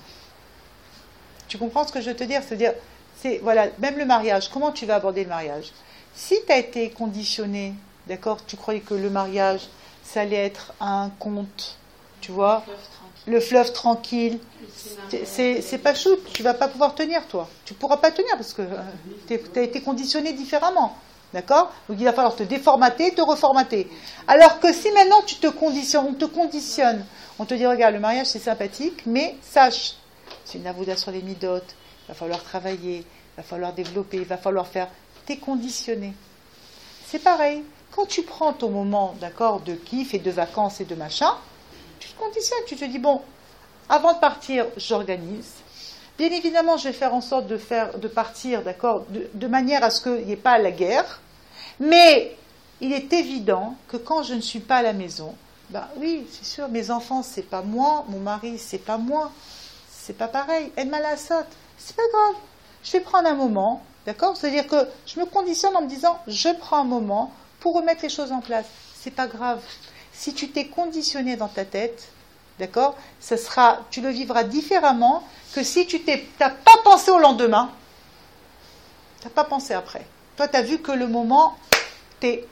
Tu comprends ce que je veux te dire? C'est-à-dire, c'est, voilà, même le mariage, comment tu vas aborder le mariage? Si tu as été conditionné, d'accord, tu croyais que le mariage, ça allait être un conte, tu vois, le fleuve tranquille, c'est, c'est pas chou, tu vas pas pouvoir tenir, toi. Tu pourras pas tenir parce que euh, tu as été conditionné différemment. D'accord? Donc il va falloir te déformater, te reformater. Alors que si maintenant tu te conditionnes, on te conditionne, on te dit, regarde, le mariage c'est sympathique, mais sache, c'est une avouda sur les midotes, il va falloir travailler, il va falloir développer, il va falloir faire. T'es conditionné. C'est pareil. Quand tu prends ton moment, d'accord, de kiff et de vacances et de machin, tu te conditionnes, tu te dis, bon, avant de partir, j'organise. Bien évidemment, je vais faire en sorte de, faire, de partir, d'accord, de, de manière à ce qu'il n'y ait pas la guerre. Mais il est évident que quand je ne suis pas à la maison, ben oui, c'est sûr, mes enfants, c'est pas moi, mon mari, c'est pas moi, c'est pas pareil. Elle m'a la saute, c'est pas grave. Je vais prendre un moment, d'accord? C'est-à-dire que je me conditionne en me disant, je prends un moment pour remettre les choses en place. C'est pas grave. Si tu t'es conditionné dans ta tête, d'accord, ça sera, tu le vivras différemment que si tu n'as pas pensé au lendemain, tu n'as pas pensé après. Toi, tu as vu que le moment, t'es...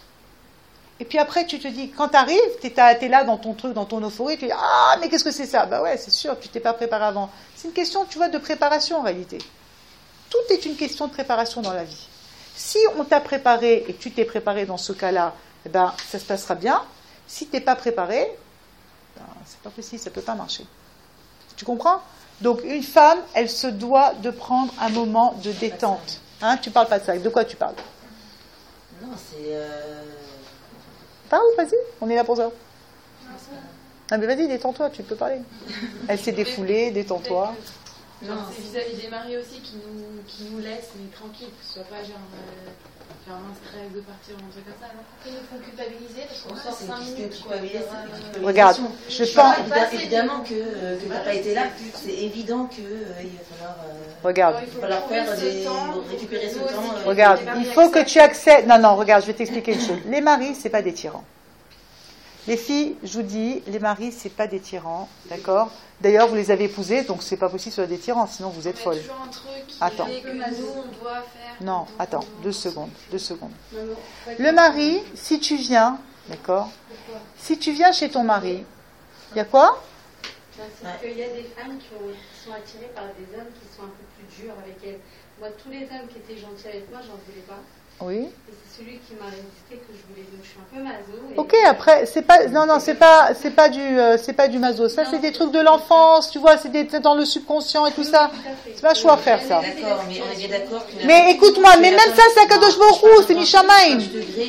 Et puis après, tu te dis, quand tu arrives, tu es là dans ton truc, dans ton euphorie, tu dis, ah, mais qu'est-ce que c'est ça? Bah ouais, c'est sûr, tu t'es pas préparé avant. C'est une question, tu vois, de préparation en réalité. Tout est une question de préparation dans la vie. Si on t'a préparé et que tu t'es préparé dans ce cas-là, eh ben, ça se passera bien. Si tu n'es pas préparé, ben, c'est pas possible, ça ne peut pas marcher. Tu comprends? Donc une femme, elle se doit de prendre un moment de détente. Hein, tu parles pas de ça. De quoi tu parles? Non, c'est... Euh... Parle, vas-y, on est là pour ça. Ah mais vas-y, détends-toi, tu peux parler. Elle s'est défoulée, détends-toi. Genre, c'est vis-à-vis des maris aussi qui nous, qui nous laissent, mais tranquilles, que ce soit pas genre euh, faire un stress de partir ou un truc comme ça, non? Ils nous font culpabiliser parce qu'on sort cinq minutes. Quoi. Regarde, je pense. Évidemment que, euh, que tu n'as pas été là, c'est évident qu'il euh, va falloir. Euh, regarde. Il va falloir faire des, récupérer ce temps. Euh, regarde, il faut que tu acceptes. Non, non, regarde, je vais t'expliquer une chose. Les maris, c'est pas des tyrans. Les filles, je vous dis, les maris, c'est pas des tyrans, d'accord? D'ailleurs, vous les avez épousés, donc c'est pas possible que ce soit des tyrans, sinon vous êtes folles. Attends. Non, attends, deux secondes, deux secondes. Le mari, si tu viens, d'accord? Si tu viens chez ton mari, il y a quoi? C'est qu'il y a des femmes qui, ont, qui sont attirées par des hommes qui sont un peu plus durs avec elles. Moi, tous les hommes qui étaient gentils avec moi, j'en voulais pas. Oui. Et c'est celui qui m'a résisté que je voulais. Donc je suis un peu maso. Ok, après c'est pas non non c'est pas c'est pas du euh, c'est pas du maso. Ça non, c'est des trucs de l'enfance, tu vois, c'est des c'est dans le subconscient et tout oui, ça. C'est pas choix à faire ça. D'accord, mais on est bien d'accord. Mais écoute-moi, mais même ça c'est Akadosh Baruch Hu, c'est Mishamaim.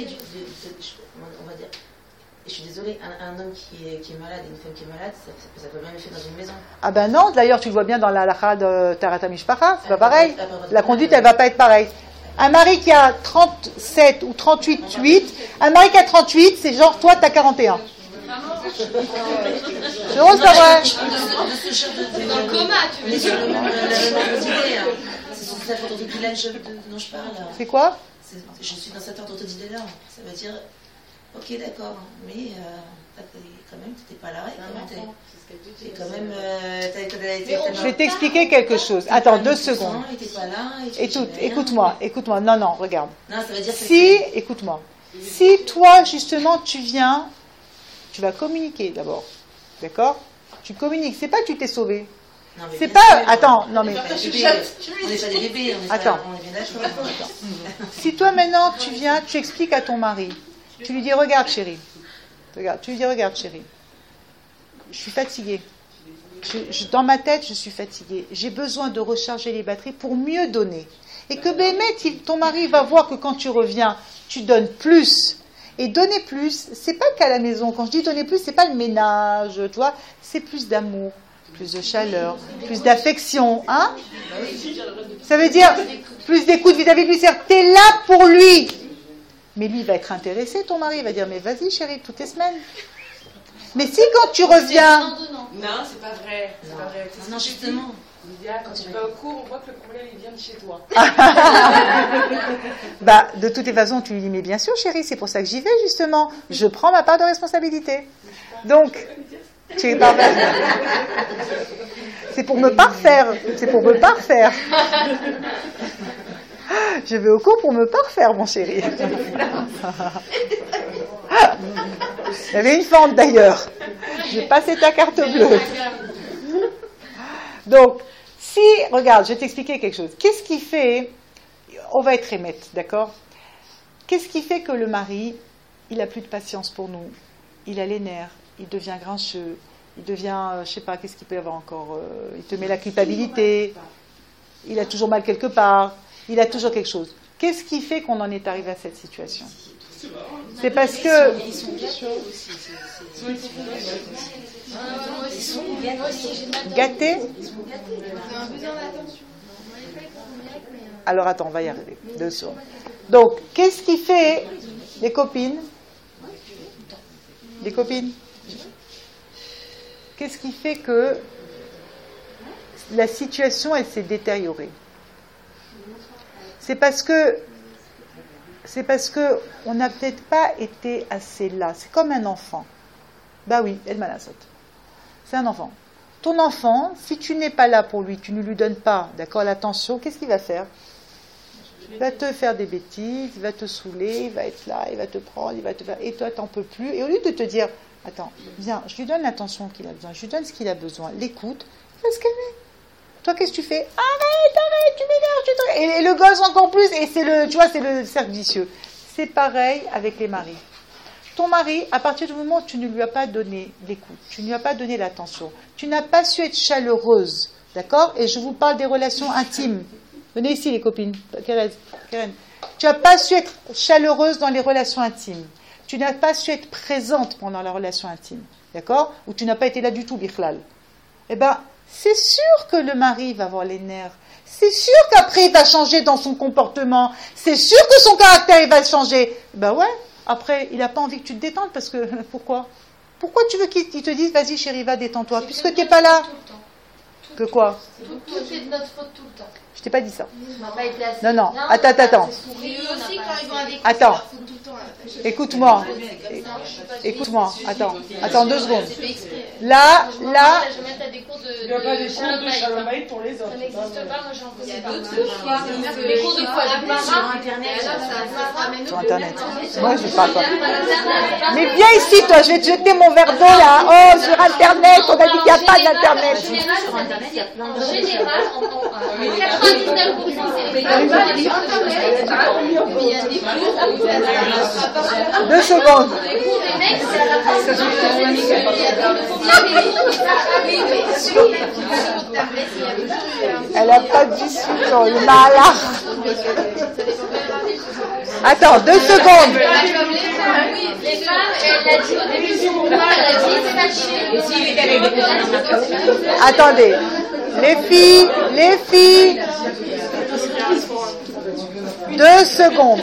Je suis désolée, un, un homme qui est, qui est malade et une femme qui est malade, ça, ça, ça peut même faire dans une maison. Ah ben non, d'ailleurs tu le vois bien dans la halakha de Tarata Mishpacha, c'est pas pareil. La conduite elle va pas être pareille. Un mari qui a trente-sept ou trente-huit, huit, un mari qui a trente-huit, c'est genre toi t'as quarante et un. C'est vrai, c'est vrai. C'est dans le coma, tu veux dire. C'est sur cet ordre d'idée dont je parle. C'est quoi? Je suis dans cet ordre d'idée là. Ça veut dire, ok d'accord, mais euh, quand même tu n'étais pas là, quand même t'es quand même. Euh, t'as, t'as, t'as, je vais t'expliquer quelque chose. Attends, deux secondes. Écoute, écoute-moi, écoute-moi. Non, non, regarde. Non, ça veut dire si, écoute-moi. Si toi, justement, tu viens, tu vas communiquer d'abord. D'accord? Tu communiques. C'est pas que tu t'es sauvé. Non, c'est pas. Sûr, attends, non mais. On n'est pas des bébés. On est attends. Pas, on est bien d'accord. Si toi maintenant tu viens, tu expliques à ton mari. Tu lui dis regarde chérie. Regarde, tu lui dis regarde chérie. Je suis fatiguée. Je, je, dans ma tête, je suis fatiguée. J'ai besoin de recharger les batteries pour mieux donner. Et que Bémet, ton mari va voir que quand tu reviens, tu donnes plus. Et donner plus, c'est pas qu'à la maison. Quand je dis donner plus, c'est pas le ménage, tu vois. C'est plus d'amour, plus de chaleur, plus d'affection, hein. Ça veut dire plus d'écoute vis-à-vis de lui. C'est-à-dire, t'es là pour lui. Mais lui, il va être intéressé, ton mari. Il va dire, mais vas-y, chérie, toutes les semaines. Mais si quand tu reviens... Non, c'est pas vrai. C'est pas vrai. Non, non, justement. Lydia, quand tu vas au cours, on voit que le problème, il vient de chez toi. Bah, de toutes les façons, tu lui dis, mais bien sûr, chérie, c'est pour ça que j'y vais, justement. Je prends ma part de responsabilité. Donc, tu es pas c'est pour me parfaire. C'est pour me parfaire. Je vais au cours pour me parfaire, mon chéri. Il y avait une fente d'ailleurs. J'ai passé ta carte bleue. Donc, si, regarde, je vais t'expliquer quelque chose. Qu'est-ce qui fait, on va être émette, d'accord? Qu'est-ce qui fait que le mari, il a plus de patience pour nous? Il a les nerfs, il devient grincheux, il devient, euh, je sais pas, qu'est-ce qu'il peut y avoir encore? euh, Il te met la culpabilité, il a toujours mal quelque part, il a toujours quelque chose. Qu'est-ce qui fait qu'on en est arrivé à cette situation? C'est parce que... Ils sont gâtés aussi. Ils sont gâtés. Alors attends, on va y arriver. Deux secondes. Donc, qu'est-ce qui fait les copines? Les copines? Qu'est-ce qui fait que la situation, elle s'est détériorée? C'est parce que c'est parce que on n'a peut-être pas été assez là. C'est comme un enfant. Bah oui, elle m'a la saute. C'est un enfant. Ton enfant, si tu n'es pas là pour lui, tu ne lui donnes pas, d'accord, l'attention, qu'est-ce qu'il va faire? Il va te faire des bêtises, il va te saouler, il va être là, il va te prendre, il va te faire... Et toi, t'en peux plus. Et au lieu de te dire, attends, viens, je lui donne l'attention qu'il a besoin, je lui donne ce qu'il a besoin, l'écoute, il va se calmer. Toi, qu'est-ce que tu fais? Arrête, arrête, tu m'énerves, tu te... et, et le gosse encore plus, et c'est le, tu vois, c'est le cercle vicieux. C'est pareil avec les maris. Ton mari, à partir du moment où tu ne lui as pas donné l'écoute, tu ne lui as pas donné l'attention, tu n'as pas su être chaleureuse, d'accord? Et je vous parle des relations intimes. Venez ici, les copines. Karen. Tu n'as pas su être chaleureuse dans les relations intimes. Tu n'as pas su être présente pendant la relation intime, d'accord? Ou tu n'as pas été là du tout, Bichlal. Eh bien, c'est sûr que le mari va avoir les nerfs. C'est sûr qu'après il va changer dans son comportement. C'est sûr que son caractère il va changer. Ben ouais, après il n'a pas envie que tu te détendes parce que pourquoi Pourquoi tu veux qu'il te dise vas-y chérie va détends-toi puisque tu n'es pas là. Que quoi? Tout est de notre faute tout le temps. Je t'ai pas dit ça. Non, non, attends, attends. Attends. Écoute-moi. Écoute-moi. Attends. Attends deux secondes. Là, là. Il n'y a pas de cours de Shalom Bayit pour les autres. Ça n'existe pas, moi j'en connais pas. Les cours de quoi sur Internet. Sur Internet. Moi, je ne parle pas. Mais viens ici, toi, je vais te jeter mon verre d'eau là. Oh, sur Internet, on a dit qu'il n'y a pas d'Internet. Sur Internet, il y a plein de. En général, quatre-vingt-dix-neuf pour cent c'est les femmes. Il y a des cours. Deux secondes. Les cours des mecs, c'est à la fin. Elle n'a pas de visu sur le malard. Attends, deux secondes. Les femmes, elle a dit au début du mouvement, elle a dit attendez, les filles, les filles. Deux secondes.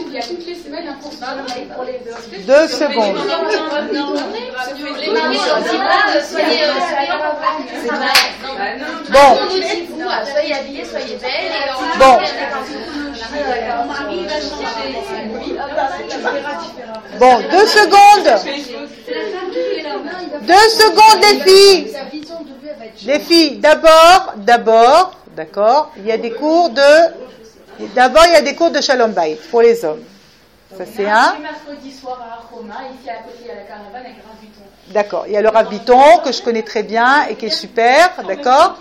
Deux secondes. Les maris, on dit pas, soyez. Bon. Soyez habillés, soyez belles. Bon. Bon, deux secondes. Deux secondes, les filles. Les filles, d'abord, d'abord, d'accord, il y a des cours de. D'abord, il y a des cours de Shalom Bayit pour les hommes. Ça, c'est un. Mercredi soir à Aroma, ici à côté, il y a la caravane avec Rav Biton. D'accord. Il y a le Rav Biton que je connais très bien et qui est super. D'accord.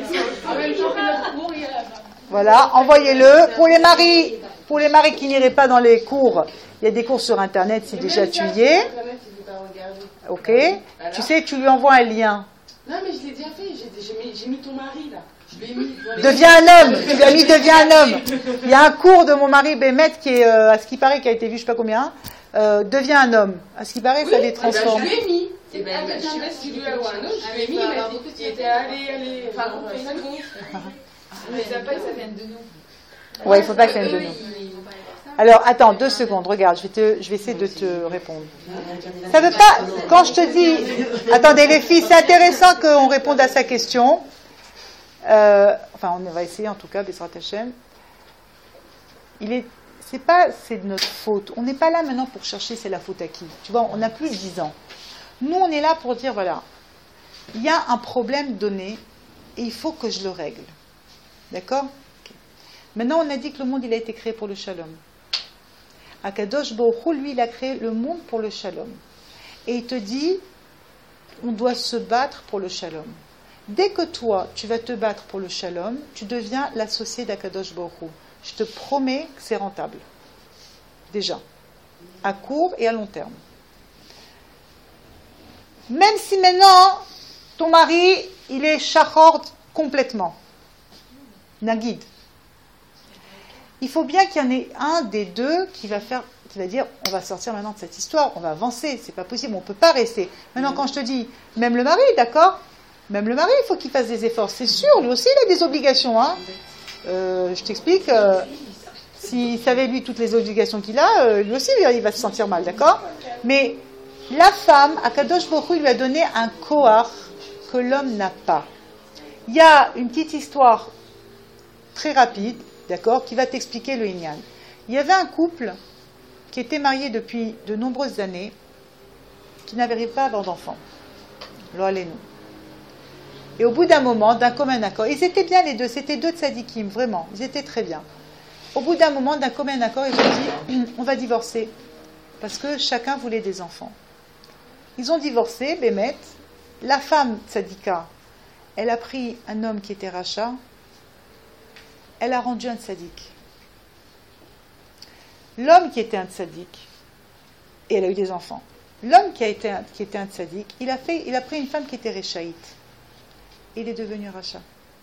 Voilà. Envoyez-le. Pour les maris, pour les maris qui n'iraient pas dans les cours, il y a des cours sur Internet si déjà tu y es. Ok. Tu sais, tu lui envoies un lien. Non, mais je l'ai déjà fait. J'ai mis ton mari là. Deviens un homme, tu lui as mis deviens un homme. Il y a un cours de mon mari Bémet qui est, euh, à ce qui paraît, qui a été vu je sais pas combien, euh, deviens un homme. À ce qui paraît, oui, ça les transforme. Ben, je lui ai mis. Et ben, je sais pas si lui a ou un autre, je lui ai mis, il était allé, allé, enfin, on fait une annonce. Mais ça pas que ça vienne de nous. Ouais, il faut pas que ça vienne de nous. Alors, attends, deux secondes, regarde, je vais, te, je vais essayer de te répondre. Ça veut pas, quand je te dis, attendez les filles, c'est intéressant qu'on réponde à sa question. Euh, enfin, on va essayer en tout cas, Besrat Hashem. Il est, c'est pas, c'est de notre faute. On n'est pas là maintenant pour chercher c'est la faute à qui. Tu vois, on a plus de dix ans. Nous, on est là pour dire voilà, il y a un problème donné et il faut que je le règle. D'accord ? Okay. Maintenant, on a dit que le monde il a été créé pour le shalom. Akadosh Baruch Hu, lui, il a créé le monde pour le shalom. Et il te dit, on doit se battre pour le shalom. Dès que toi, tu vas te battre pour le shalom, tu deviens l'associé d'Akadosh Baruch Hu. Je te promets que c'est rentable. Déjà. À court et à long terme. Même si maintenant, ton mari, il est shachor complètement. Nagid. Il faut bien qu'il y en ait un des deux qui va faire, qui va dire, on va sortir maintenant de cette histoire, on va avancer, c'est pas possible, on ne peut pas rester. Maintenant, quand je te dis, même le mari, d'accord ? Même le mari, il faut qu'il fasse des efforts. C'est sûr, lui aussi, il a des obligations. Hein. Euh, je t'explique, euh, s'il savait, lui, toutes les obligations qu'il a, euh, lui aussi, il va se sentir mal, d'accord ? Mais la femme, Akadosh Baruch Hu, lui a donné un kohar que l'homme n'a pas. Il y a une petite histoire très rapide, d'accord, qui va t'expliquer le Inyan. Il y avait un couple qui était marié depuis de nombreuses années, qui n'arrivait pas à avoir d'enfants. Lo alenu. Et au bout d'un moment, d'un commun accord, ils étaient bien les deux, c'était deux tzadikim, vraiment, ils étaient très bien. Au bout d'un moment, d'un commun accord, ils ont dit, on va divorcer, parce que chacun voulait des enfants. Ils ont divorcé, Bémet, la femme tzadika, elle a pris un homme qui était rachat, elle a rendu un tzadik. L'homme qui était un tzadik, et elle a eu des enfants, l'homme qui, a été un, qui était un tzadik, il a, fait, il a pris une femme qui était réchaïte. Il est devenu rachat.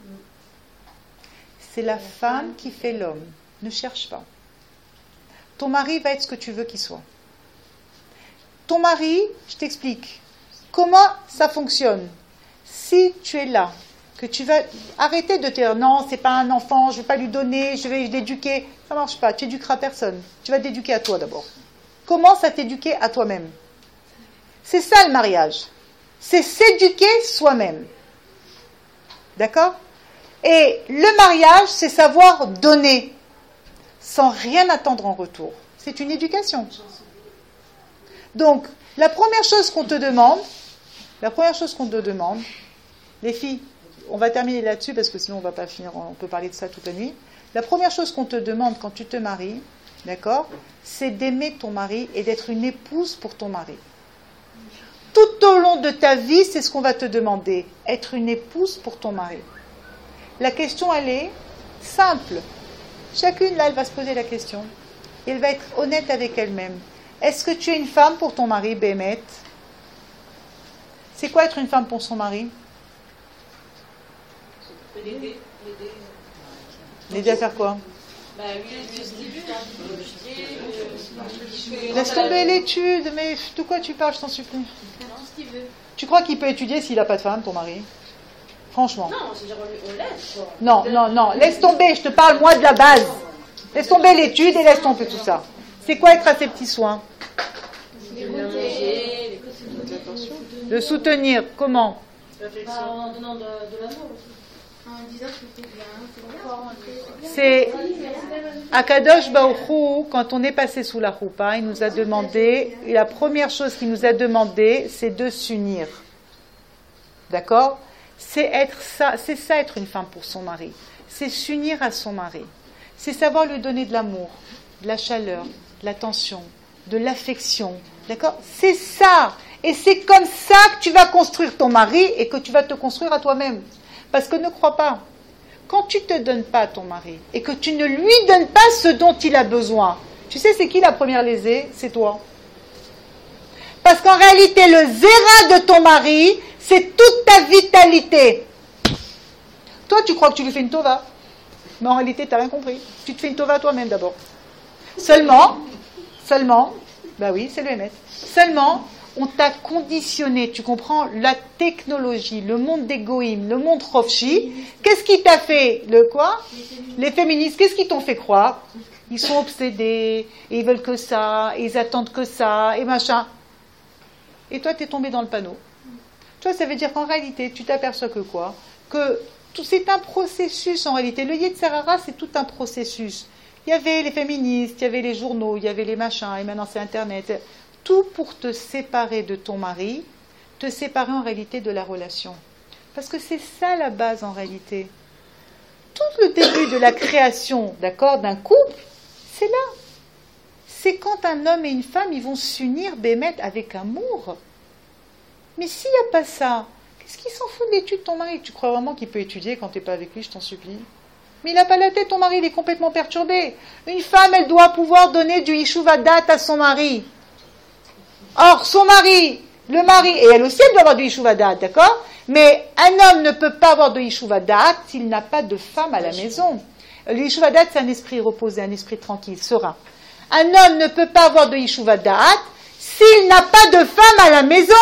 C'est la femme qui fait l'homme. Ne cherche pas. Ton mari va être ce que tu veux qu'il soit. Ton mari, je t'explique, comment ça fonctionne. Si tu es là, que tu vas arrêter de te dire non, c'est pas un enfant, je vais pas lui donner, je vais l'éduquer. Ça marche pas, tu éduqueras personne. Tu vas t'éduquer à toi d'abord. Commence à t'éduquer à toi-même. C'est ça le mariage. C'est s'éduquer soi-même. D'accord? Et le mariage, c'est savoir donner sans rien attendre en retour. C'est une éducation. Donc, la première chose qu'on te demande, la première chose qu'on te demande, les filles, on va terminer là-dessus parce que sinon on va pas finir, on peut parler de ça toute la nuit. La première chose qu'on te demande quand tu te maries, d'accord, c'est d'aimer ton mari et d'être une épouse pour ton mari. Tout au long de ta vie, c'est ce qu'on va te demander, être une épouse pour ton mari. La question, elle est simple. Chacune, là, elle va se poser la question. Et elle va être honnête avec elle-même. Est-ce que tu es une femme pour ton mari, Bémet? C'est quoi être une femme pour son mari? L'aider. L'aider à faire quoi? Bah, lui, le Laisse tomber l'étude, mais de quoi tu parles, je t'en supplie? Non, ce qu'il veut. Tu crois qu'il peut étudier s'il n'a pas de femme, ton mari? Franchement. Non, c'est-à-dire on laisse. Quoi. Non, non, non, laisse tomber, je te parle moi de la base. Laisse tomber l'étude et laisse tomber tout ça. C'est quoi être à ses petits soins? Le soutenir, comment? En donnant de, de l'amour aussi. C'est Akadosh Baruch Hu, quand on est passé sous la roupa, il nous a demandé, et la première chose qu'il nous a demandé, c'est de s'unir. D'accord? C'est être ça, c'est ça être une femme pour son mari. C'est s'unir à son mari. C'est savoir lui donner de l'amour, de la chaleur, de l'attention, de l'affection. D'accord? C'est ça. Et c'est comme ça que tu vas construire ton mari et que tu vas te construire à toi-même. Parce que ne crois pas, quand tu ne te donnes pas à ton mari et que tu ne lui donnes pas ce dont il a besoin, tu sais c'est qui la première lésée? C'est toi. Parce qu'en réalité, le zéra de ton mari, c'est toute ta vitalité. Toi, tu crois que tu lui fais une tova. Mais en réalité, tu n'as rien compris. Tu te fais une tova toi-même d'abord. Seulement, seulement, bah oui, c'est le M S. Seulement, on t'a conditionné, tu comprends, la technologie, le monde des goïms, le monde Rofshi. Qu'est-ce qui t'a fait? Le quoi? Les féministes, qu'est-ce qu'ils t'ont fait croire? Ils sont obsédés, et ils veulent que ça, et ils attendent que ça, et machin. Et toi, t'es tombé dans le panneau. Tu vois, ça veut dire qu'en réalité, tu t'aperçois que quoi? Que tout, c'est un processus en réalité. Le Yetzer Hara, c'est tout un processus. Il y avait les féministes, il y avait les journaux, il y avait les machins, et maintenant c'est Internet. Tout pour te séparer de ton mari, te séparer en réalité de la relation. Parce que c'est ça la base en réalité. Tout le début de la création, d'accord, d'un couple, c'est là. C'est quand un homme et une femme, ils vont s'unir, bémet, avec amour. Mais s'il n'y a pas ça, qu'est-ce qu'il s'en fout de l'étude de ton mari? Tu crois vraiment qu'il peut étudier quand tu n'es pas avec lui, je t'en supplie? Mais il n'a pas la tête, ton mari, il est complètement perturbé. Une femme, elle doit pouvoir donner du Yishuvadat à son mari. Or, son mari, le mari, et elle aussi, elle doit avoir du Yishuvadat, d'accord? Mais un homme ne peut pas avoir de Yishuvadat s'il n'a pas de femme à la maison. Le Yishuvadat, c'est un esprit reposé, un esprit tranquille, serein. Un homme ne peut pas avoir de Yishuvadat s'il n'a pas de femme à la maison.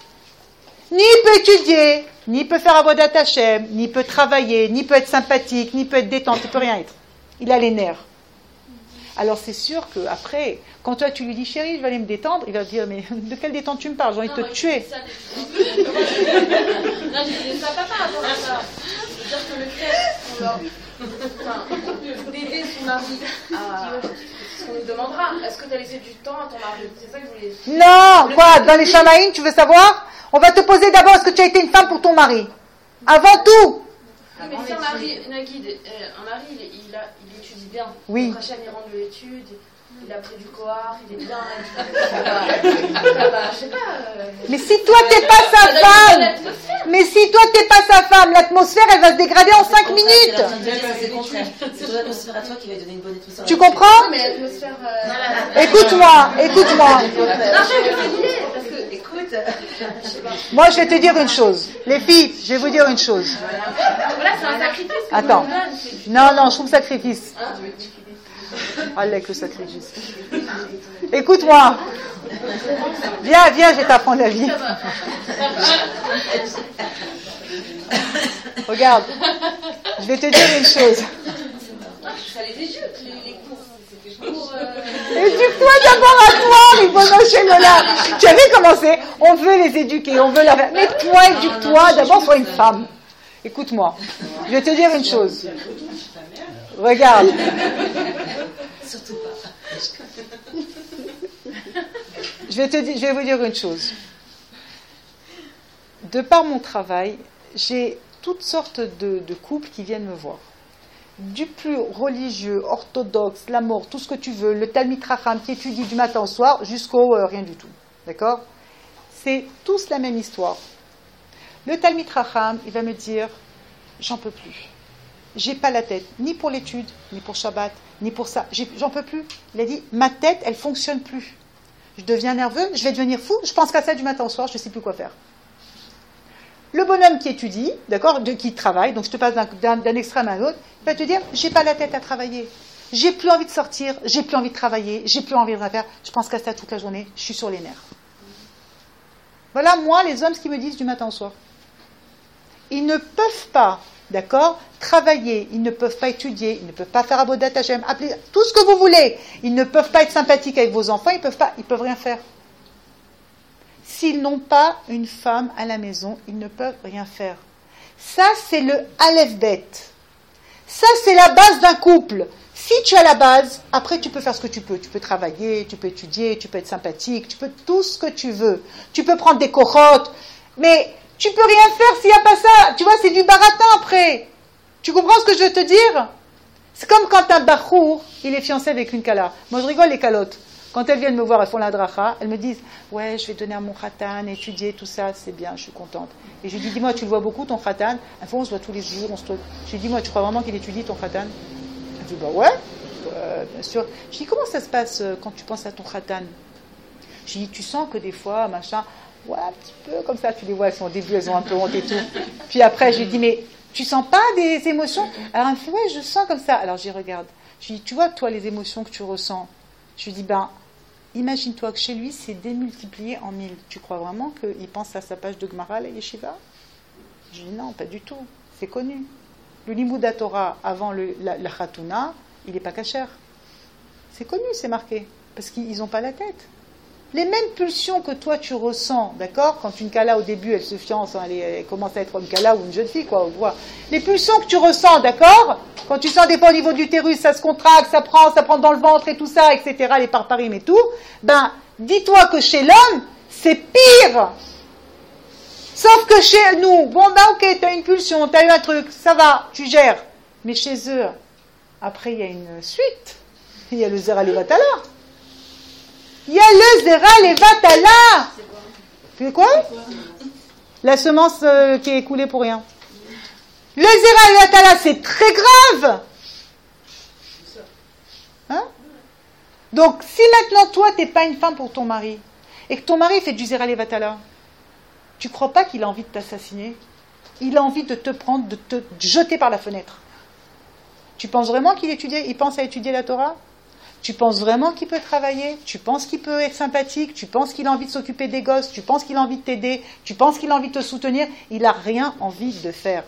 Ni il peut étudier, ni il peut faire Avodat Hashem, ni il peut travailler, ni il peut être sympathique, ni il peut être détente, il ne peut rien être. Il a les nerfs. Alors c'est sûr qu'après, quand toi tu lui dis chérie, je vais aller me détendre, il va te dire mais de quelle détente tu me parles? J'ai envie de te tuer. Non, je disais ça pas par rapport à ça. Je veux dire que le fait qu'on leur... Enfin, d'aider son mari à... Ce qu'on lui demandera, est-ce que tu as laissé du temps à ton mari? C'est ça que je voulais dire. Non, quoi? Dans les Shamaïm, tu veux savoir? On va te poser d'abord, est-ce que tu as été une femme pour ton mari? Avant tout. Oui, mais si un mari, Nagid, un mari, il, il, a, il étudie bien. Oui. Rachel, il rentre de l'étude, il a pris du Kohar, il est bien. Je sais pas. Mais si toi, t'es pas sa femme, mais si toi, t'es pas sa femme, l'atmosphère, elle va se dégrader en cinq minutes. C'est le contraire. C'est ton atmosphère à toi qui va donner une bonne atmosphère. Tu comprends? Mais l'atmosphère. Écoute-moi, écoute-moi. Non, je vais vous dire, parce que, écoute. Moi, je vais te dire une chose. Les filles, je vais vous dire une chose. Voilà, c'est un sacrifice. Attends. Non, non, je trouve sacrifice. Allez, avec le sacrifice. Écoute-moi. Viens, viens, je vais t'apprendre la vie. Regarde, je vais te dire une chose. Ça les éduque, les cours. Éduque-toi d'abord à toi, Ribono Shel Olam. Tu avais commencé, on veut les éduquer, on veut la faire. Mais toi, éduque-toi, d'abord sois une femme. Écoute-moi, je vais te dire une chose. Regarde. Surtout pas. Je vais, te dire, je vais vous dire une chose. De par mon travail, j'ai toutes sortes de, de couples qui viennent me voir. Du plus religieux, orthodoxe, la mort, tout ce que tu veux, le Talmid Chacham qui étudie du matin au soir, jusqu'au euh, rien du tout. D'accord ? C'est tous la même histoire. Le Talmid Chacham, il va me dire, j'en peux plus. J'ai pas la tête, ni pour l'étude, ni pour Shabbat, ni pour ça. J'ai, j'en peux plus. Il a dit, ma tête, elle fonctionne plus. Je deviens nerveux, je vais devenir fou, je pense qu'à ça du matin au soir, je ne sais plus quoi faire. Le bonhomme qui étudie, d'accord, de, qui travaille, donc je te passe d'un, d'un, d'un extrême à un autre, il va te dire, j'ai pas la tête à travailler. J'ai plus envie de sortir, j'ai plus envie de travailler, j'ai plus envie de rien faire, je pense qu'à ça toute la journée, je suis sur les nerfs. Voilà, moi, les hommes, ce qu'ils me disent du matin au soir. Ils ne peuvent pas, d'accord, travailler, ils ne peuvent pas étudier, ils ne peuvent pas faire Avodat Hashem, appeler tout ce que vous voulez. Ils ne peuvent pas être sympathiques avec vos enfants, ils peuvent pas, ils peuvent rien faire. S'ils n'ont pas une femme à la maison, ils ne peuvent rien faire. Ça, c'est le Aleph Bet. Ça, c'est la base d'un couple. Si tu as la base, après tu peux faire ce que tu peux. Tu peux travailler, tu peux étudier, tu peux être sympathique, tu peux tout ce que tu veux. Tu peux prendre des corottes, mais tu peux rien faire s'il n'y a pas ça. Tu vois, c'est du baratin après. Tu comprends ce que je veux te dire ? C'est comme quand un bachour, il est fiancé avec une kala. Moi, je rigole les calottes. Quand elles viennent me voir, elles font la dracha, elles me disent « Ouais, je vais donner à mon khatan, étudier, tout ça, c'est bien, je suis contente. » Et je lui dis « Dis-moi, tu le vois beaucoup, ton khatan ?» Elles font « On se voit tous les jours, on se voit. » Je lui dis « Dis-moi, tu crois vraiment qu'il étudie, ton khatan ?» Elle dit « Bah ouais, euh, bien sûr. » Je lui dis « Comment ça se passe euh, quand tu penses à ton khatan ?» Je lui dis « Tu sens que des fois, machin, ouais, un petit peu comme ça, tu les vois, elles sont au début, elles ont un peu honte et tout. Puis après, je lui dis « Mais tu sens pas des émotions ?» Alors elle me fait « Ouais, je sens comme ça. » Alors j'y regarde. Je lui dis « Tu vois, toi, les émotions que tu ressens ?» Je lui dis « Ben, imagine-toi que chez lui, c'est démultiplié en mille. Tu crois vraiment qu'il pense à sa page de Gemara, la Yeshiva ? Je dis non, pas du tout. C'est connu. Le Limud Torah, avant le, la, la Khatouna, il n'est pas kasher. C'est connu, c'est marqué. Parce qu'ils n'ont pas la tête. Les mêmes pulsions que toi, tu ressens, d'accord ? Quand une kala, au début, elle se fiance, hein, elle, elle commence à être une kala ou une jeune fille, quoi. On voit. Les pulsions que tu ressens, d'accord ? Quand tu sens des fois au niveau du utérus, ça se contracte, ça prend, ça prend dans le ventre et tout ça, et cetera, les parparimes et tout, ben, dis-toi que chez l'homme, c'est pire. Sauf que chez nous, bon ben ok, t'as une pulsion, t'as eu un truc, ça va, tu gères. Mais chez eux, après il y a une suite. Il y a le Zera Levatala. Il y a le Zera Levatala. C'est quoi ? La semence euh, qui est coulée pour rien. Le Zera Levatala, c'est très grave. Hein ? Donc, si maintenant, toi, tu n'es pas une femme pour ton mari, et que ton mari fait du Zera Levatala, tu ne crois pas qu'il a envie de t'assassiner ? Il a envie de te prendre, de te jeter par la fenêtre. Tu penses vraiment qu'il étudie, il pense à étudier la Torah ? Tu penses vraiment qu'il peut travailler ? Tu penses qu'il peut être sympathique ? Tu penses qu'il a envie de s'occuper des gosses ? Tu penses qu'il a envie de t'aider ? Tu penses qu'il a envie de te soutenir ? Il n'a rien envie de faire.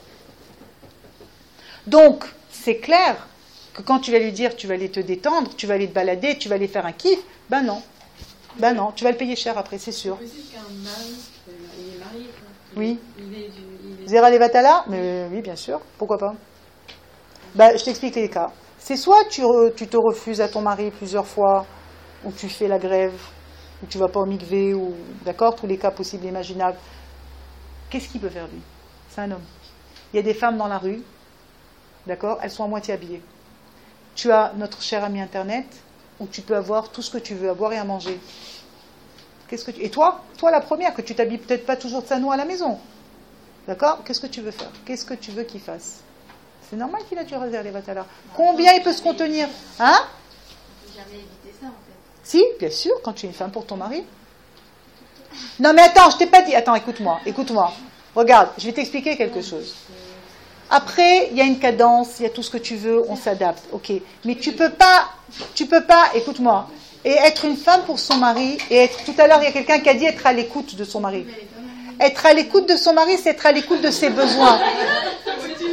Donc, c'est clair que quand tu vas lui dire, tu vas aller te détendre, tu vas aller te balader, tu vas aller faire un kiff, ben non. Ben non, tu vas le payer cher après, c'est sûr. C'est possible qu'un mari, il est marié, quoi. Oui. Il est, il est... Zera Levatala ? Mais oui, bien sûr. Pourquoi pas ? Ben, je t'explique les cas. C'est soit tu, re, tu te refuses à ton mari plusieurs fois, ou tu fais la grève, ou tu vas pas au mikvé, ou d'accord, tous les cas possibles et imaginables. Qu'est-ce qu'il peut faire lui ? C'est un homme. Il y a des femmes dans la rue, d'accord, elles sont à moitié habillées. Tu as notre cher ami Internet, où tu peux avoir tout ce que tu veux, à boire et à manger. Qu'est-ce que tu... Et toi, toi la première, que tu t'habilles peut-être pas toujours de sano à la maison. D'accord ? Qu'est-ce que tu veux faire ? Qu'est-ce que tu veux qu'il fasse ? C'est normal qu'il a dû réserver les Vatala. Combien il peut se contenir ? Hein ? Il ne faut jamais éviter ça, en fait. Si, bien sûr, quand tu es une femme pour ton mari. Non, mais attends, je t'ai pas dit... Attends, écoute-moi, écoute-moi. Regarde, je vais t'expliquer quelque chose. Après, il y a une cadence, il y a tout ce que tu veux, on s'adapte, ok. Mais tu peux pas, tu peux pas, écoute-moi, et être une femme pour son mari, et être, tout à l'heure, il y a quelqu'un qui a dit être à l'écoute de son mari. Être à l'écoute de son mari, c'est être à l'écoute de ses besoins.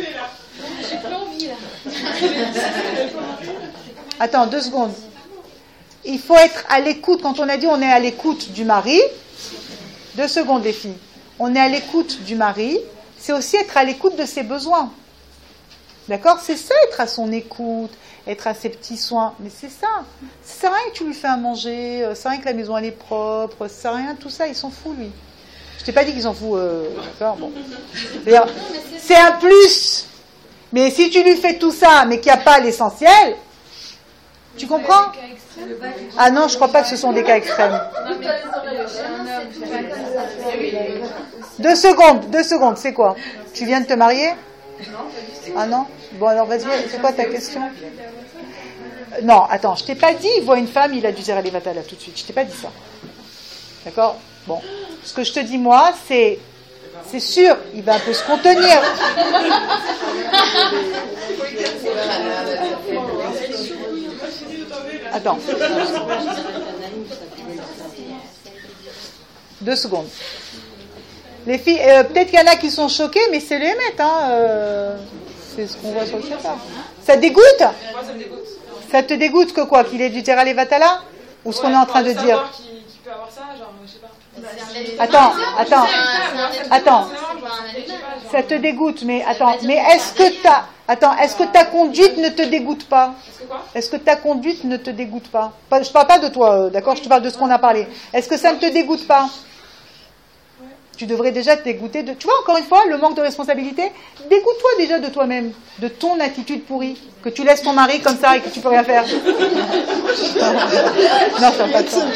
Attends, deux secondes. Il faut être à l'écoute. Quand on a dit on est à l'écoute du mari, deux secondes les filles. On est à l'écoute du mari, c'est aussi être à l'écoute de ses besoins. D'accord? C'est ça, être à son écoute, être à ses petits soins. Mais c'est ça. Ça sert à rien que tu lui fais à manger, ça sert à rien que la maison elle est propre, ça sert à rien, tout ça, il s'en fout lui. Je t'ai pas dit qu'il s'en fout, euh, d'accord? Bon. C'est un plus. Mais si tu lui fais tout ça, mais qu'il n'y a pas l'essentiel, tu comprends? Ah non, je crois pas que ce sont des cas extrêmes. Deux secondes, deux secondes, c'est quoi? Tu viens de te marier? Ah non? Bon alors vas-y, c'est quoi ta question? Non, attends, je t'ai pas dit, il voit une femme, il a dû zérer les vatala tout de suite. Je t'ai pas dit ça. D'accord? Bon. Ce que je te dis moi, c'est, c'est sûr, il va un peu se contenir. Attends. Deux secondes. Les filles, euh, peut-être qu'il y en a qui sont choquées, mais c'est le Hémet, hein. Euh, c'est ce qu'on voit sur le Shafar. Ça te dégoûte? Moi, ça me dégoûte. Ça te dégoûte que quoi? Qu'il ait du Tera Levatala? Ou ce ouais, qu'on est en train de dire? Qui, qui peut avoir ça, genre, je sais pas. Attends, attends, attends. Ça te dégoûte, mais attends, mais est-ce que ta, attends, est-ce que ta conduite ne te dégoûte pas? Est-ce que ta conduite ne te dégoûte pas? Je parle pas de toi, d'accord? Je te parle de ce qu'on a parlé. Est-ce que ça ne te dégoûte pas? Tu devrais déjà te dégoûter de... Tu vois, encore une fois, le manque de responsabilité. Dégoûte-toi déjà de toi-même, de ton attitude pourrie, que tu laisses ton mari comme ça et que tu peux rien faire. Non, ça n'a pas de sens.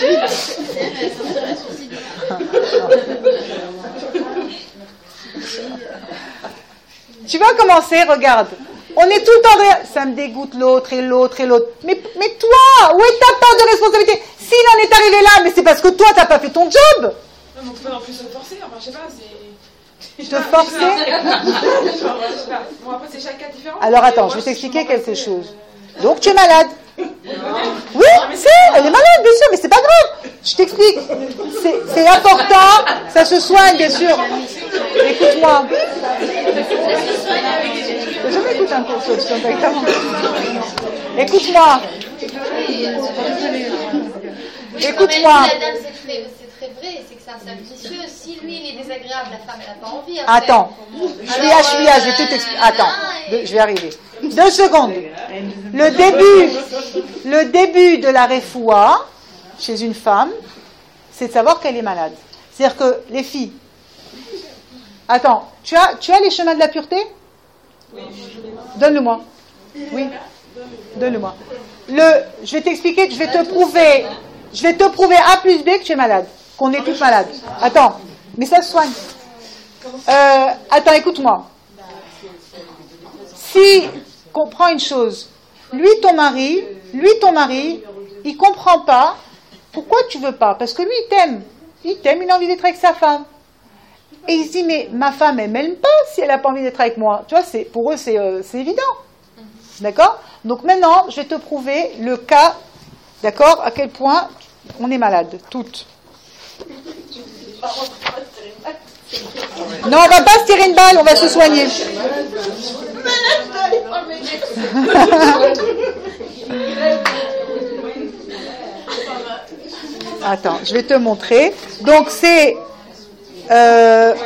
Tu vas commencer, regarde. On est tout le temps derrière. Ça me dégoûte l'autre et l'autre et l'autre. Mais, mais toi, où est ta part de responsabilité? S'il en est arrivé là, mais c'est parce que toi, t'as pas fait ton job. Non, mais on peut pas non plus se forcer, enfin, je sais pas, c'est... Te forcer? Bon, après, c'est chaque cas différent. Alors, attends, je vais t'expliquer quelque chose. Donc, tu es malade. Oui, c'est, elle est malade, bien sûr, mais c'est pas grave. Je t'explique. C'est, c'est important, ça se soigne, bien sûr. Écoute-moi. Je m'écoute un peu, écoute-moi. Écoute-moi. C'est vrai, c'est que c'est un cercle vicieux. Si lui il est désagréable, la femme n'a pas envie. Après. Attends, je suis à, je suis à, je vais tout expliquer. Attends, je vais arriver. Deux secondes. Le début, le début de la refoua chez une femme, c'est de savoir qu'elle est malade. C'est-à-dire que les filles. Attends, tu as, tu as les chemins de la pureté? Donne-le-moi. Oui. Donne-le-moi. Le, je vais t'expliquer, je vais te prouver. Je vais te prouver A plus B que tu es malade, qu'on est toutes malades. Attends, mais ça se soigne. Euh, attends, écoute-moi. Si, comprends une chose. Lui, ton mari, lui, ton mari, il comprend pas pourquoi tu veux pas. Parce que lui, il t'aime. Il t'aime, il a envie d'être avec sa femme. Et il se dit, mais ma femme, elle m'aime pas si elle a pas envie d'être avec moi. Tu vois, c'est, pour eux, c'est, euh, c'est évident. D'accord? Donc maintenant, je vais te prouver le cas, d'accord, à quel point on est malade, toutes. Non, on va pas se tirer une balle, on va se soigner. Attends, je vais te montrer. Donc c'est... Euh,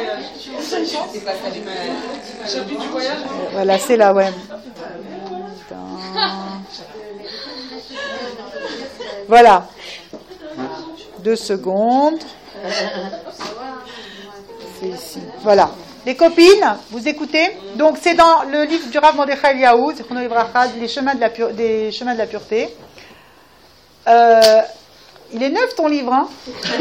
voilà, c'est là, ouais. Voilà. Deux secondes. C'est ici. Voilà. Les copines, vous écoutez? Donc c'est dans le livre du Rav Mordechai Eliyahu, les chemins de la pure, des chemins de la pureté. Euh, il est neuf ton livre, hein?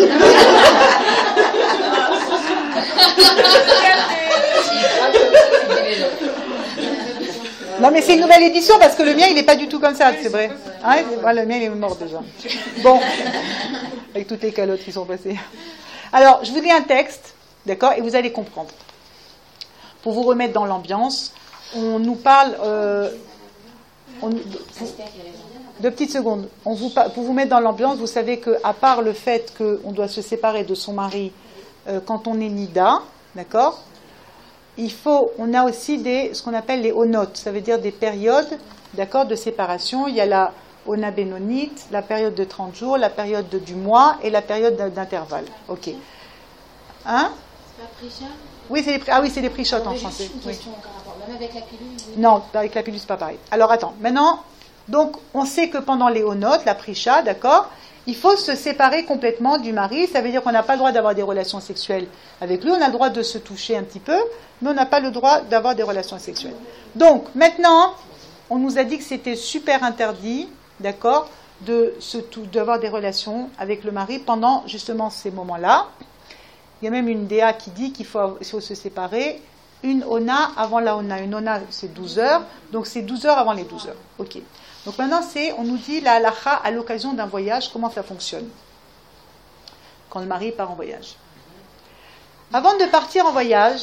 Non mais c'est une nouvelle édition parce que le mien il n'est pas du tout comme ça, c'est vrai. Hein, le mien il est mort déjà. Bon, avec toutes les calottes qui sont passées. Alors, je vous lis un texte, d'accord, et vous allez comprendre. Pour vous remettre dans l'ambiance, on nous parle... Euh, on, deux petites secondes. On vous, pour vous mettre dans l'ambiance, vous savez qu'à part le fait qu'on doit se séparer de son mari euh, quand on est nida, d'accord, il faut, on a aussi des, ce qu'on appelle les onotes, ça veut dire des périodes, d'accord, de séparation. Il y a la Ona Benonite, la période de trente jours, la période de, du mois et la période d'intervalle. Ok. Hein? C'est pas Prisha? Oui, c'est les, ah oui, c'est les Prishot en français. Une question encore rapport, même avec la pilule? Non, avec la pilule, c'est pas pareil. Alors attends, maintenant, donc on sait que pendant les Onot, la Prisha, d'accord, il faut se séparer complètement du mari. Ça veut dire qu'on n'a pas le droit d'avoir des relations sexuelles avec lui. On a le droit de se toucher un petit peu, mais on n'a pas le droit d'avoir des relations sexuelles. Donc maintenant, on nous a dit que c'était super interdit, d'accord, de se tou- d'avoir des relations avec le mari pendant justement ces moments-là. Il y a même une déa qui dit qu'il faut, il faut se séparer une ona avant la ona. Une ona, c'est douze heures, donc c'est douze heures avant les douze heures. Ok. Donc maintenant, c'est, on nous dit la halacha à l'occasion d'un voyage, comment ça fonctionne quand le mari part en voyage. Avant de partir en voyage,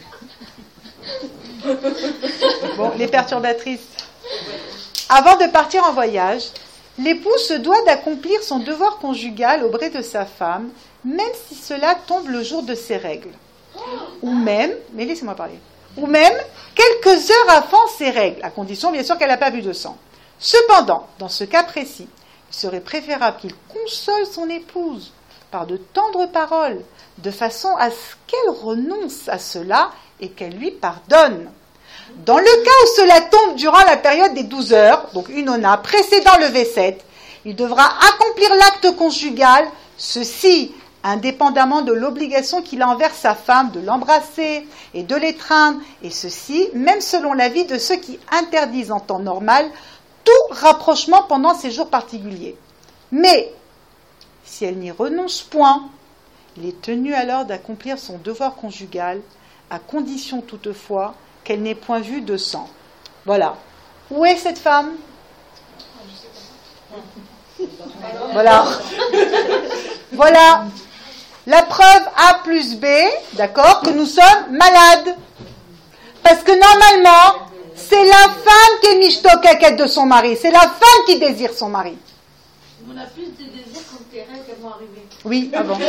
bon, les perturbatrices, avant de partir en voyage, l'époux se doit d'accomplir son devoir conjugal auprès de sa femme, même si cela tombe le jour de ses règles. Ou même, mais laissez-moi parler, ou même quelques heures avant ses règles, à condition bien sûr qu'elle n'a pas bu de sang. Cependant, dans ce cas précis, il serait préférable qu'il console son épouse par de tendres paroles, de façon à ce qu'elle renonce à cela et qu'elle lui pardonne. Dans le cas où cela tombe durant la période des douze heures, donc une ona, précédant le V sept, il devra accomplir l'acte conjugal, ceci indépendamment de l'obligation qu'il a envers sa femme de l'embrasser et de l'étreindre, et ceci même selon l'avis de ceux qui interdisent en temps normal tout rapprochement pendant ces jours particuliers. Mais, si elle n'y renonce point, il est tenu alors d'accomplir son devoir conjugal, à condition toutefois qu'elle n'ait point vu de sang. Voilà. Où est cette femme? Voilà. Voilà. La preuve A plus B, d'accord, que nous sommes malades. Parce que normalement, c'est la femme qui est mishtokaket de son mari. C'est la femme qui désire son mari. On a plus de désirs quand tes règles vont arriver. Oui, ah bon.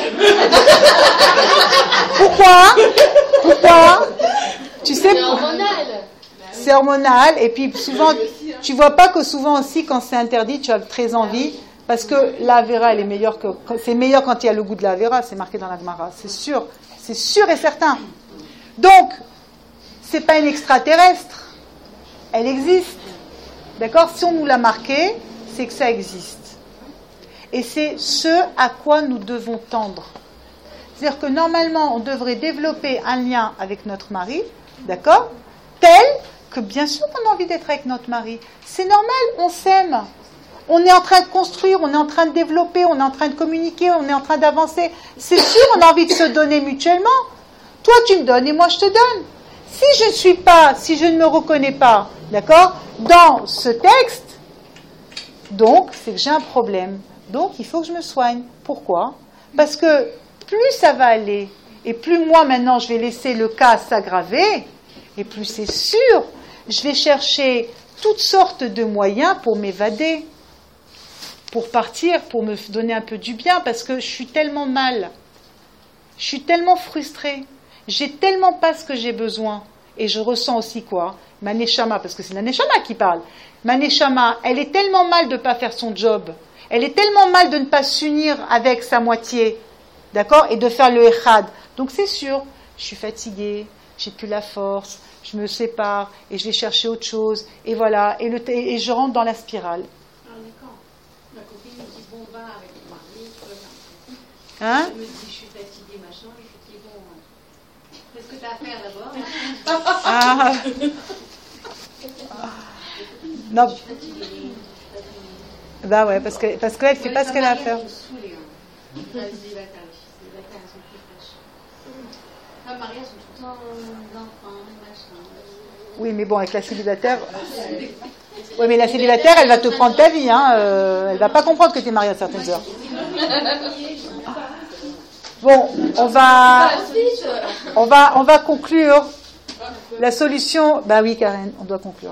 Pourquoi? Pourquoi? Tu sais, c'est hormonal. C'est hormonal. Et puis souvent, tu vois pas que souvent aussi, quand c'est interdit, tu as très envie. Parce que la Vera, elle est meilleure que, c'est meilleur quand il y a le goût de la Vera, c'est marqué dans la Gemara, c'est sûr, c'est sûr et certain. Donc, c'est pas une extraterrestre, elle existe, d'accord? Si on nous l'a marqué, c'est que ça existe. Et c'est ce à quoi nous devons tendre. C'est-à-dire que normalement, on devrait développer un lien avec notre mari, d'accord? Tel que bien sûr qu'on a envie d'être avec notre mari. C'est normal, on s'aime. On est en train de construire, on est en train de développer, on est en train de communiquer, on est en train d'avancer. C'est sûr, on a envie de se donner mutuellement. Toi, tu me donnes et moi, je te donne. Si je ne suis pas, si je ne me reconnais pas, d'accord, dans ce texte, donc, c'est que j'ai un problème. Donc, il faut que je me soigne. Pourquoi? Parce que plus ça va aller, et plus moi, maintenant, je vais laisser le cas s'aggraver, et plus c'est sûr, je vais chercher toutes sortes de moyens pour m'évader. Pour partir, pour me donner un peu du bien, parce que je suis tellement mal, je suis tellement frustrée, j'ai tellement pas ce que j'ai besoin, et je ressens aussi quoi? Ma neshama, parce que c'est la neshama qui parle. Ma neshama, elle est tellement mal de ne pas faire son job, elle est tellement mal de ne pas s'unir avec sa moitié, d'accord, et de faire le echad. Donc c'est sûr, je suis fatiguée, j'ai plus la force, je me sépare, et je vais chercher autre chose, et voilà, et, le, et je rentre dans la spirale. Avec mon mari, hein? je me dis, je suis fatiguée, machin, je me dis, bon, qu'est-ce que tu as à faire d'abord? Ah. Non. Bah ouais, parce que parce qu'elle fait pas ce qu'elle a à faire. Oui, mais bon, avec la célibataire. Oui, mais la célibataire, elle va te prendre ta vie, hein. Euh, elle va pas comprendre que tu es mariée à certaines heures. Bon, on va, on va, on va conclure. La solution, bah oui, Karen, on doit conclure.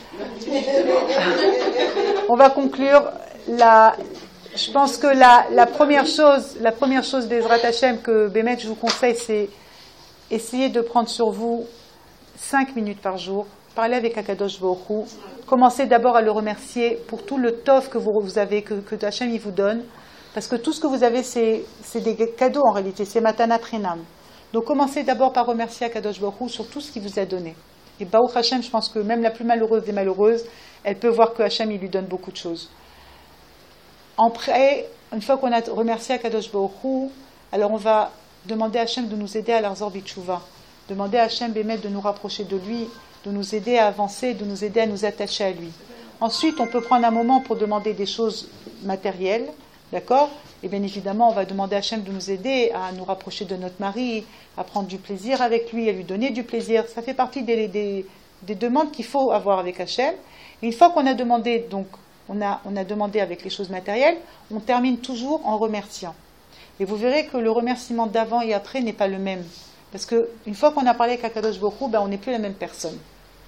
On va conclure. La, je pense que la, la première chose, la première chose Bezrat Hashem que Bémet je vous conseille, c'est essayer de prendre sur vous cinq minutes par jour parlez avec Akadosh Baruch Hu. Commencez d'abord à le remercier pour tout le tov que vous avez, que, que Hachem il vous donne. Parce que tout ce que vous avez, c'est, c'est des cadeaux en réalité, c'est Matana Trinam. Donc commencez d'abord par remercier Akadosh Baruch Hu sur tout ce qu'il vous a donné. Et Baruch Hachem, je pense que même la plus malheureuse des malheureuses, elle peut voir que Hachem il lui donne beaucoup de choses. Après, une fois qu'on a remercié Akadosh Baruch Hu, alors on va demander à Hachem de nous aider à l'Arzor Bitshuva. Demander à Hachem Bémet de nous rapprocher de lui, de nous aider à avancer, de nous aider à nous attacher à lui. Ensuite, on peut prendre un moment pour demander des choses matérielles, d'accord ? Et bien évidemment, on va demander à Hachem de nous aider à nous rapprocher de notre mari, à prendre du plaisir avec lui, à lui donner du plaisir. Ça fait partie des, des, des demandes qu'il faut avoir avec Hachem. Et une fois qu'on a demandé, donc, on a, on a demandé avec les choses matérielles, on termine toujours en remerciant. Et vous verrez que le remerciement d'avant et après n'est pas le même. Parce qu'une fois qu'on a parlé avec Akadosh Baruch Hu, ben on n'est plus la même personne.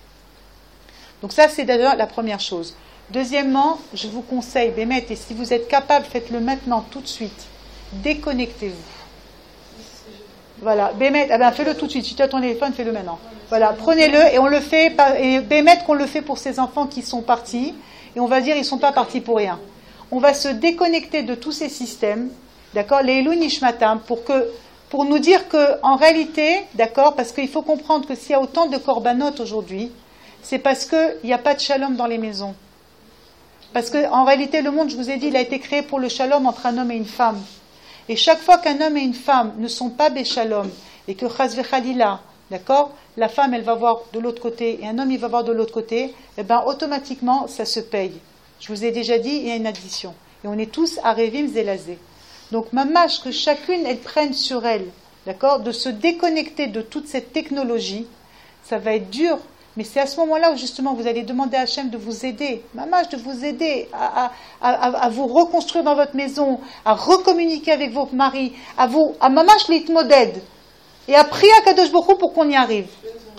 Donc ça, c'est déjà la première chose. Deuxièmement, je vous conseille, Bémet, et si vous êtes capable, faites-le maintenant, tout de suite. Déconnectez-vous. Voilà, Bémet, eh ben, fais-le tout de suite. Si tu as ton téléphone, fais-le maintenant. Voilà, prenez-le et on le fait, et Bémet qu'on le fait pour ces enfants qui sont partis, et on va dire ils ne sont pas partis pour rien. On va se déconnecter de tous ces systèmes, d'accord, les Elou Nishmatam, pour que, pour nous dire que, en réalité, d'accord, parce qu'il faut comprendre que s'il y a autant de korbanot aujourd'hui, c'est parce qu'il n'y a pas de shalom dans les maisons. Parce qu'en réalité, le monde, je vous ai dit, il a été créé pour le shalom entre un homme et une femme. Et chaque fois qu'un homme et une femme ne sont pas béchalom, et que chas vechalila, d'accord, la femme, elle va voir de l'autre côté, et un homme, il va voir de l'autre côté, et bien automatiquement, ça se paye. Je vous ai déjà dit, il y a une addition. Et on est tous à Revim Zelazé. Donc, mamash, que chacune, elle prenne sur elle, d'accord, de se déconnecter de toute cette technologie, ça va être dur. Mais c'est à ce moment-là où justement vous allez demander à Hachem de vous aider, mamash, de vous aider à, à, à, à vous reconstruire dans votre maison, à recommuniquer avec votre mari, à vous, à mamash l'itmoded, et à prier à Kadosh Baruch Hu pour qu'on y arrive.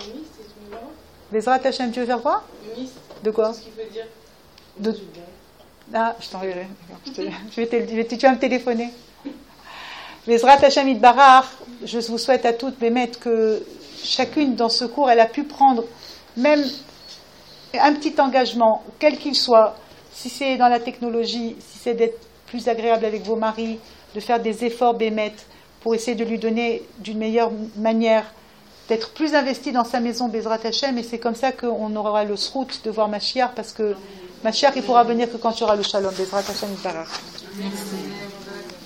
Bezrat Hachem, tu veux faire quoi? De quoi? Qu'est-ce qu'il veut dire? De... Ah, je t'enverrai. Je vais te, je vais te, tu vas me téléphoner. Bezrat Hachem Itbarach, je vous souhaite à toutes, Bémet, que chacune dans ce cours, elle a pu prendre même un petit engagement, quel qu'il soit, si c'est dans la technologie, si c'est d'être plus agréable avec vos maris, de faire des efforts Bémet pour essayer de lui donner d'une meilleure manière, d'être plus investi dans sa maison Bezrat Hachem, et c'est comme ça qu'on aura le srout de voir Mashiach, parce que Mashiach il pourra venir que quand tu auras le shalom Bezrat Hachem Itbarach. Merci.